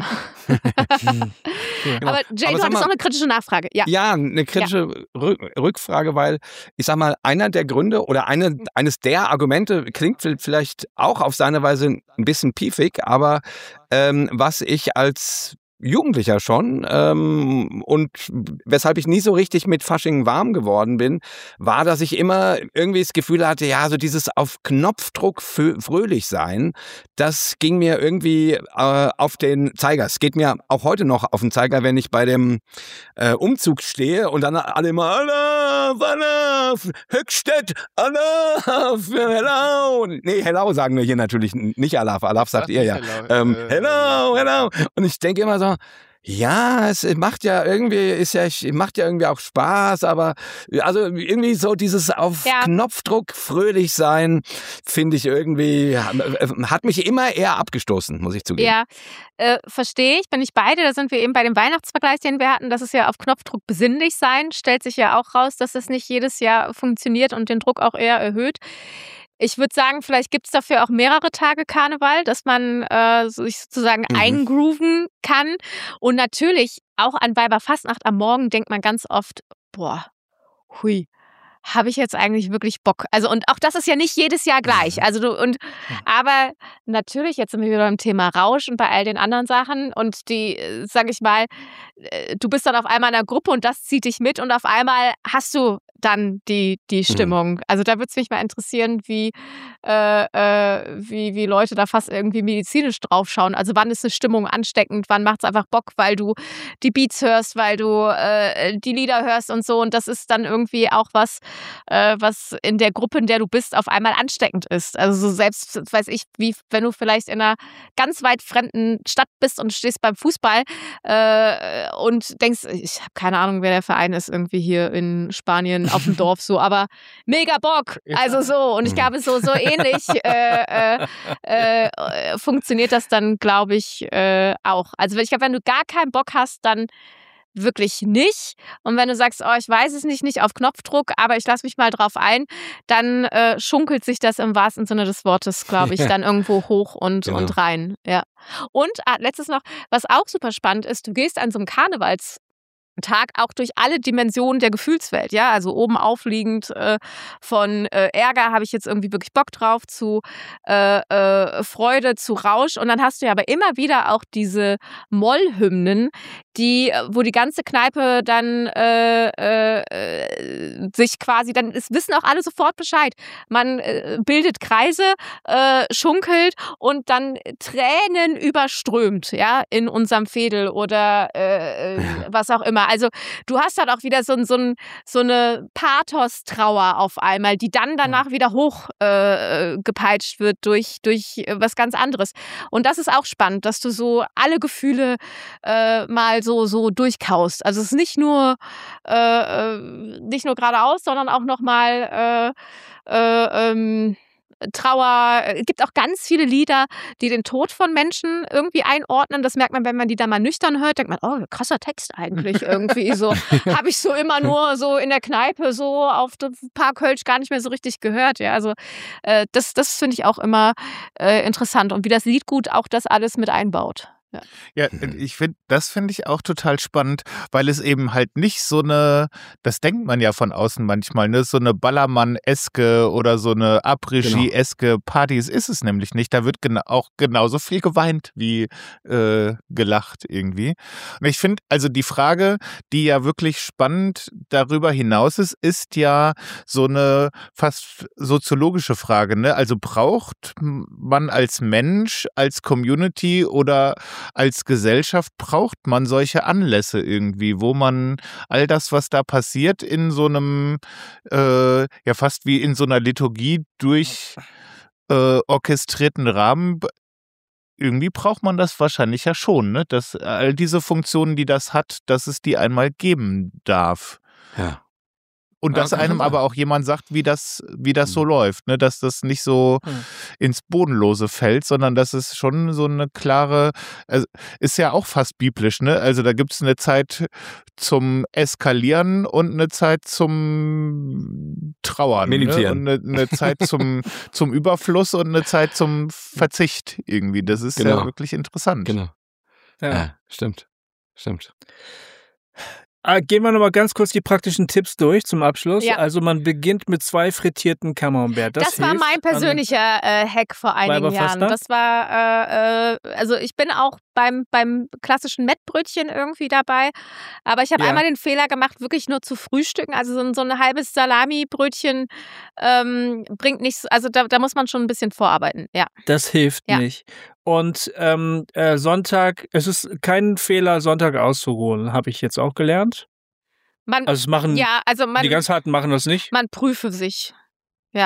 Genau. Aber Jay, Aber du sag hattest mal- auch eine kritische Nachfrage. Ja. Ja, eine kritische Rück- Rückfrage, weil ich sag mal, einer der Gründe oder eine, eines der Argumente klingt vielleicht auch auf seine Weise ein bisschen piefig, aber ähm, was ich als Jugendlicher schon ähm, und weshalb ich nie so richtig mit Fasching warm geworden bin, war, dass ich immer irgendwie das Gefühl hatte, ja, so dieses auf Knopfdruck fö- fröhlich sein, das ging mir irgendwie äh, auf den Zeiger. Es geht mir auch heute noch auf den Zeiger, wenn ich bei dem äh, Umzug stehe und dann alle immer Alaf, Alaf, Höchstädt, Alaf, Hello. Nee, Hello sagen wir hier natürlich nicht Alaf. Alaf sagt ihr ja. Ähm, hello, hello. Und ich denke immer so, ja, es macht ja irgendwie, ist ja, macht ja irgendwie auch Spaß, aber also irgendwie so dieses auf Ja. Knopfdruck fröhlich sein, finde ich irgendwie, hat mich immer eher abgestoßen, muss ich zugeben. Ja, äh, verstehe ich, bin ich beide. Da sind wir eben bei dem Weihnachtsvergleich, den wir hatten. Das ist ja auf Knopfdruck besinnlich sein. Stellt sich ja auch raus, dass das nicht jedes Jahr funktioniert und den Druck auch eher erhöht. Ich würde sagen, vielleicht gibt es dafür auch mehrere Tage Karneval, dass man äh, sich sozusagen Mhm. eingrooven kann. Und natürlich auch an Weiberfastnacht am Morgen denkt man ganz oft, boah, hui, habe ich jetzt eigentlich wirklich Bock? Also und auch das ist ja nicht jedes Jahr gleich. Also du und aber natürlich jetzt sind wir wieder beim Thema Rausch und bei all den anderen Sachen und die, sage ich mal, äh, du bist dann auf einmal in einer Gruppe und das zieht dich mit und auf einmal hast du dann die, die Stimmung? Mhm. Also da würde es mich mal interessieren, wie, äh, äh, wie, wie Leute da fast irgendwie medizinisch draufschauen. Also wann ist eine Stimmung ansteckend, wann macht es einfach Bock, weil du die Beats hörst, weil du äh, die Lieder hörst und so. Und das ist dann irgendwie auch was, äh, was in der Gruppe, in der du bist, auf einmal ansteckend ist. Also so selbst, weiß ich, wie wenn du vielleicht in einer ganz weit fremden Stadt bist und stehst beim Fußball äh, und denkst, ich habe keine Ahnung, wer der Verein ist, irgendwie hier in Spanien auf dem Dorf so, aber mega Bock, also so, und ich glaube, so, so ähnlich äh, äh, äh, funktioniert das dann, glaube ich, äh, auch. Also ich glaube, wenn du gar keinen Bock hast, dann wirklich nicht. Und wenn du sagst, oh, ich weiß es nicht, nicht auf Knopfdruck, aber ich lasse mich mal drauf ein, dann äh, schunkelt sich das im wahrsten Sinne des Wortes, glaube ich, dann irgendwo hoch und, genau. und rein. Ja. Und ah, letztes noch, was auch super spannend ist, du gehst an so einem Karnevals Tag auch durch alle Dimensionen der Gefühlswelt, ja, also oben aufliegend äh, von äh, Ärger habe ich jetzt irgendwie wirklich Bock drauf zu äh, äh, Freude, zu Rausch, und dann hast du ja aber immer wieder auch diese Mollhymnen, die, wo die ganze Kneipe dann äh, äh, sich quasi, dann es wissen auch alle sofort Bescheid. Man äh, bildet Kreise, äh, schunkelt und dann Tränen überströmt, ja, in unserem Fädel oder äh, äh, was auch immer. Also du hast halt auch wieder so, so, so eine Pathos-Trauer auf einmal, die dann danach wieder hochgepeitscht äh, wird durch, durch was ganz anderes. Und das ist auch spannend, dass du so alle Gefühle äh, mal so, so durchkaust. Also es ist nicht nur, äh, nicht nur geradeaus, sondern auch nochmal äh, äh, ähm, Trauer. Es gibt auch ganz viele Lieder, die den Tod von Menschen irgendwie einordnen. Das merkt man, wenn man die dann mal nüchtern hört, denkt man, oh, krasser Text eigentlich irgendwie. So habe ich so immer nur so in der Kneipe so auf ein paar Kölsch gar nicht mehr so richtig gehört. Ja, also äh, das, das finde ich auch immer äh, interessant, und wie das Liedgut auch das alles mit einbaut. Ja, ja ich finde, das finde ich auch total spannend, weil es eben halt nicht so eine, das denkt man ja von außen manchmal, ne, so eine Ballermann-eske oder so eine Après-Ski-eske Party. Es ist es nämlich nicht. Da wird gena- auch genauso viel geweint wie äh, gelacht irgendwie. Und ich finde, also die Frage, die ja wirklich spannend darüber hinaus ist, ist ja so eine fast soziologische Frage, ne? Also braucht man als Mensch, als Community oder als Gesellschaft, braucht man solche Anlässe irgendwie, wo man all das, was da passiert, in so einem, äh, ja fast wie in so einer Liturgie durch äh, orchestrierten Rahmen, irgendwie braucht man das wahrscheinlich ja schon, ne? Dass all diese Funktionen, die das hat, dass es die einmal geben darf. Ja. Und dass einem aber auch jemand sagt, wie das, wie das so läuft, ne? Dass das nicht so mhm. ins Bodenlose fällt, sondern dass es schon so eine klare, also ist ja auch fast biblisch, ne? Also da gibt es eine Zeit zum Eskalieren und eine Zeit zum Trauern. Meditieren. Ne? Und eine, eine Zeit zum, zum Überfluss und eine Zeit zum Verzicht irgendwie. Das ist genau. ja wirklich interessant. Genau. Ja, ja stimmt. Stimmt. Gehen wir nochmal ganz kurz die praktischen Tipps durch zum Abschluss. Ja. Also man beginnt mit zwei frittierten Camembert. Das, das war mein persönlicher äh, Hack vor einigen Jahren. Das war, äh, äh, also ich bin auch beim, beim klassischen Mettbrötchen irgendwie dabei, aber ich habe ja. einmal den Fehler gemacht, wirklich nur zu frühstücken. Also so ein, so ein halbes Salami-Brötchen ähm, bringt nichts, also da, da muss man schon ein bisschen vorarbeiten. Ja. Das hilft ja. nicht. Und ähm, äh, Sonntag, es ist kein Fehler, Sonntag auszuruhen, habe ich jetzt auch gelernt. Man, also es machen, ja, also man, die ganz Harten machen das nicht. Man prüfe sich. Ja.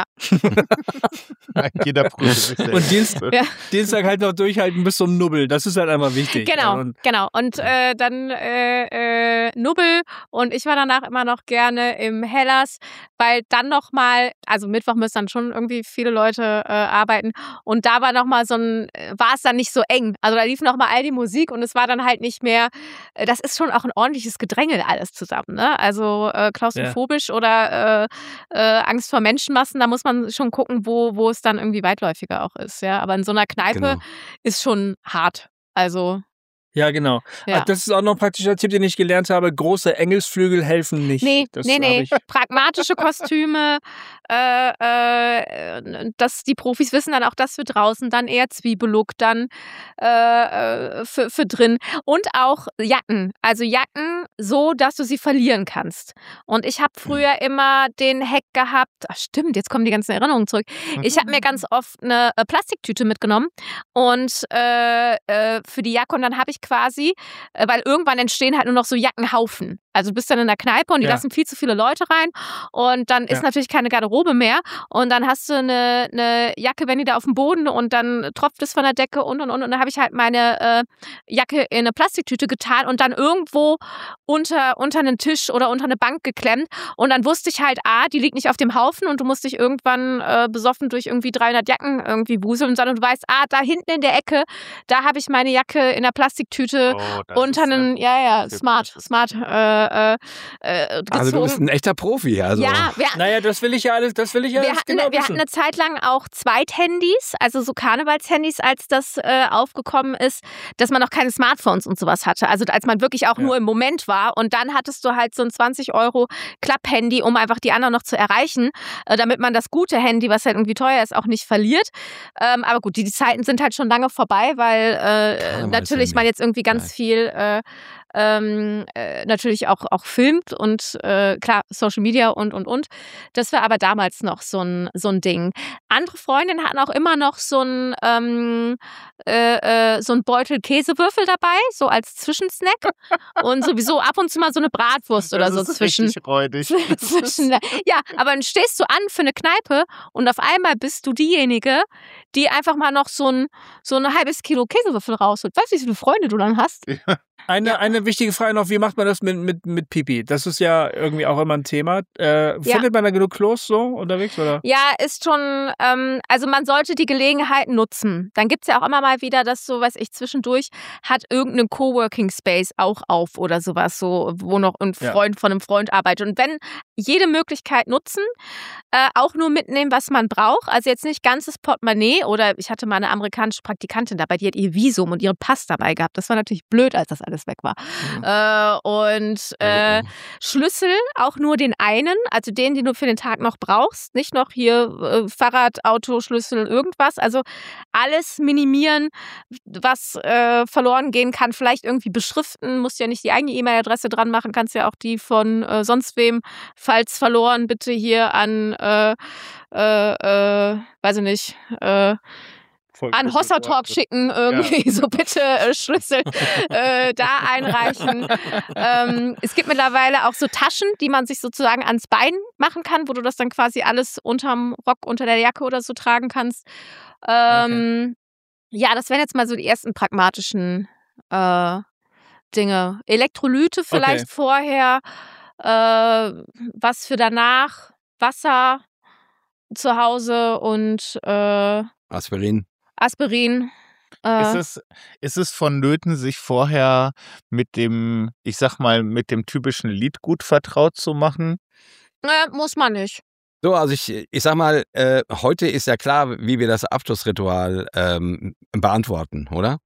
Jeder prüft sich selbst. Und Dienst, ja. Dienstag halt noch durchhalten bis zum Nubbel. Das ist halt einfach wichtig. Genau, und, genau. Und äh, dann äh, äh, Nubbel, und ich war danach immer noch gerne im Hellas, weil dann nochmal, also Mittwoch müssen dann schon irgendwie viele Leute äh, arbeiten, und da war nochmal so ein, war es dann nicht so eng. Also da lief nochmal all die Musik, und es war dann halt nicht mehr, das ist schon auch ein ordentliches Gedränge alles zusammen, ne? Also äh, klaustrophobisch ja. oder äh, äh, Angst vor Menschenmassen. Da muss man schon gucken, wo, wo es dann irgendwie weitläufiger auch ist. Ja, aber in so einer Kneipe genau. ist schon hart. Also Ja, genau. Ja. Ach, das ist auch noch ein praktischer Tipp, den ich gelernt habe. Große Engelsflügel helfen nicht. Nee, das nee, nee. Ich Pragmatische Kostüme, äh, äh, dass die Profis wissen dann auch das für draußen, dann eher Zwiebellook, dann äh, für, für drin. Und auch Jacken. Also Jacken so, dass du sie verlieren kannst. Und ich habe früher immer den Hack gehabt, ach stimmt, jetzt kommen die ganzen Erinnerungen zurück. Ich habe mir ganz oft eine äh, Plastiktüte mitgenommen und äh, äh, für die Jacke und dann habe ich quasi, äh, weil irgendwann entstehen halt nur noch so Jackenhaufen. Also du bist dann in der Kneipe und die Ja. lassen viel zu viele Leute rein und dann ist Ja. natürlich keine Garderobe mehr und dann hast du eine, eine Jacke, wenn die da auf dem Boden und dann tropft es von der Decke und und und und dann habe ich halt meine äh, Jacke in eine Plastiktüte getan und dann irgendwo unter, unter einen Tisch oder unter eine Bank geklemmt und dann wusste ich halt, ah, die liegt nicht auf dem Haufen und du musst dich irgendwann äh, besoffen durch irgendwie dreihundert Jacken irgendwie wuseln, sondern du weißt, ah, da hinten in der Ecke, da habe ich meine Jacke in der Plastiktüte Oh, das unter ist, einen, äh, ja, ja, Tipp. smart, smart, äh, äh, äh, gezogen. Also du bist ein echter Profi. Also. ja, wir, Naja, das will ich ja alles, das will ich ja wir, alles hatten, genau wir wissen. hatten eine Zeit lang auch Zweithandys, also so Karnevalshandys, als das äh, aufgekommen ist, dass man noch keine Smartphones und sowas hatte. Also als man wirklich auch Ja. nur im Moment war. Und dann hattest du halt so ein zwanzig Euro Klapp-Handy, um einfach die anderen noch zu erreichen, äh, damit man das gute Handy, was halt irgendwie teuer ist, auch nicht verliert. Ähm, aber gut, die, die Zeiten sind halt schon lange vorbei, weil äh, Karnevalshandy. natürlich man jetzt irgendwie ganz Geil. viel äh, ähm, äh, natürlich auch, auch filmt und äh, klar, Social Media und, und, und. Das war aber damals noch so ein, so ein Ding. Andere Freundinnen hatten auch immer noch so ein, ähm, äh, äh, so ein Beutel Käsewürfel dabei, so als Zwischensnack und sowieso ab und zu mal so eine Bratwurst oder so das ist zwischen. richtig räudig. zwischen ja, aber dann stehst du an für eine Kneipe und auf einmal bist du diejenige, die einfach mal noch so ein, so ein halbes Kilo Käsewürfel rausholt. Weißt du, wie viele Freunde du dann hast? Eine, Ja. eine wichtige Frage noch, wie macht man das mit, mit, mit Pipi? Das ist ja irgendwie auch immer ein Thema. Äh, findet man da genug Klos so unterwegs? Oder? Ja, ist schon, ähm, also man sollte die Gelegenheit nutzen. Dann gibt's ja auch immer mal wieder, dass so, weiß ich, zwischendurch hat irgendein Coworking Space auch auf oder sowas, so, wo noch ein Ja. Freund von einem Freund arbeitet. Und wenn jede Möglichkeit nutzen, äh, auch nur mitnehmen, was man braucht. Also jetzt nicht ganzes Portemonnaie oder ich hatte mal eine amerikanische Praktikantin dabei, die hat ihr Visum und ihren Pass dabei gehabt. Das war natürlich blöd, als das alles weg war. Mhm. Äh, und äh, Oh. Schlüssel auch nur den einen, also den, den du für den Tag noch brauchst. Nicht noch hier äh, Fahrrad, Auto, Schlüssel, irgendwas. Also alles minimieren, was äh, verloren gehen kann. Vielleicht irgendwie beschriften, musst ja nicht die eigene E-Mail-Adresse dran machen, kannst ja auch die von äh, sonst wem, falls verloren, bitte hier an, äh, äh, äh, weiß ich nicht, äh, an Hossa Talk schicken, irgendwie so bitte äh, Schlüssel äh, da einreichen. ähm, es gibt mittlerweile auch so Taschen, die man sich sozusagen ans Bein machen kann, wo du das dann quasi alles unterm Rock, unter der Jacke oder so tragen kannst. Ähm, Ja, das wären jetzt mal so die ersten pragmatischen äh, Dinge. Elektrolyte vielleicht Okay. vorher, äh, was für danach, Wasser zu Hause und äh, Aspirin. Aspirin. Äh, Ist es, ist es vonnöten, sich vorher mit dem, ich sag mal, mit dem typischen Liedgut vertraut zu machen? äh, muss man nicht. So, also ich, ich sag mal, äh, heute ist ja klar, wie wir das Abschlussritual ähm, beantworten, oder?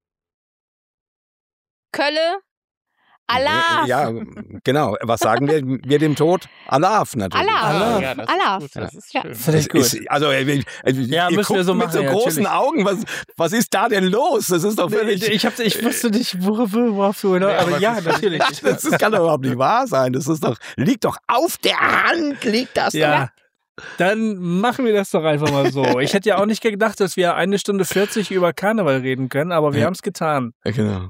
Kölle, Allah. Ja, genau. Was sagen wir, wir dem Tod? Alaf natürlich. Allah. Allah. Ja, das ist Allah. gut, das ist Ja. schön. Finde ich Es gut. Ist, also, äh, äh, Ja, ihr müssen wir guckt so mit machen, so ja, großen natürlich. Augen. Was, was ist da denn los? Das ist doch völlig. Ich, hab, ich wusste nicht, worauf, worauf du, ne? Ja, aber aber ja, es ist- natürlich. Das, das kann doch überhaupt nicht wahr sein. Das ist doch, liegt doch auf der Hand, liegt das Ja, dann machen wir das doch einfach mal so. Ich hätte ja auch nicht gedacht, dass wir eine Stunde vierzig über Karneval reden können, aber wir Ja. haben es getan. doch. Genau.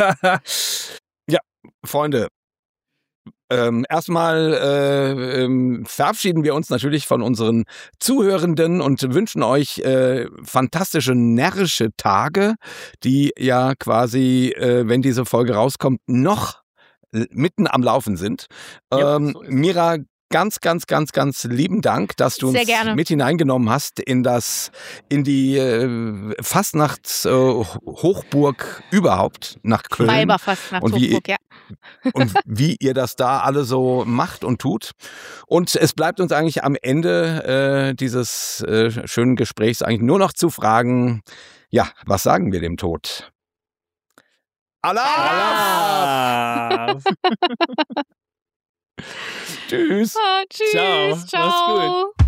Freunde, ähm, erstmal äh, ähm, verabschieden wir uns natürlich von unseren Zuhörenden und wünschen euch äh, fantastische närrische Tage, die ja quasi, äh, wenn diese Folge rauskommt, noch äh, mitten am Laufen sind. Ja, Ähm, so ist es. Mira, ganz, ganz, ganz, ganz lieben Dank, dass du Sehr uns gerne. mit hineingenommen hast in das, in die äh, Fastnachts äh, Hochburg überhaupt nach Köln. Weiberfast nach Und wie- Hochburg, ja. und wie ihr das da alle so macht und tut. Und es bleibt uns eigentlich am Ende äh, dieses äh, schönen Gesprächs eigentlich nur noch zu fragen, ja, was sagen wir dem Tod? Allah! Allah. Tschüss. Ah, tschüss. Ciao. Ciao. Mach's gut.